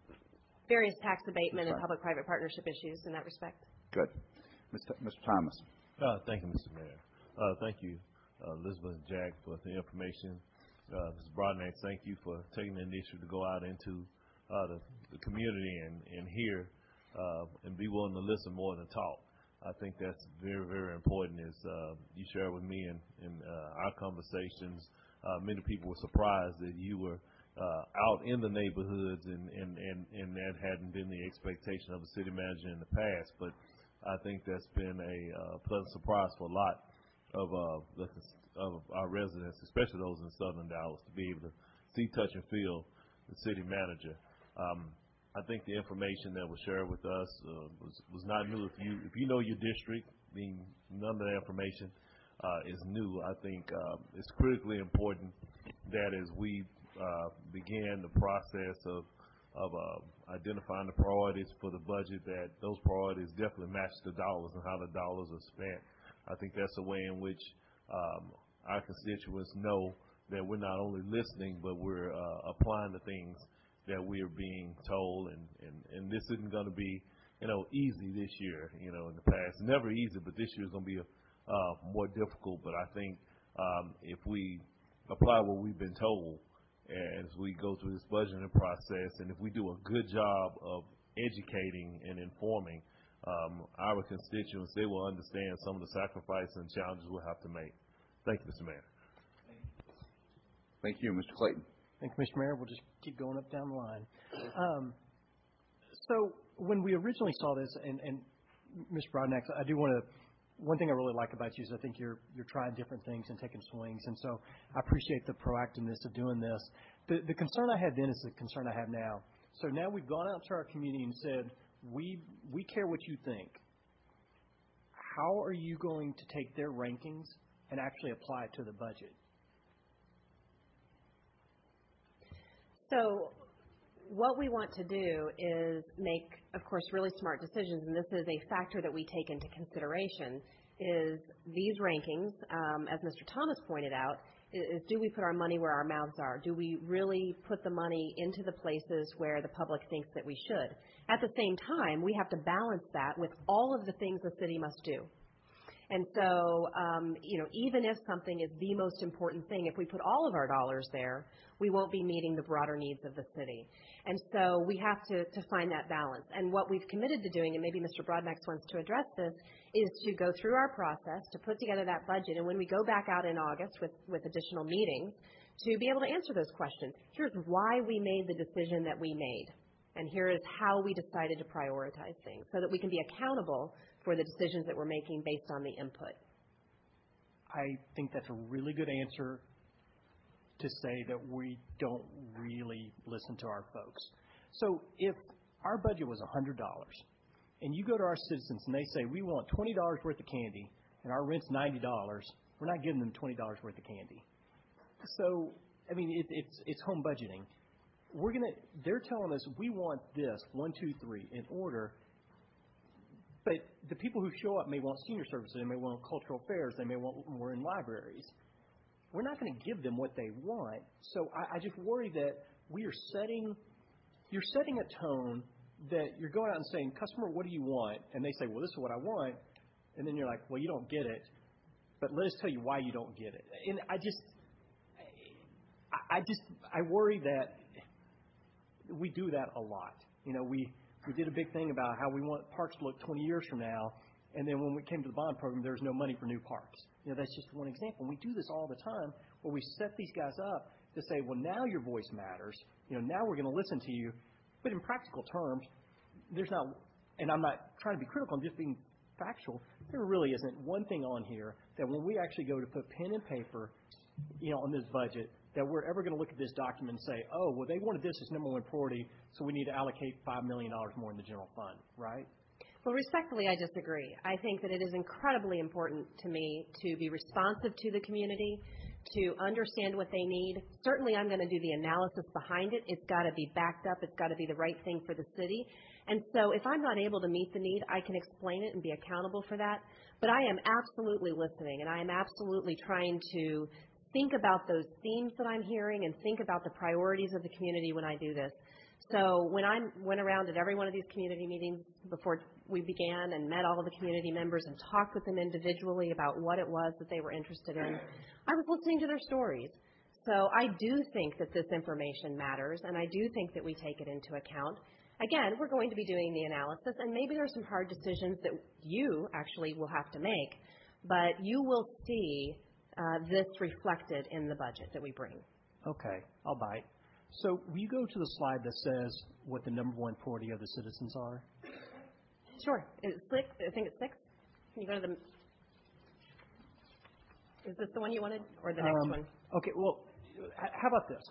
various tax abatement and That's fine. public-private partnership issues in that respect. Good. Mister Mister Thomas. Uh, thank you, Mister Mayor. Uh, thank you, uh, Elizabeth and Jack, for the information. Uh, Mister Broadnax, thank you for taking the initiative to go out into uh, the, the community and, and hear uh, and be willing to listen more than talk. I think that's very, very important. As uh, you shared with me in, in uh, our conversations, uh, many people were surprised that you were uh, out in the neighborhoods, and, and, and, and that hadn't been the expectation of a city manager in the past. But I think that's been a uh, pleasant surprise for a lot of uh, the, of our residents, especially those in Southern Dallas, to be able to see, touch, and feel the city manager. Um, I think the information that was shared with us uh, was was not new. If you if you know your district, I mean, none of that information uh, is new. I think uh, it's critically important that as we uh, begin the process of of uh, identifying the priorities for the budget, that those priorities definitely match the dollars and how the dollars are spent. I think that's a way in which um, our constituents know that we're not only listening, but we're uh, applying the things that we are being told, and, and, and this isn't going to be, you know, easy this year. You know, in the past, never easy, but this year is going to be a, uh, more difficult. But I think um, if we apply what we've been told as we go through this budgeting process, and if we do a good job of educating and informing um, our constituents, they will understand some of the sacrifices and challenges we'll have to make. Thank you, Mister Mayor. Thank you, Mister Clayton. Thank you, Mister Mayor. We'll just keep going up down the line. Um, so when we originally saw this, and, and Mister Broadnax, I do want to, one thing I really like about you is I think you're you're trying different things and taking swings, and so I appreciate the proactiveness of doing this. The, the concern I had then is the concern I have now. So now we've gone out to our community and said, we we care what you think. How are you going to take their rankings and actually apply it to the budget? So what we want to do is make, of course, really smart decisions, and this is a factor that we take into consideration, is these rankings, um, as Mister Thomas pointed out, is, is do we put our money where our mouths are? Do we really put the money into the places where the public thinks that we should? At the same time, we have to balance that with all of the things the city must do. And so, um, you know, even if something is the most important thing, if we put all of our dollars there, we won't be meeting the broader needs of the city. And so we have to, to find that balance. And what we've committed to doing, and maybe Mister Broadnax wants to address this, is to go through our process, to put together that budget, and when we go back out in August with, with additional meetings, to be able to answer those questions. Here's why we made the decision that we made. And here is how we decided to prioritize things so that we can be accountable for the decisions that we're making based on the input. I think that's a really good answer to say that we don't really listen to our folks. So if our budget was one hundred dollars and you go to our citizens and they say, we want twenty dollars worth of candy and our rent's ninety dollars, we're not giving them twenty dollars worth of candy. So, I mean, it, it's, it's home budgeting. we're gonna, they're telling us we want this, one, two, three, in order. But the people who show up may want senior services, they may want cultural affairs, they may want more in libraries. We're not going to give them what they want. So I, I just worry that we are setting, you're setting a tone that you're going out and saying, customer, what do you want? And they say, well, this is what I want. And then you're like, well, you don't get it. But let us tell you why you don't get it. And I just, I, I just, I worry that we do that a lot. You know, we, we did a big thing about how we want parks to look twenty years from now. And then when we came to the bond program, there was no money for new parks. You know, that's just one example. We do this all the time where we set these guys up to say, well, now your voice matters. You know, now we're going to listen to you. But in practical terms, there's not, and I'm not trying to be critical, I'm just being factual, there really isn't one thing on here that when we actually go to put pen and paper, you know, on this budget, that we're ever going to look at this document and say, oh, well, they wanted this as number one priority, so we need to allocate five million dollars more in the general fund, right? Well, respectfully, I disagree. I think that it is incredibly important to me to be responsive to the community, to understand what they need. Certainly, I'm going to do the analysis behind it. It's got to be backed up. It's got to be the right thing for the city. And so if I'm not able to meet the need, I can explain it and be accountable for that. But I am absolutely listening, and I am absolutely trying to think about those themes that I'm hearing and think about the priorities of the community when I do this. So when I went around at every one of these community meetings before we began and met all of the community members and talked with them individually about what it was that they were interested in, I was listening to their stories. So I do think that this information matters, and I do think that we take it into account. Again, we're going to be doing the analysis, and maybe there's some hard decisions that you actually will have to make, but you will see uh, this reflected in the budget that we bring. Okay, I'll bite. So will you go to the slide that says what the number one priority of the citizens are? Sure. It's six. I think it's six. Can you go to the... Is this the one you wanted or the next um, one? Okay, well, how about this?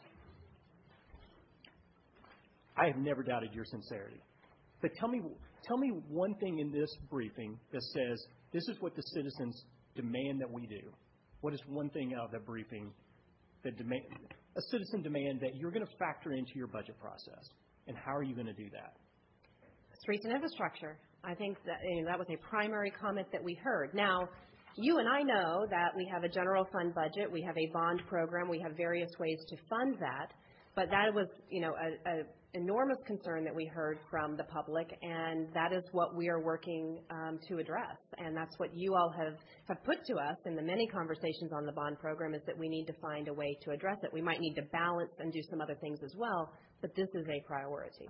I have never doubted your sincerity. But tell me, tell me one thing in this briefing that says this is what the citizens demand that we do. What is one thing out of that briefing that demand, a citizen demand that you're going to factor into your budget process? And how are you going to do that? Streets and infrastructure. I think that, you know, that was a primary comment that we heard. Now, you and I know that we have a general fund budget, we have a bond program, we have various ways to fund that, but that was, you know, an enormous concern that we heard from the public, and that is what we are working um, to address. And that's what you all have, have put to us in the many conversations on the bond program, is that we need to find a way to address it. We might need to balance and do some other things as well, but this is a priority.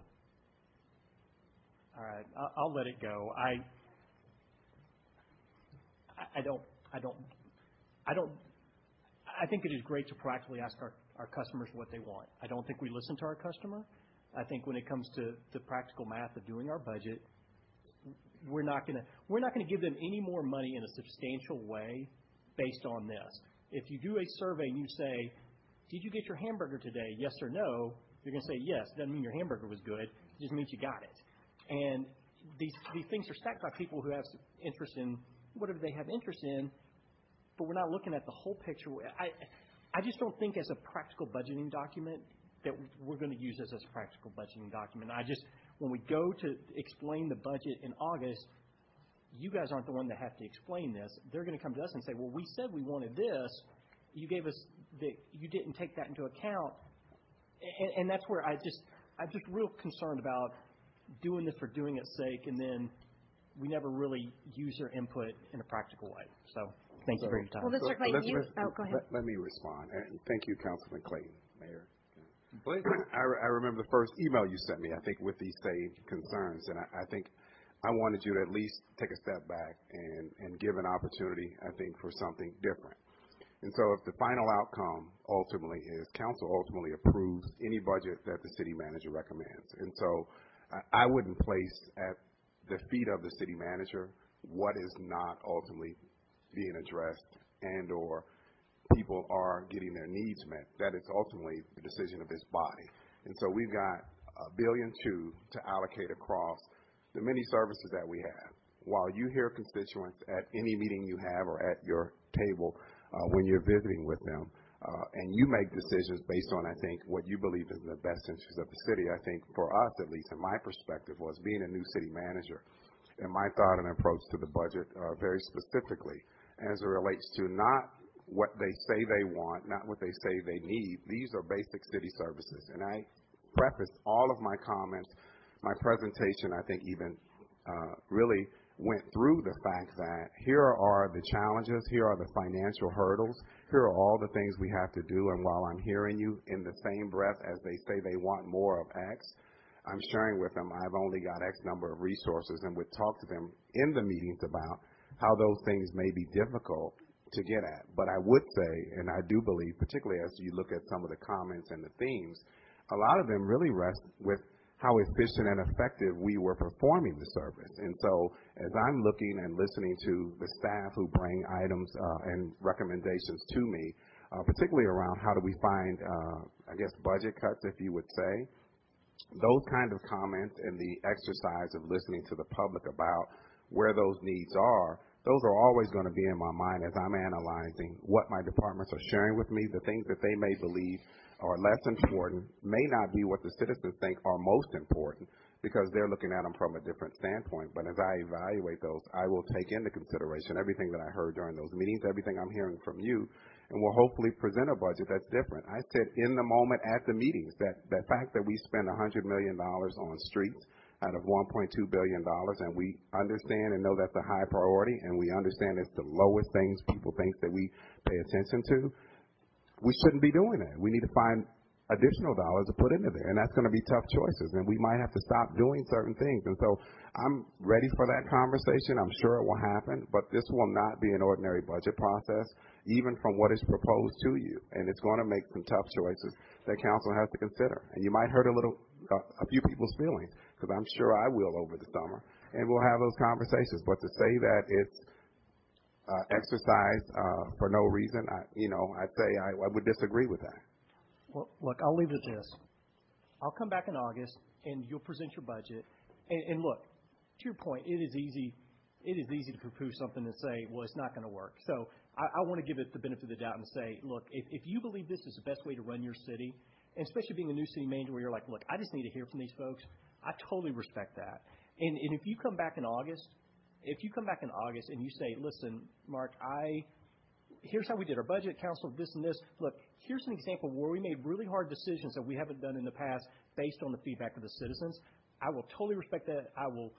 All right, I'll let it go. I I don't, I don't, I don't, I think it is great to proactively ask our, our customers what they want. I don't think we listen to our customer. I think when it comes to the practical math of doing our budget, we're not going to, we're not going to give them any more money in a substantial way based on this. If you do a survey and you say, did you get your hamburger today? Yes or no? You're going to say yes. Doesn't mean your hamburger was good. It just means you got it. And these, these things are stacked by people who have interest in whatever they have interest in, but we're not looking at the whole picture. I, I just don't think as a practical budgeting document that we're going to use this as a practical budgeting document. I just, when we go to explain the budget in August, you guys aren't the one that have to explain this. They're going to come to us and say, well, we said we wanted this. You gave us the, you didn't take that into account. And, and that's where I just, I'm just real concerned about doing this for doing its sake, and then we never really use their input in a practical way. So thank so, you for your time. Well, Mister Clayton, you, oh, go ahead. Let, let me respond. And thank you, Councilman Clayton. Mayor. I, I remember the first email you sent me, I think, with these same concerns. And I, I think I wanted you to at least take a step back and, and give an opportunity, I think, for something different. And so if the final outcome ultimately is council ultimately approves any budget that the city manager recommends. And so I, I wouldn't place at the feet of the city manager what is not ultimately being addressed and or people are getting their needs met. That is ultimately the decision of this body. And so we've got a billion two to allocate across the many services that we have. While you hear constituents at any meeting you have or at your table uh, when you're visiting with them, Uh, and you make decisions based on, I think, what you believe is in the best interest of the city. I think for us, at least in my perspective, was being a new city manager and my thought and approach to the budget uh, very specifically as it relates to not what they say they want, not what they say they need. These are basic city services. And I prefaced all of my comments, my presentation, I think even uh, really went through the fact that here are the challenges, here are the financial hurdles, here are all the things we have to do, and while I'm hearing you in the same breath as they say they want more of X, I'm sharing with them I've only got X number of resources and would talk to them in the meetings about how those things may be difficult to get at. But I would say, and I do believe, particularly as you look at some of the comments and the themes, a lot of them really rest with how efficient and effective we were performing the service. And so as I'm looking and listening to the staff who bring items uh, and recommendations to me, uh, particularly around how do we find, uh, I guess, budget cuts, if you would say, those kind of comments and the exercise of listening to the public about where those needs are, those are always going to be in my mind as I'm analyzing what my departments are sharing with me, the things that they may believe are less important may not be what the citizens think are most important because they're looking at them from a different standpoint. But as I evaluate those, I will take into consideration everything that I heard during those meetings, everything I'm hearing from you, and will hopefully present a budget that's different. I said in the moment at the meetings that the fact that we spend one hundred million dollars on streets out of one point two billion dollars, and we understand and know that's a high priority, and we understand it's the lowest things people think that we pay attention to, we shouldn't be doing that. We need to find additional dollars to put into there, and that's going to be tough choices, and we might have to stop doing certain things. And so I'm ready for that conversation. I'm sure it will happen, but this will not be an ordinary budget process, even from what is proposed to you, and it's going to make some tough choices that council has to consider. And you might hurt a little, uh, a few people's feelings, because I'm sure I will over the summer, and we'll have those conversations. But to say that it's Uh, exercise uh, for no reason, I, you know, I'd say I, I would disagree with that. Well, look, I'll leave it at this. I'll come back in August, and you'll present your budget. And, and look, to your point, it is easy. It is easy to poo-poo something and say, well, it's not going to work. So I, I want to give it the benefit of the doubt and say, look, if, if you believe this is the best way to run your city, and especially being a new city manager where you're like, look, I just need to hear from these folks, I totally respect that. And, and if you come back in August, if you come back in August and you say, listen, Mark, I here's how we did our budget, council, this and this. Look, here's an example where we made really hard decisions that we haven't done in the past based on the feedback of the citizens. I will totally respect that. I will,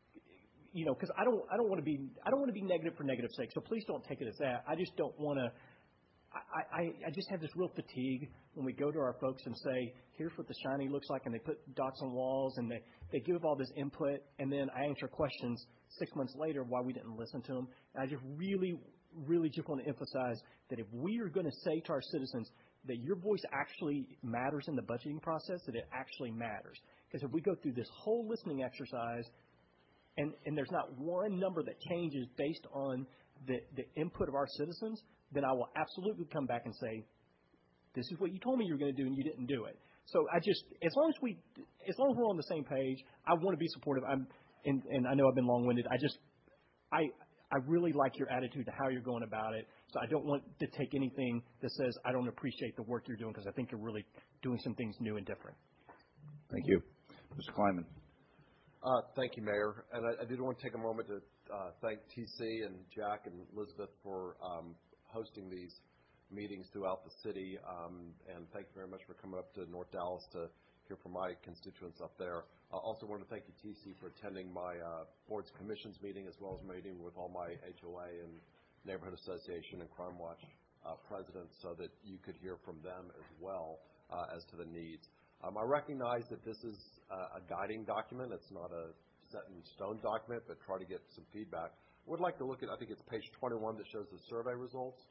you know, because I don't, I don't want to be, I don't want to be negative for negative sake. So please don't take it as that. I just don't want to. I, I, I just have this real fatigue when we go to our folks and say, here's what the shiny looks like, and they put dots on walls, and they, they give all this input, and then I answer questions six months later why we didn't listen to them. And I just really, really just want to emphasize that if we are going to say to our citizens that your voice actually matters in the budgeting process, that it actually matters. Because if we go through this whole listening exercise and, and there's not one number that changes based on the, the input of our citizens, then I will absolutely come back and say, this is what you told me you were going to do and you didn't do it. So I just, as long as we, as long as we're on the same page, I want to be supportive. I'm, and, and I know I've been long-winded. I just, I, I really like your attitude to how you're going about it. So I don't want to take anything that says I don't appreciate the work you're doing, because I think you're really doing some things new and different. Thank you. Mister Kleiman. Uh, thank you, Mayor. And I, I did want to take a moment to uh, thank T C and Jack and Elizabeth for um, hosting these meetings throughout the city. Um, and thank you very much for coming up to North Dallas to hear from my constituents up there. I also want to thank you, T C, for attending my uh, boards and commissions meeting, as well as my meeting with all my H O A and Neighborhood Association and Crime Watch uh, presidents, so that you could hear from them as well uh, as to the needs. Um, I recognize that this is uh, a guiding document. It's not a set-in-stone document, but try to get some feedback. I would like to look at, I think it's page twenty-one that shows the survey results.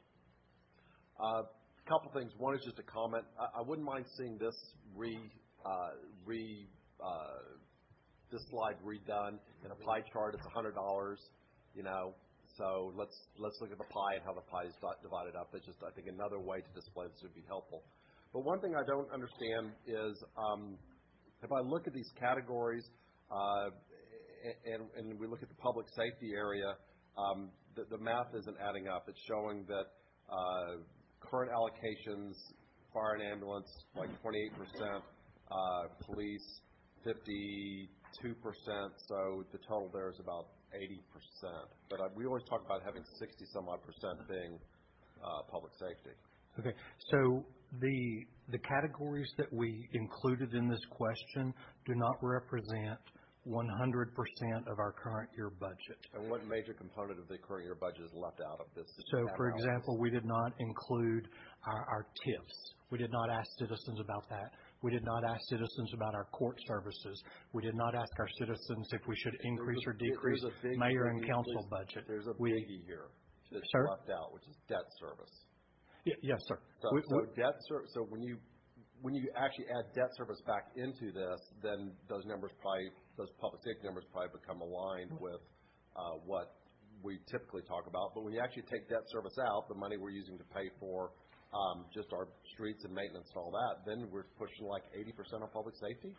A uh, couple things. One is just a comment. I, I wouldn't mind seeing this re, uh, re, uh, this slide redone in a pie chart. It's one hundred dollars, you know. So let's let's look at the pie and how the pie is divided up. It's just, I think, another way to display this would be helpful. But one thing I don't understand is um, if I look at these categories uh, and, and we look at the public safety area, um, the, the math isn't adding up. It's showing that uh, current allocations, fire and ambulance, like twenty-eight percent, uh, police, fifty-two percent, so the total there is about eighty percent. But uh, we always talk about having sixty some odd percent being uh, public safety. Okay, so the the categories that we included in this question do not represent one hundred percent of our current year budget. And what major component of the current year budget is left out of this? So, for analysis? example, we did not include our, our tips. We did not ask citizens about that. We did not ask citizens about our court services. We did not ask our citizens if we should increase a, or decrease big, mayor and biggie, council please. budget. There's a we, biggie here that's sir? left out, which is debt service. Y- yes, sir. So, we, so we, debt ser- So when you when you actually add debt service back into this, then those numbers probably those public safety numbers probably become aligned with uh, what we typically talk about. But when you actually take debt service out, the money we're using to pay for um, just our streets and maintenance and all that, then we're pushing like eighty percent on public safety.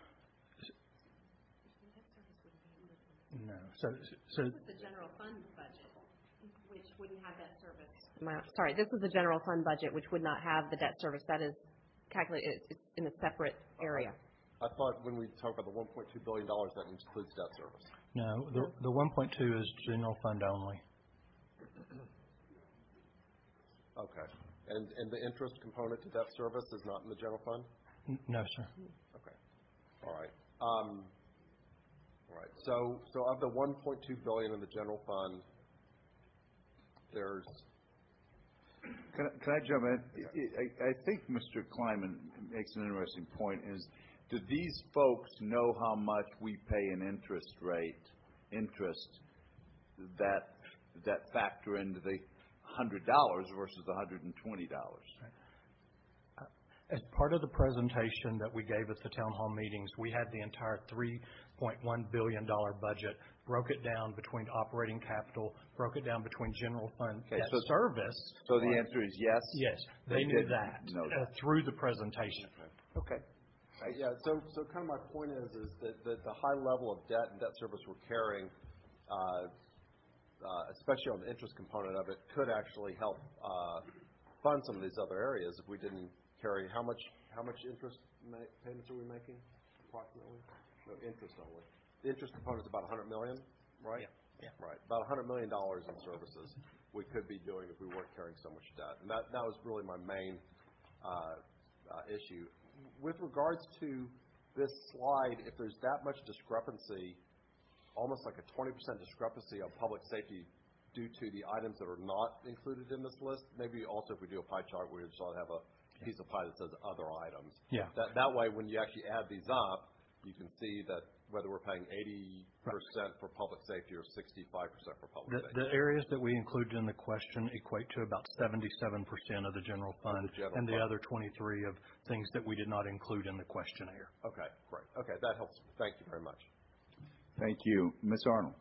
No. So, so this is the general fund budget, which wouldn't have debt service. Sorry, this is the general fund budget, which would not have the debt service. That is calculated. It's in a separate area. I thought when we talk about the one point two billion dollars, that includes debt service. no, the the one point two is general fund only. Okay. And and the interest component to debt service is not in the general fund? N- no, sir. Okay. All right. Um, all right. So so of the one point two billion dollars in the general fund, there's. Can I, can I jump in? I, I think Mister Kleiman makes an interesting point. Is do these folks know how much we pay in interest rate, interest that that factor into the hundred dollars versus the hundred and twenty dollars? As part of the presentation that we gave at the town hall meetings, we had the entire three point one billion dollars budget, broke it down between operating capital, broke it down between general fund Okay, debt so- service. So the answer is yes? Yes, they, They knew did that, know uh, through the presentation. Okay. Uh, yeah. So so kind of my point is is that the, the high level of debt and debt service we're carrying, uh, uh, especially on the interest component of it, could actually help uh, fund some of these other areas if we didn't carry. How much how much interest ma- payments are we making approximately? No, interest only. The interest component is about one hundred million dollars, right? Yeah. Yeah. Right. About one hundred million dollars in services we could be doing if we weren't carrying so much debt. And that, that was really my main uh, uh, issue. With regards to this slide, if there's that much discrepancy, almost like a twenty percent discrepancy on public safety due to the items that are not included in this list, maybe also if we do a pie chart, we just ought to have a piece of pie that says other items. Yeah. That, that way, when you actually add these up, you can see that whether we're paying eighty percent for public safety or sixty-five percent for public The, safety. the areas that we included in the question equate to about seventy-seven percent of the general fund, the general and the fund. other twenty-three of things that we did not include in the questionnaire. Okay, great. Okay, that helps. Thank you very much. Thank you. Miz Arnold.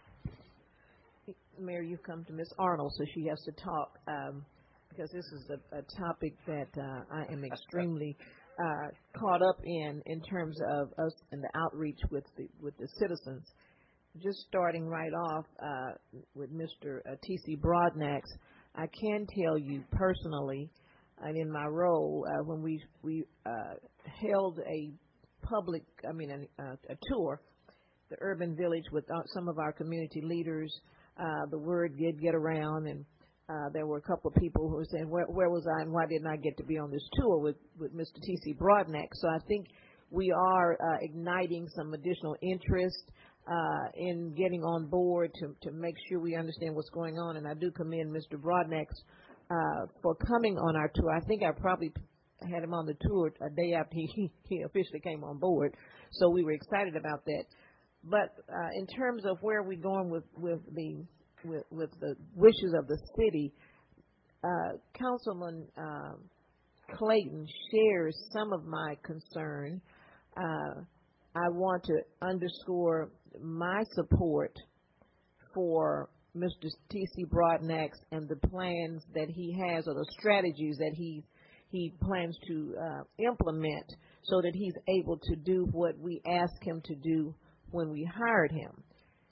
Mayor, you've come to Miz Arnold, so she has to talk, um, because this is a, a topic that uh, I am extremely uh, caught up in, in terms of us and the outreach with the with the citizens. Just starting right off uh, with Mister Uh, T C Broadnax, I can tell you personally, and in my role, uh, when we we uh, held a public, I mean, a, a tour, the urban village with uh, some of our community leaders. Uh, the word did get around, and uh, there were a couple of people who were saying, where, where was I and why didn't I get to be on this tour with, with Mister T C Broadnax? So I think we are uh, igniting some additional interest uh, in getting on board to, to make sure we understand what's going on. And I do commend Mister Broadnax uh, for coming on our tour. I think I probably had him on the tour a day after he, he officially came on board. So we were excited about that. But uh, in terms of where we're going with, with the with, with the wishes of the city, uh, Councilman uh, Clayton shares some of my concern. Uh, I want to underscore my support for Mister T C Broadnax and the plans that he has, or the strategies that he he plans to uh, implement, so that he's able to do what we ask him to do when we hired him.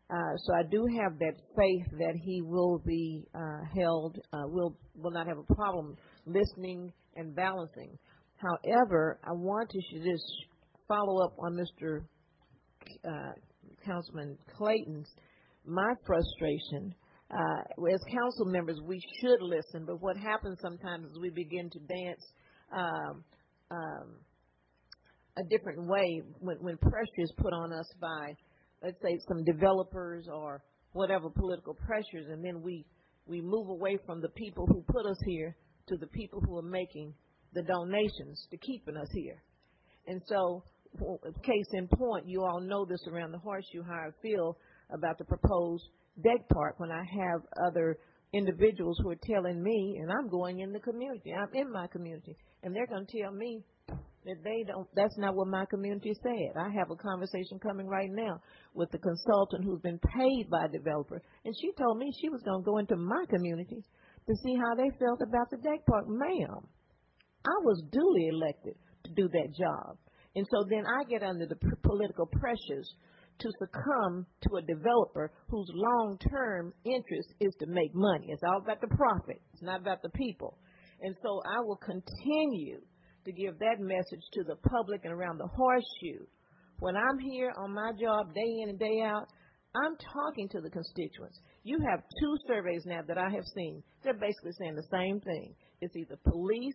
Uh, so I do have that faith that he will be uh, held, uh, will will not have a problem listening and balancing. However, I want to just follow up on Mister Uh, Councilman Clayton's, my frustration. Uh, as council members, we should listen, but what happens sometimes is we begin to dance um, um, a different way when, when pressure is put on us by, let's say, some developers or whatever political pressures, and then we, we move away from the people who put us here to the people who are making the donations to keeping us here. And so, case in point, you all know this around the Horseshoe, how I feel about the proposed deck park when I have other individuals who are telling me, and I'm going in the community, I'm in my community, and they're going to tell me that they don't, that's not what my community said. I have a conversation coming right now with the consultant who's been paid by a developer, and she told me she was going to go into my community to see how they felt about the deck park. Ma'am, I was duly elected to do that job. And so then I get under the p- political pressures to succumb to a developer whose long-term interest is to make money. It's all about the profit. It's not about the people. And so I will continue to give that message to the public and around the Horseshoe. When I'm here on my job day in and day out, I'm talking to the constituents. You have two surveys now that I have seen. They're basically saying the same thing. It's either police,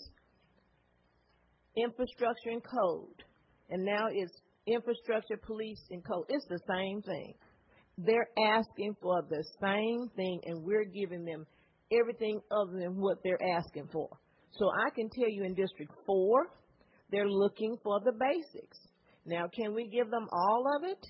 infrastructure, and code. And now it's infrastructure, police, and code. It's the same thing. They're asking for the same thing, and we're giving them everything other than what they're asking for. So I can tell you in District four, they're looking for the basics. Now, can we give them all of it?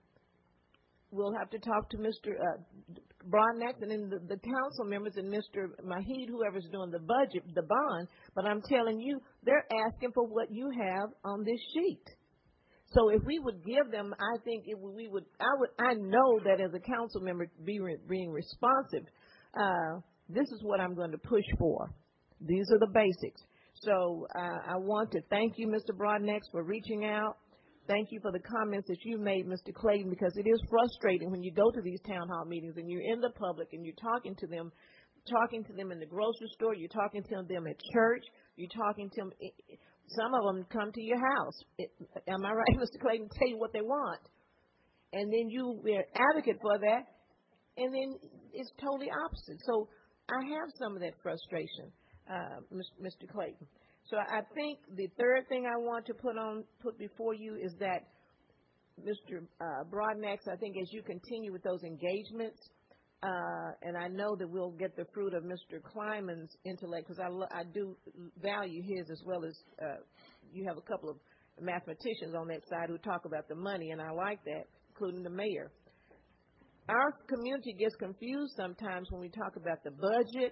We'll have to talk to Mister Uh, Broadnax and then the, the council members and Mister Mahid, whoever's doing the budget, the bond. But I'm telling you, they're asking for what you have on this sheet. So if we would give them, I think it, we would. I would. I know that as a council member, be re, being responsive, uh, this is what I'm going to push for. These are the basics. So uh, I want to thank you, Mister Broadnax, for reaching out. Thank you for the comments that you made, Mister Clayton, because it is frustrating when you go to these town hall meetings and you're in the public and you're talking to them, talking to them in the grocery store, you're talking to them at church, you're talking to them. Some of them come to your house. It, am I right, Mister Clayton? Tell you what they want. And then you are an advocate for that, and then it's totally opposite. So I have some of that frustration, uh, Mister Clayton. So I think the third thing I want to put on, put before you is that, Mister Uh, Broadnax, I think as you continue with those engagements, uh, and I know that we'll get the fruit of Mister Kleiman's intellect, because I, lo- I do value his as well as uh, you have a couple of mathematicians on that side who talk about the money, and I like that, including the mayor. Our community gets confused sometimes when we talk about the budget,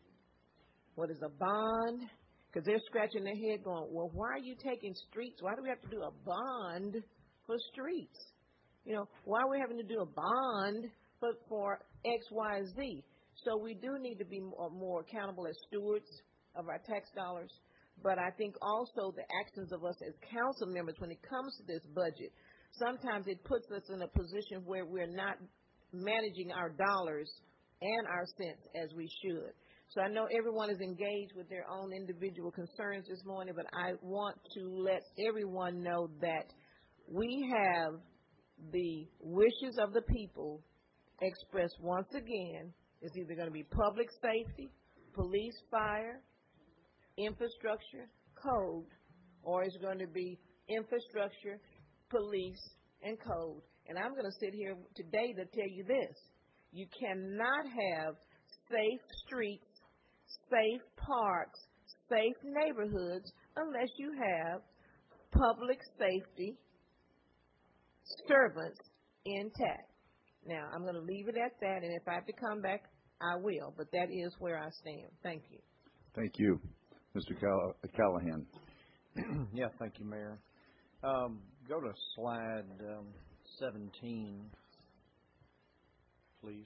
what is a bond, because they're scratching their head going, well, why are you taking streets? Why do we have to do a bond for streets? You know, why are we having to do a bond for, for X, Y, Z? So we do need to be more, more accountable as stewards of our tax dollars. But I think also the actions of us as council members when it comes to this budget, sometimes it puts us in a position where we're not managing our dollars and our cents as we should. So I know everyone is engaged with their own individual concerns this morning, but I want to let everyone know that we have the wishes of the people expressed once again. It's either going to be public safety, police, fire, infrastructure, code, or it's going to be infrastructure, police, and code. And I'm going to sit here today to tell you this. You cannot have safe streets, safe parks, safe neighborhoods unless you have public safety servants intact. Now, I'm going to leave it at that, and if I have to come back, I will. But that is where I stand. Thank you. Thank you. Mister Call- Callahan. Yeah, thank you, Mayor. Um, go to slide um, seventeen, please.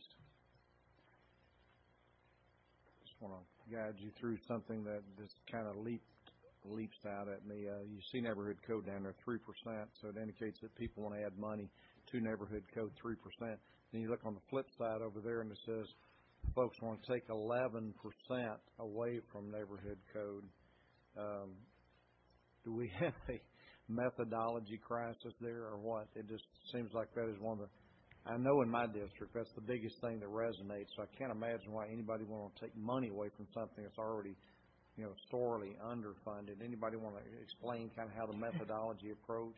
Just want to guide you through something that just kind of leaped leaps out at me. Uh, you see neighborhood code down there, three percent, so it indicates that people want to add money to neighborhood code, three percent. Then you look on the flip side over there and it says folks want to take eleven percent away from neighborhood code. Um, do we have a methodology crisis there or what? It just seems like that is one of the, I know in my district that's the biggest thing that resonates, so I can't imagine why anybody would want to take money away from something that's already, you know, sorely underfunded. Anybody want to explain kind of how the methodology approach?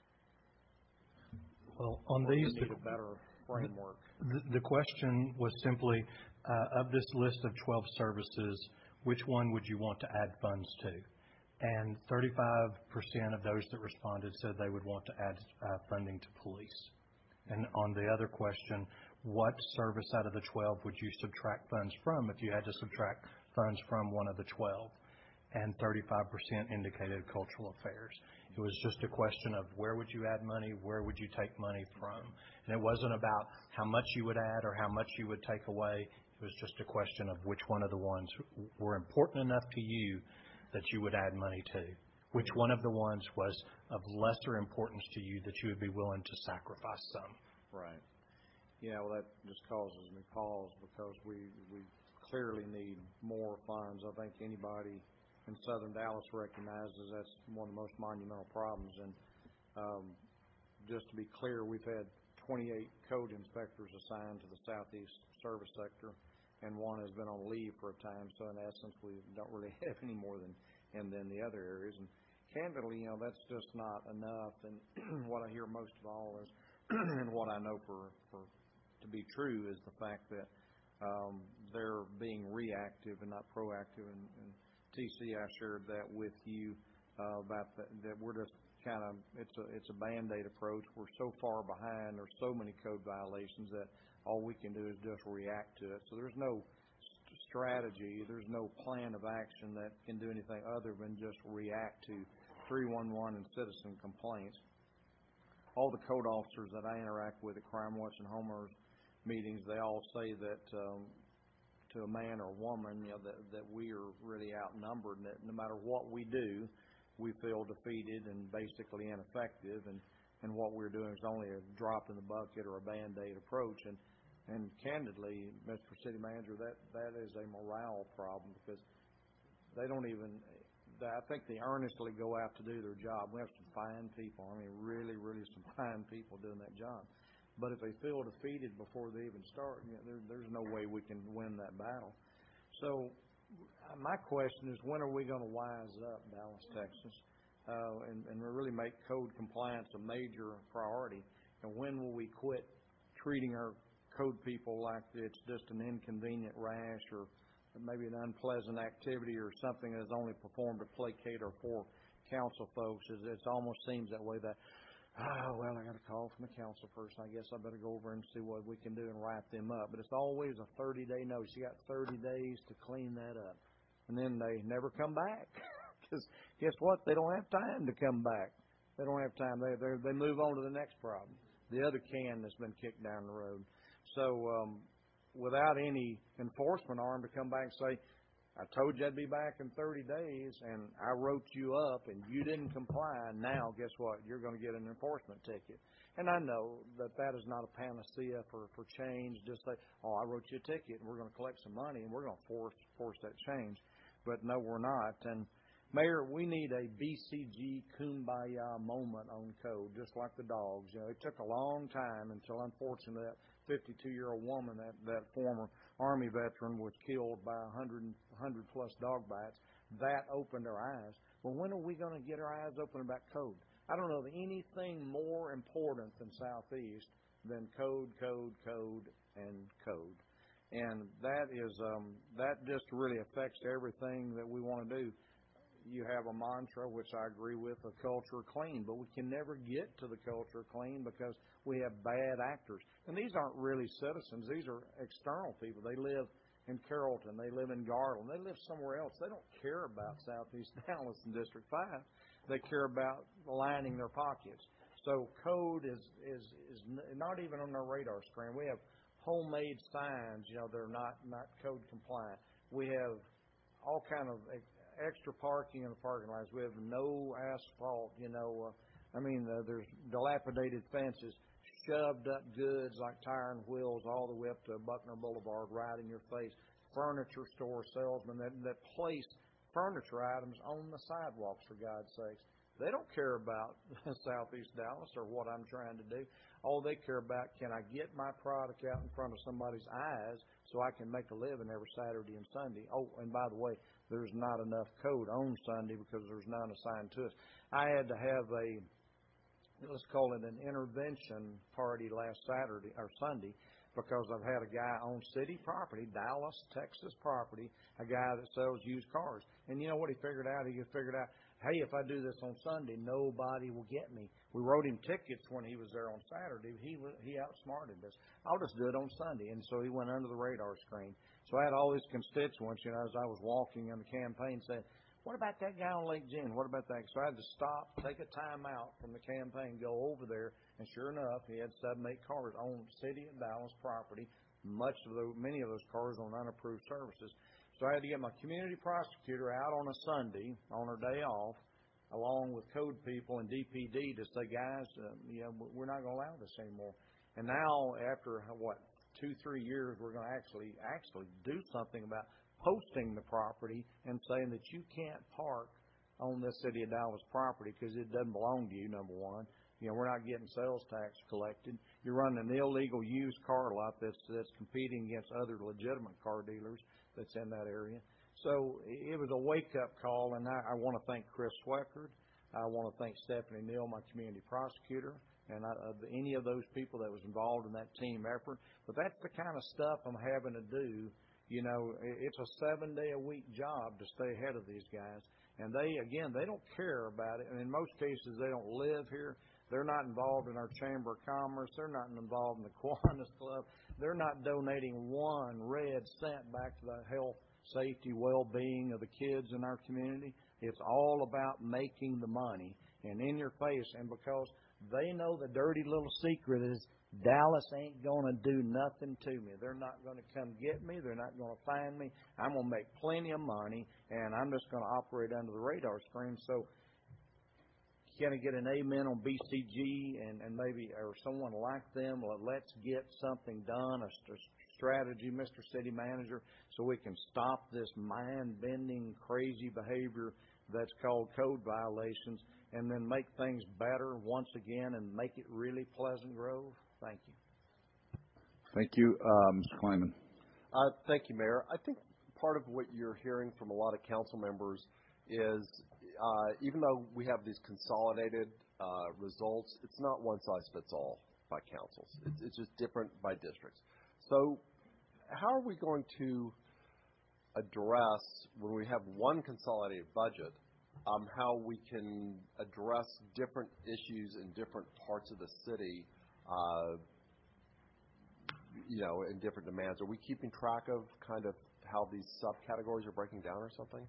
Well, on or these, we need a better framework. The, the question was simply, uh, of this list of twelve services, which one would you want to add funds to? And thirty-five percent of those that responded said they would want to add uh, funding to police. And on the other question, what service out of the twelve would you subtract funds from if you had to subtract funds from one of the twelve? And thirty-five percent indicated cultural affairs. It was just a question of where would you add money, where would you take money from? And it wasn't about how much you would add or how much you would take away. It was just a question of which one of the ones were important enough to you that you would add money to. Which one of the ones was of lesser importance to you that you would be willing to sacrifice some. Right. Yeah, well, that just causes me pause because we, we clearly need more funds. I think anybody in Southern Dallas recognizes that's one of the most monumental problems. And um, just to be clear, we've had twenty-eight code inspectors assigned to the Southeast Service Sector, and one has been on leave for a time. So in essence, we don't really have any more than and then the other areas. And candidly, you know, that's just not enough. And what I hear most of all is, and what I know for, for to be true is the fact that um, they're being reactive and not proactive. And, and T C, I shared that with you uh, about that, that we're just kind of, it's a it's a Band-Aid approach. We're so far behind. There's so many code violations that all we can do is just react to it. So there's no st- strategy. There's no plan of action that can do anything other than just react to three one one and citizen complaints. All the code officers that I interact with at Crime Watch and homeowners meetings, they all say that um, to a man or woman, you know, that, that we are really outnumbered, and that no matter what we do, we feel defeated and basically ineffective, and, and what we're doing is only a drop in the bucket or a Band-Aid approach. And, and candidly, Mister City Manager, that, that is a morale problem because they don't even, I think they earnestly go out to do their job. We have some fine people, I mean really, really some fine people doing that job. But if they feel defeated before they even start, you know, there, there's no way we can win that battle. So my question is, when are we going to wise up, Dallas, Texas, uh, and, and really make code compliance a major priority? And when will we quit treating our code people like it's just an inconvenient rash or maybe an unpleasant activity or something that is only performed to placate our four council folks? It, it almost seems that way that, oh, well, I got a call from the council person. I guess I better go over and see what we can do and wrap them up. But it's always a thirty-day notice. You got thirty days to clean that up. And then they never come back. Because guess what? They don't have time to come back. They don't have time. They they move on to the next problem, the other can that's been kicked down the road. So um, without any enforcement arm to come back and say, I told you I'd be back in thirty days, and I wrote you up, and you didn't comply. Now, guess what? You're going to get an enforcement ticket. And I know that that is not a panacea for, for change. Just say, oh, I wrote you a ticket, and we're going to collect some money, and we're going to force force that change. But no, we're not. And Mayor, we need a B C G kumbaya moment on code, just like the dogs. You know, it took a long time until, unfortunately, that fifty-two-year-old woman, that, that former Army veteran, was killed by a hundred, hundred plus dog bites. That opened our eyes. Well, when are we going to get our eyes open about code? I don't know of anything more important than Southeast than code, code, code, and code. And that is um, that just really affects everything that we want to do. You have a mantra, which I agree with, a culture clean, but we can never get to the culture clean because we have bad actors. And these aren't really citizens. These are external people. They live in Carrollton. They live in Garland. They live somewhere else. They don't care about Southeast Dallas and District five. They care about lining their pockets. So code is, is, is not even on our radar screen. We have homemade signs, you know, they're not, not code compliant. We have all kind of extra parking in the parking lots. We have no asphalt, you know. Uh, I mean, uh, there's dilapidated fences. shoved up goods like tire and wheels all the way up to Buckner Boulevard right in your face. Furniture store salesmen that, that place furniture items on the sidewalks, for God's sakes. They don't care about Southeast Dallas or what I'm trying to do. All they care about, can I get my product out in front of somebody's eyes so I can make a living every Saturday and Sunday? Oh, and by the way, there's not enough code on Sunday because there's none assigned to us. I had to have a, let's call it an intervention party last Saturday or Sunday, because I've had a guy on city property, Dallas, Texas property, a guy that sells used cars. And you know what he figured out? He figured out, hey, if I do this on Sunday, nobody will get me. We wrote him tickets when he was there on Saturday. He he outsmarted us. I'll just do it on Sunday. And so he went under the radar screen. So I had all these constituents, you know, as I was walking in the campaign saying, what about that guy on Lake Jen? What about that? So I had to stop, take a time out from the campaign, go over there, and sure enough, he had seven, eight cars on City of Dallas property, much of those, many of those cars on unapproved services. So I had to get my community prosecutor out on a Sunday, on her day off, along with code people and D P D to say, guys, uh, you know, we're not going to allow this anymore. And now, after, what, two, three years, we're going to actually actually do something about posting the property and saying that you can't park on this City of Dallas property because it doesn't belong to you, number one. You know, we're not getting sales tax collected. You're running an illegal used car lot that's that's competing against other legitimate car dealers that's in that area. So it was a wake-up call, and I, I want to thank Chris Sweckard. I want to thank Stephanie Neal, my community prosecutor, and I, uh, any of those people that was involved in that team effort. But that's the kind of stuff I'm having to do. You know, it's a seven-day-a-week job to stay ahead of these guys. And they, again, they don't care about it. And in most cases, they don't live here. They're not involved in our Chamber of Commerce. They're not involved in the Kiwanis Club. They're not donating one red cent back to the health, safety, well-being of the kids in our community. It's all about making the money and in your face. And because they know the dirty little secret is Dallas ain't going to do nothing to me. They're not going to come get me. They're not going to find me. I'm going to make plenty of money, and I'm just going to operate under the radar screen. So can I get an amen on B C G and, and maybe or someone like them? Let's get something done, a st- strategy, Mister City Manager, so we can stop this mind-bending, crazy behavior that's called code violations, and then make things better once again and make it really Pleasant Grove. Thank you. Thank you. Uh, Mister Kleiman. Uh, thank you, Mayor. I think part of what you're hearing from a lot of council members is uh, even though we have these consolidated uh, results, it's not one size fits all by councils. It's, it's just different by districts. So how are we going to address, when we have one consolidated budget, um, how we can address different issues in different parts of the city, uh, you know, in different demands? Are we keeping track of kind of how these subcategories are breaking down or something?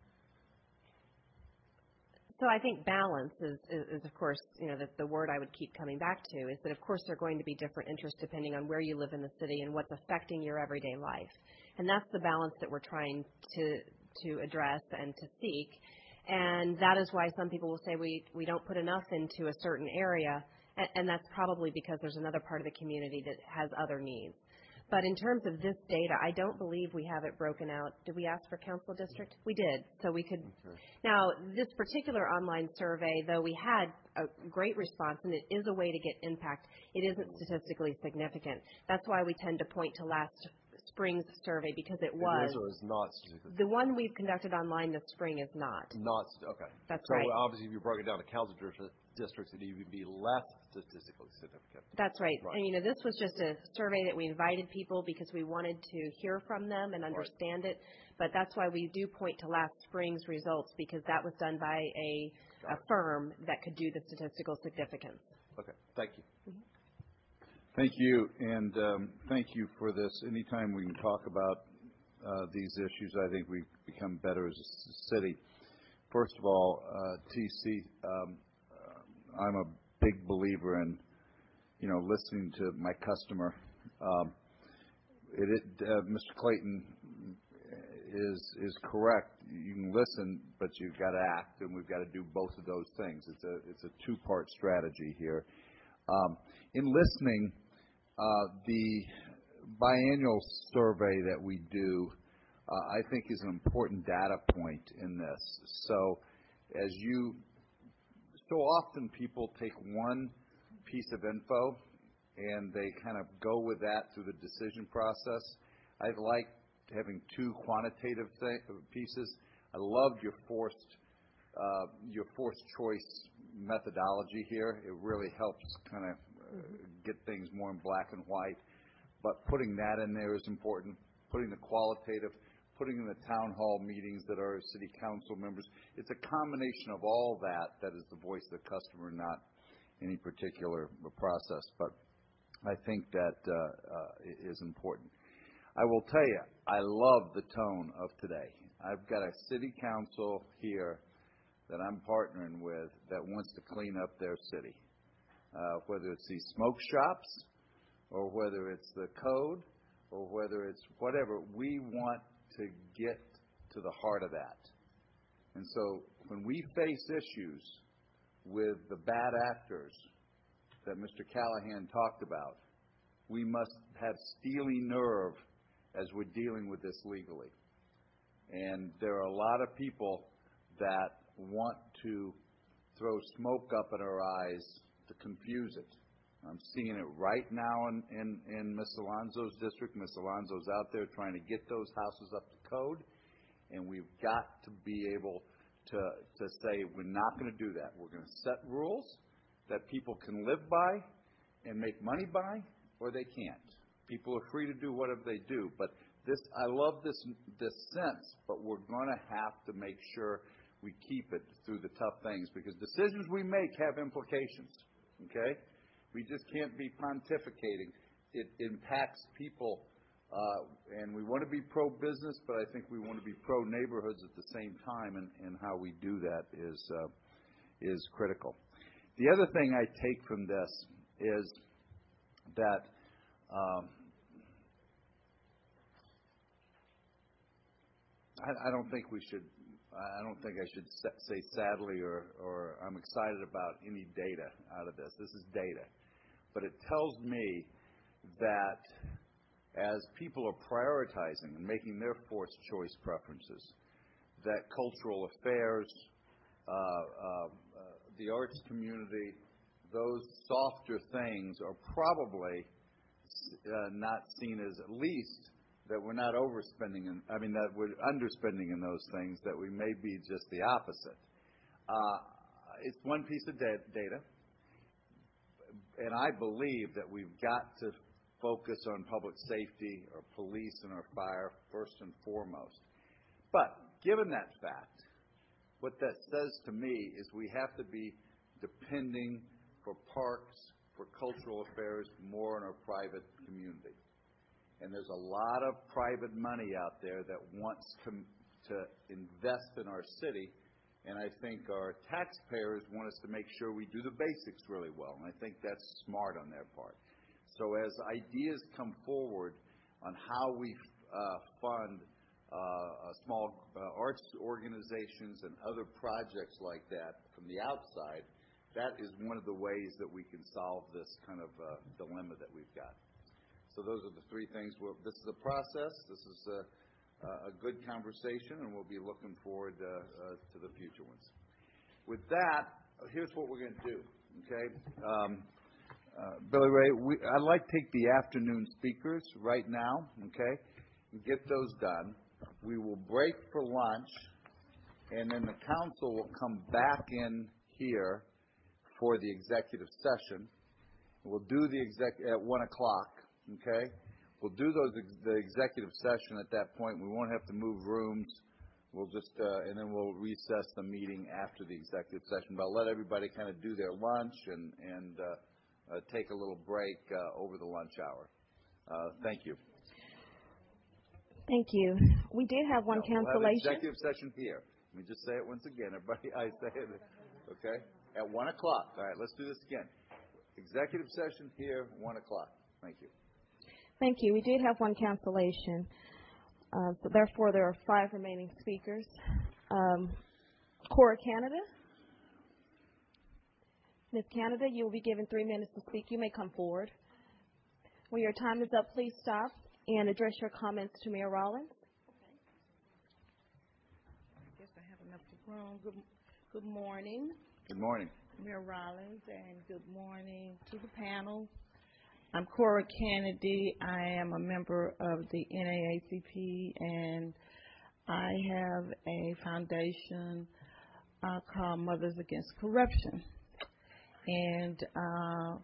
So I think balance is, is, is of course, you know, the, the word I would keep coming back to is that, of course, there are going to be different interests depending on where you live in the city and what's affecting your everyday life. And that's the balance that we're trying to to address and to seek. And that is why some people will say we, we don't put enough into a certain area, and, and that's probably because there's another part of the community that has other needs. But in terms of this data, I don't believe we have it broken out. Did we ask for council district? We did. So we could. Okay. Now, this particular online survey, though we had a great response, and it is a way to get impact, it isn't statistically significant. That's why we tend to point to last spring's survey, because it was. It is or is not statistically? The one we've conducted online this spring is not. Not, okay. That's so right. So obviously if you broke it down to council districts, it would even be less statistically significant. That's right. right. And, you know, this was just a survey that we invited people because we wanted to hear from them and understand right. it. But that's why we do point to last spring's results, because that was done by a, a firm that could do the statistical significance. Okay. Thank you. Mm-hmm. Thank you, and um, thank you for this. Anytime we can talk about uh, these issues, I think we become better as a city. First of all, uh, T C, um, uh, I'm a big believer in, you know, listening to my customer. Um, it, it, uh, Mister Clayton is is correct. You can listen, but you've got to act, and we've got to do both of those things. It's a it's a two-part strategy here. Um, in listening, Uh, the biannual survey that we do, uh, I think, is an important data point in this. So, as you, so often people take one piece of info and they kind of go with that through the decision process. I like having two quantitative th- pieces. I loved your forced uh, your forced choice methodology here. It really helps kind of uh, get things more in black and white. But putting that in there is important. Putting the qualitative, putting in the town hall meetings that are city council members. It's a combination of all that that is the voice of the customer, not any particular process. But I think that uh, uh, is important. I will tell you, I love the tone of today. I've got a city council here that I'm partnering with that wants to clean up their city, uh, whether it's these smoke shops or whether it's the code or whether it's whatever. We want to get to the heart of that. And so when we face issues with the bad actors that Mister Callahan talked about, we must have steely nerve as we're dealing with this legally. And there are a lot of people that want to throw smoke up in our eyes to confuse it. I'm seeing it right now in, in, in Miss Alonzo's district. Miss Alonzo's out there trying to get those houses up to code, and we've got to be able to, to say we're not going to do that. We're going to set rules that people can live by and make money by, or they can't. People are free to do whatever they do, but this, I love this this sense, but we're going to have to make sure we keep it through the tough things, because decisions we make have implications, okay? We just can't be pontificating. It impacts people, uh, and we want to be pro-business, but I think we want to be pro-neighborhoods at the same time, and, and how we do that is uh, is critical. The other thing I take from this is that um, I, I don't think we should. I don't think I should say sadly or, or I'm excited about any data out of this. This is data. But it tells me that as people are prioritizing and making their forced choice preferences, that cultural affairs, uh, uh, uh, the arts community, those softer things are probably uh, not seen as, at least, that we're not overspending, in, I mean, that we're underspending in those things, that we may be just the opposite. Uh, it's one piece of da- data, and I believe that we've got to focus on public safety, our police, and our fire first and foremost. But given that fact, what that says to me is we have to be depending for parks, for cultural affairs, more in our private community. And there's a lot of private money out there that wants to, to invest in our city, and I think our taxpayers want us to make sure we do the basics really well, and I think that's smart on their part. So as ideas come forward on how we uh, fund uh, small uh, arts organizations and other projects like that from the outside, that is one of the ways that we can solve this kind of uh, dilemma that we've got. So those are the three things. Well, this is a process. This is a, a good conversation, and we'll be looking forward uh, uh, to the future ones. With that, here's what we're going to do, okay? Um, uh, Billy Ray, we, I'd like to take the afternoon speakers right now, okay, and get those done. We will break for lunch, and then the council will come back in here for the executive session. We'll do the exec at one o'clock. Okay, we'll do those ex the executive session at that point. We won't have to move rooms. We'll just uh, and then we'll recess the meeting after the executive session. But I'll let everybody kind of do their lunch and and uh, uh, take a little break uh, over the lunch hour. Uh, thank you. Thank you. We did have one no, cancellation. We'll have executive session here. Let me just say it once again. Everybody, I say it. Okay, at one o'clock. All right, let's do this again. Executive session here, one o'clock. Thank you. Thank you. We did have one cancellation. Uh, so therefore, there are five remaining speakers. Um, Cora Canada. Miz Canada, you will be given three minutes to speak. You may come forward. When your time is up, please stop and address your comments to Mayor Rollins. I guess I have enough room. Good, good morning, Good morning. Mayor Rollins, and good morning to the panel. I'm Cora Kennedy. I am a member of the N double A C P, and I have a foundation uh, called Mothers Against Corruption. And uh,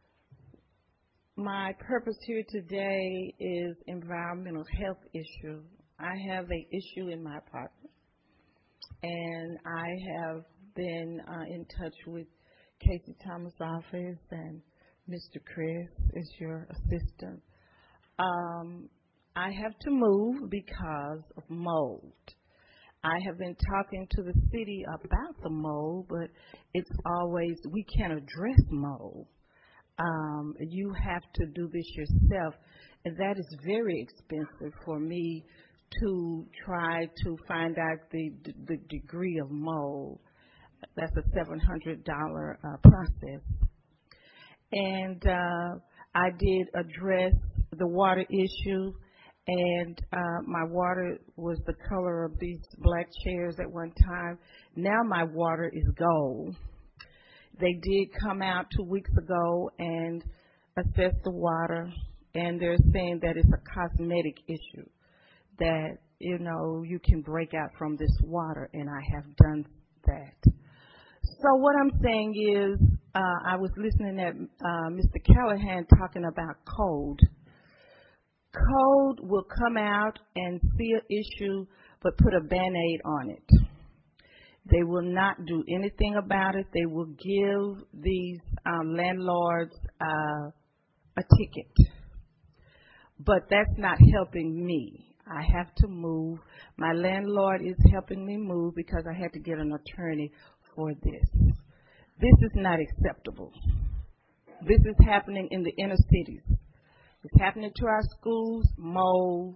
my purpose here today is environmental health issue. I have an issue in my apartment, and I have been uh, in touch with Casey Thomas' office, and Mister Chris is your assistant. Um, I have to move because of mold. I have been talking to the city about the mold, but it's always, we can't address mold. Um, you have to do this yourself, and that is very expensive for me to try to find out the, the degree of mold. That's a seven hundred dollars uh, process. And uh, I did address the water issue, and uh, my water was the color of these black chairs at one time. Now my water is gold. They did come out two weeks ago and assess the water, and they're saying that it's a cosmetic issue, that, you know, you can break out from this water, and I have done that. So what I'm saying is, uh, I was listening at uh, Mister Callahan talking about code. Code will come out and see an issue, but put a Band-Aid on it. They will not do anything about it. They will give these um, landlords uh, a ticket. But that's not helping me. I have to move. My landlord is helping me move because I had to get an attorney for this. This is not acceptable. This is happening in the inner cities. It's happening to our schools, mold,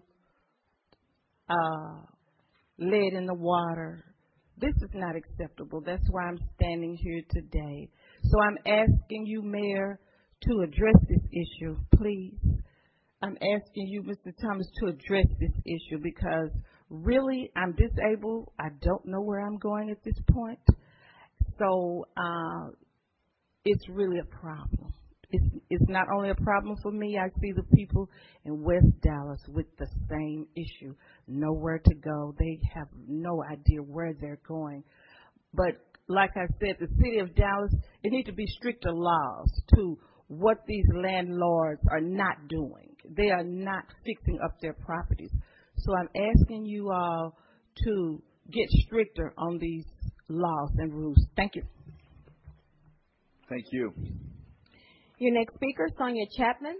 uh, lead in the water. This is not acceptable. That's why I'm standing here today. So I'm asking you, Mayor, to address this issue, please. I'm asking you, Mister Thomas, to address this issue because really I'm disabled. I don't know where I'm going at this point. So uh, it's really a problem. It's, it's not only a problem for me. I see the people in West Dallas with the same issue, nowhere to go. They have no idea where they're going. But like I said, the city of Dallas, it needs to be stricter laws to what these landlords are not doing. They are not fixing up their properties. So I'm asking you all to get stricter on these laws and rules. Thank you. Thank you. Your next speaker, Sonia Chapman.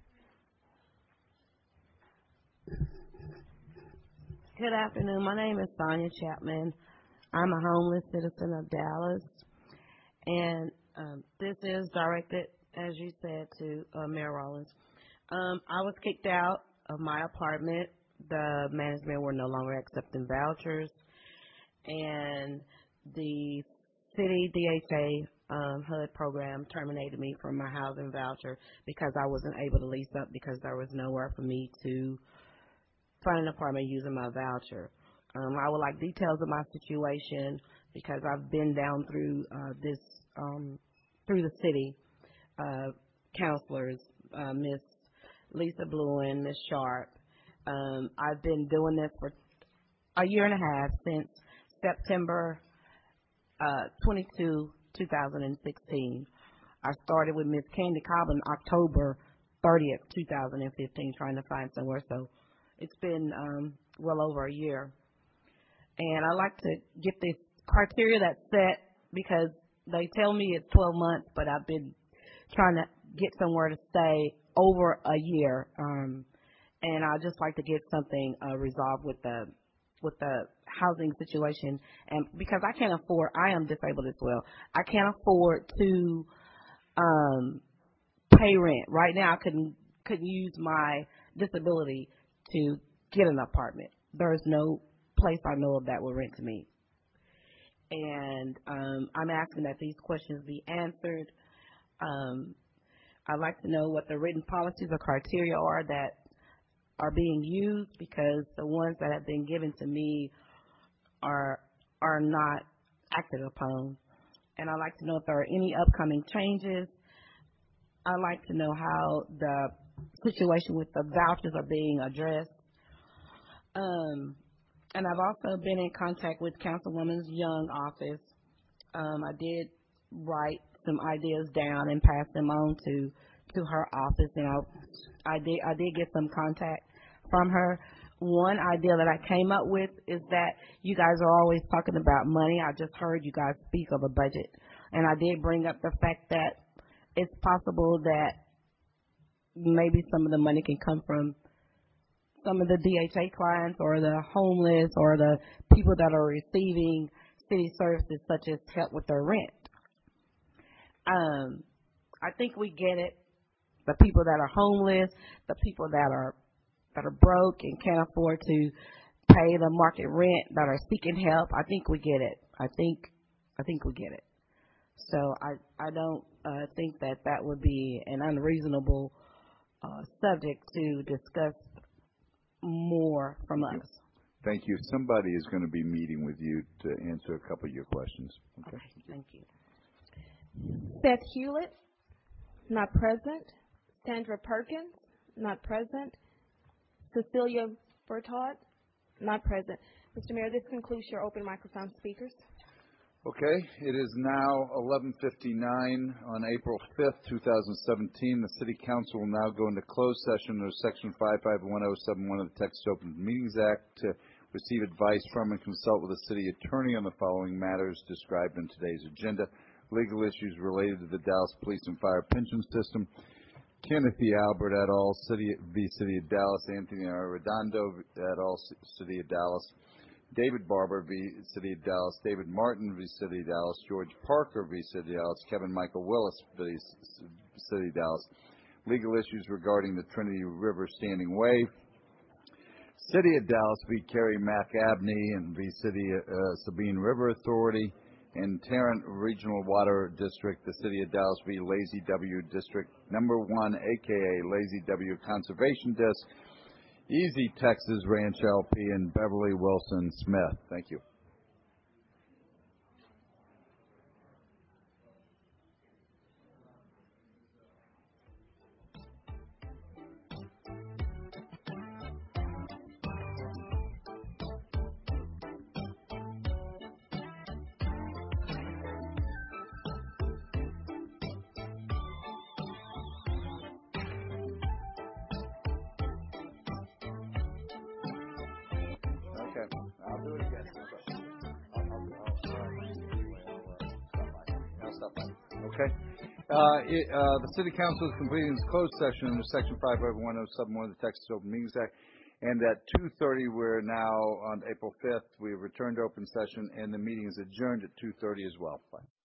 Good afternoon. My name is Sonia Chapman. I'm a homeless citizen of Dallas, and um, this is directed, as you said, to uh, Mayor Rollins. Um, I was kicked out of my apartment. The management were no longer accepting vouchers, and the city D H A um, H U D program terminated me from my housing voucher because I wasn't able to lease up because there was nowhere for me to find an apartment using my voucher. Um, I would like details of my situation because I've been down through uh, this um, through the city uh, counselors, uh, Miss Lisa Bluen, Miss Sharp. Um, I've been doing this for a year and a half since September uh, twenty-second, two thousand sixteen. I started with Miss Candy Cobb on October thirtieth, two thousand fifteen, trying to find somewhere. So it's been um, well over a year. And I like to get this criteria that's set because they tell me it's twelve months, but I've been trying to get somewhere to stay over a year. Um, and I just like to get something uh, resolved with the with the housing situation. And because I can't afford, I am disabled as well. I can't afford to um, pay rent. Right now I couldn't, couldn't use my disability to get an apartment. There's no place I know of that will rent to me. And um, I'm asking that these questions be answered. Um, I'd like to know what the written policies or criteria are that are being used, because the ones that have been given to me are are not acted upon. And I'd like to know if there are any upcoming changes. I'd like to know how the situation with the vouchers are being addressed. Um, and I've also been in contact with Councilwoman Young's office. Um, I did write some ideas down and pass them on to to her office, and I, I did I did get some contact from her. One idea that I came up with is that you guys are always talking about money. I just heard you guys speak of a budget, and I did bring up the fact that it's possible that maybe some of the money can come from some of the D H A clients or the homeless or the people that are receiving city services such as help with their rent. Um, I think we get it. The people that are homeless, the people that are that are broke and can't afford to pay the market rent, that are seeking help. I think we get it. I think I think we get it. So I I don't uh, think that that would be an unreasonable uh, subject to discuss more from us. Thank you. Somebody is going to be meeting with you to answer a couple of your questions. Okay. Okay, thank you. Seth Hewlett, not present. Sandra Perkins, not present. Cecilia Bertod, not present. Mister Mayor, this concludes your open microphone speakers. Okay, it is now eleven fifty-nine on April fifth, two thousand seventeen. The City Council will now go into closed session under Section five five one oh seven one of the Texas Open Meetings Act to receive advice from and consult with the city attorney on the following matters described in today's agenda: legal issues related to the Dallas Police and Fire Pension System, Kenneth E. Albert et al., City v. City of Dallas, Anthony R. Redondo et al., City of Dallas, David Barber v. City of Dallas, David Martin v. City of Dallas, George Parker v. City of Dallas, Kevin Michael Willis v. City of Dallas. Legal issues regarding the Trinity River Standing Way, City of Dallas v. Kerry McAbney and v. City uh, Sabine River Authority, and Tarrant Regional Water District, the City of Dallas v. Lazy W District Number One, aka Lazy W Conservation District, Easy Texas Ranch L P, and Beverly Wilson Smith. Thank you. Okay, I'll do it again. I'll, I'll, I'll, I'll stop by. Okay. Uh, it, uh, the City Council is completing its closed session under Section five five one oh seven one of the Texas Open Meetings Act. And at two thirty, we're now on April fifth. We have returned to open session, and the meeting is adjourned at two thirty as well. Bye.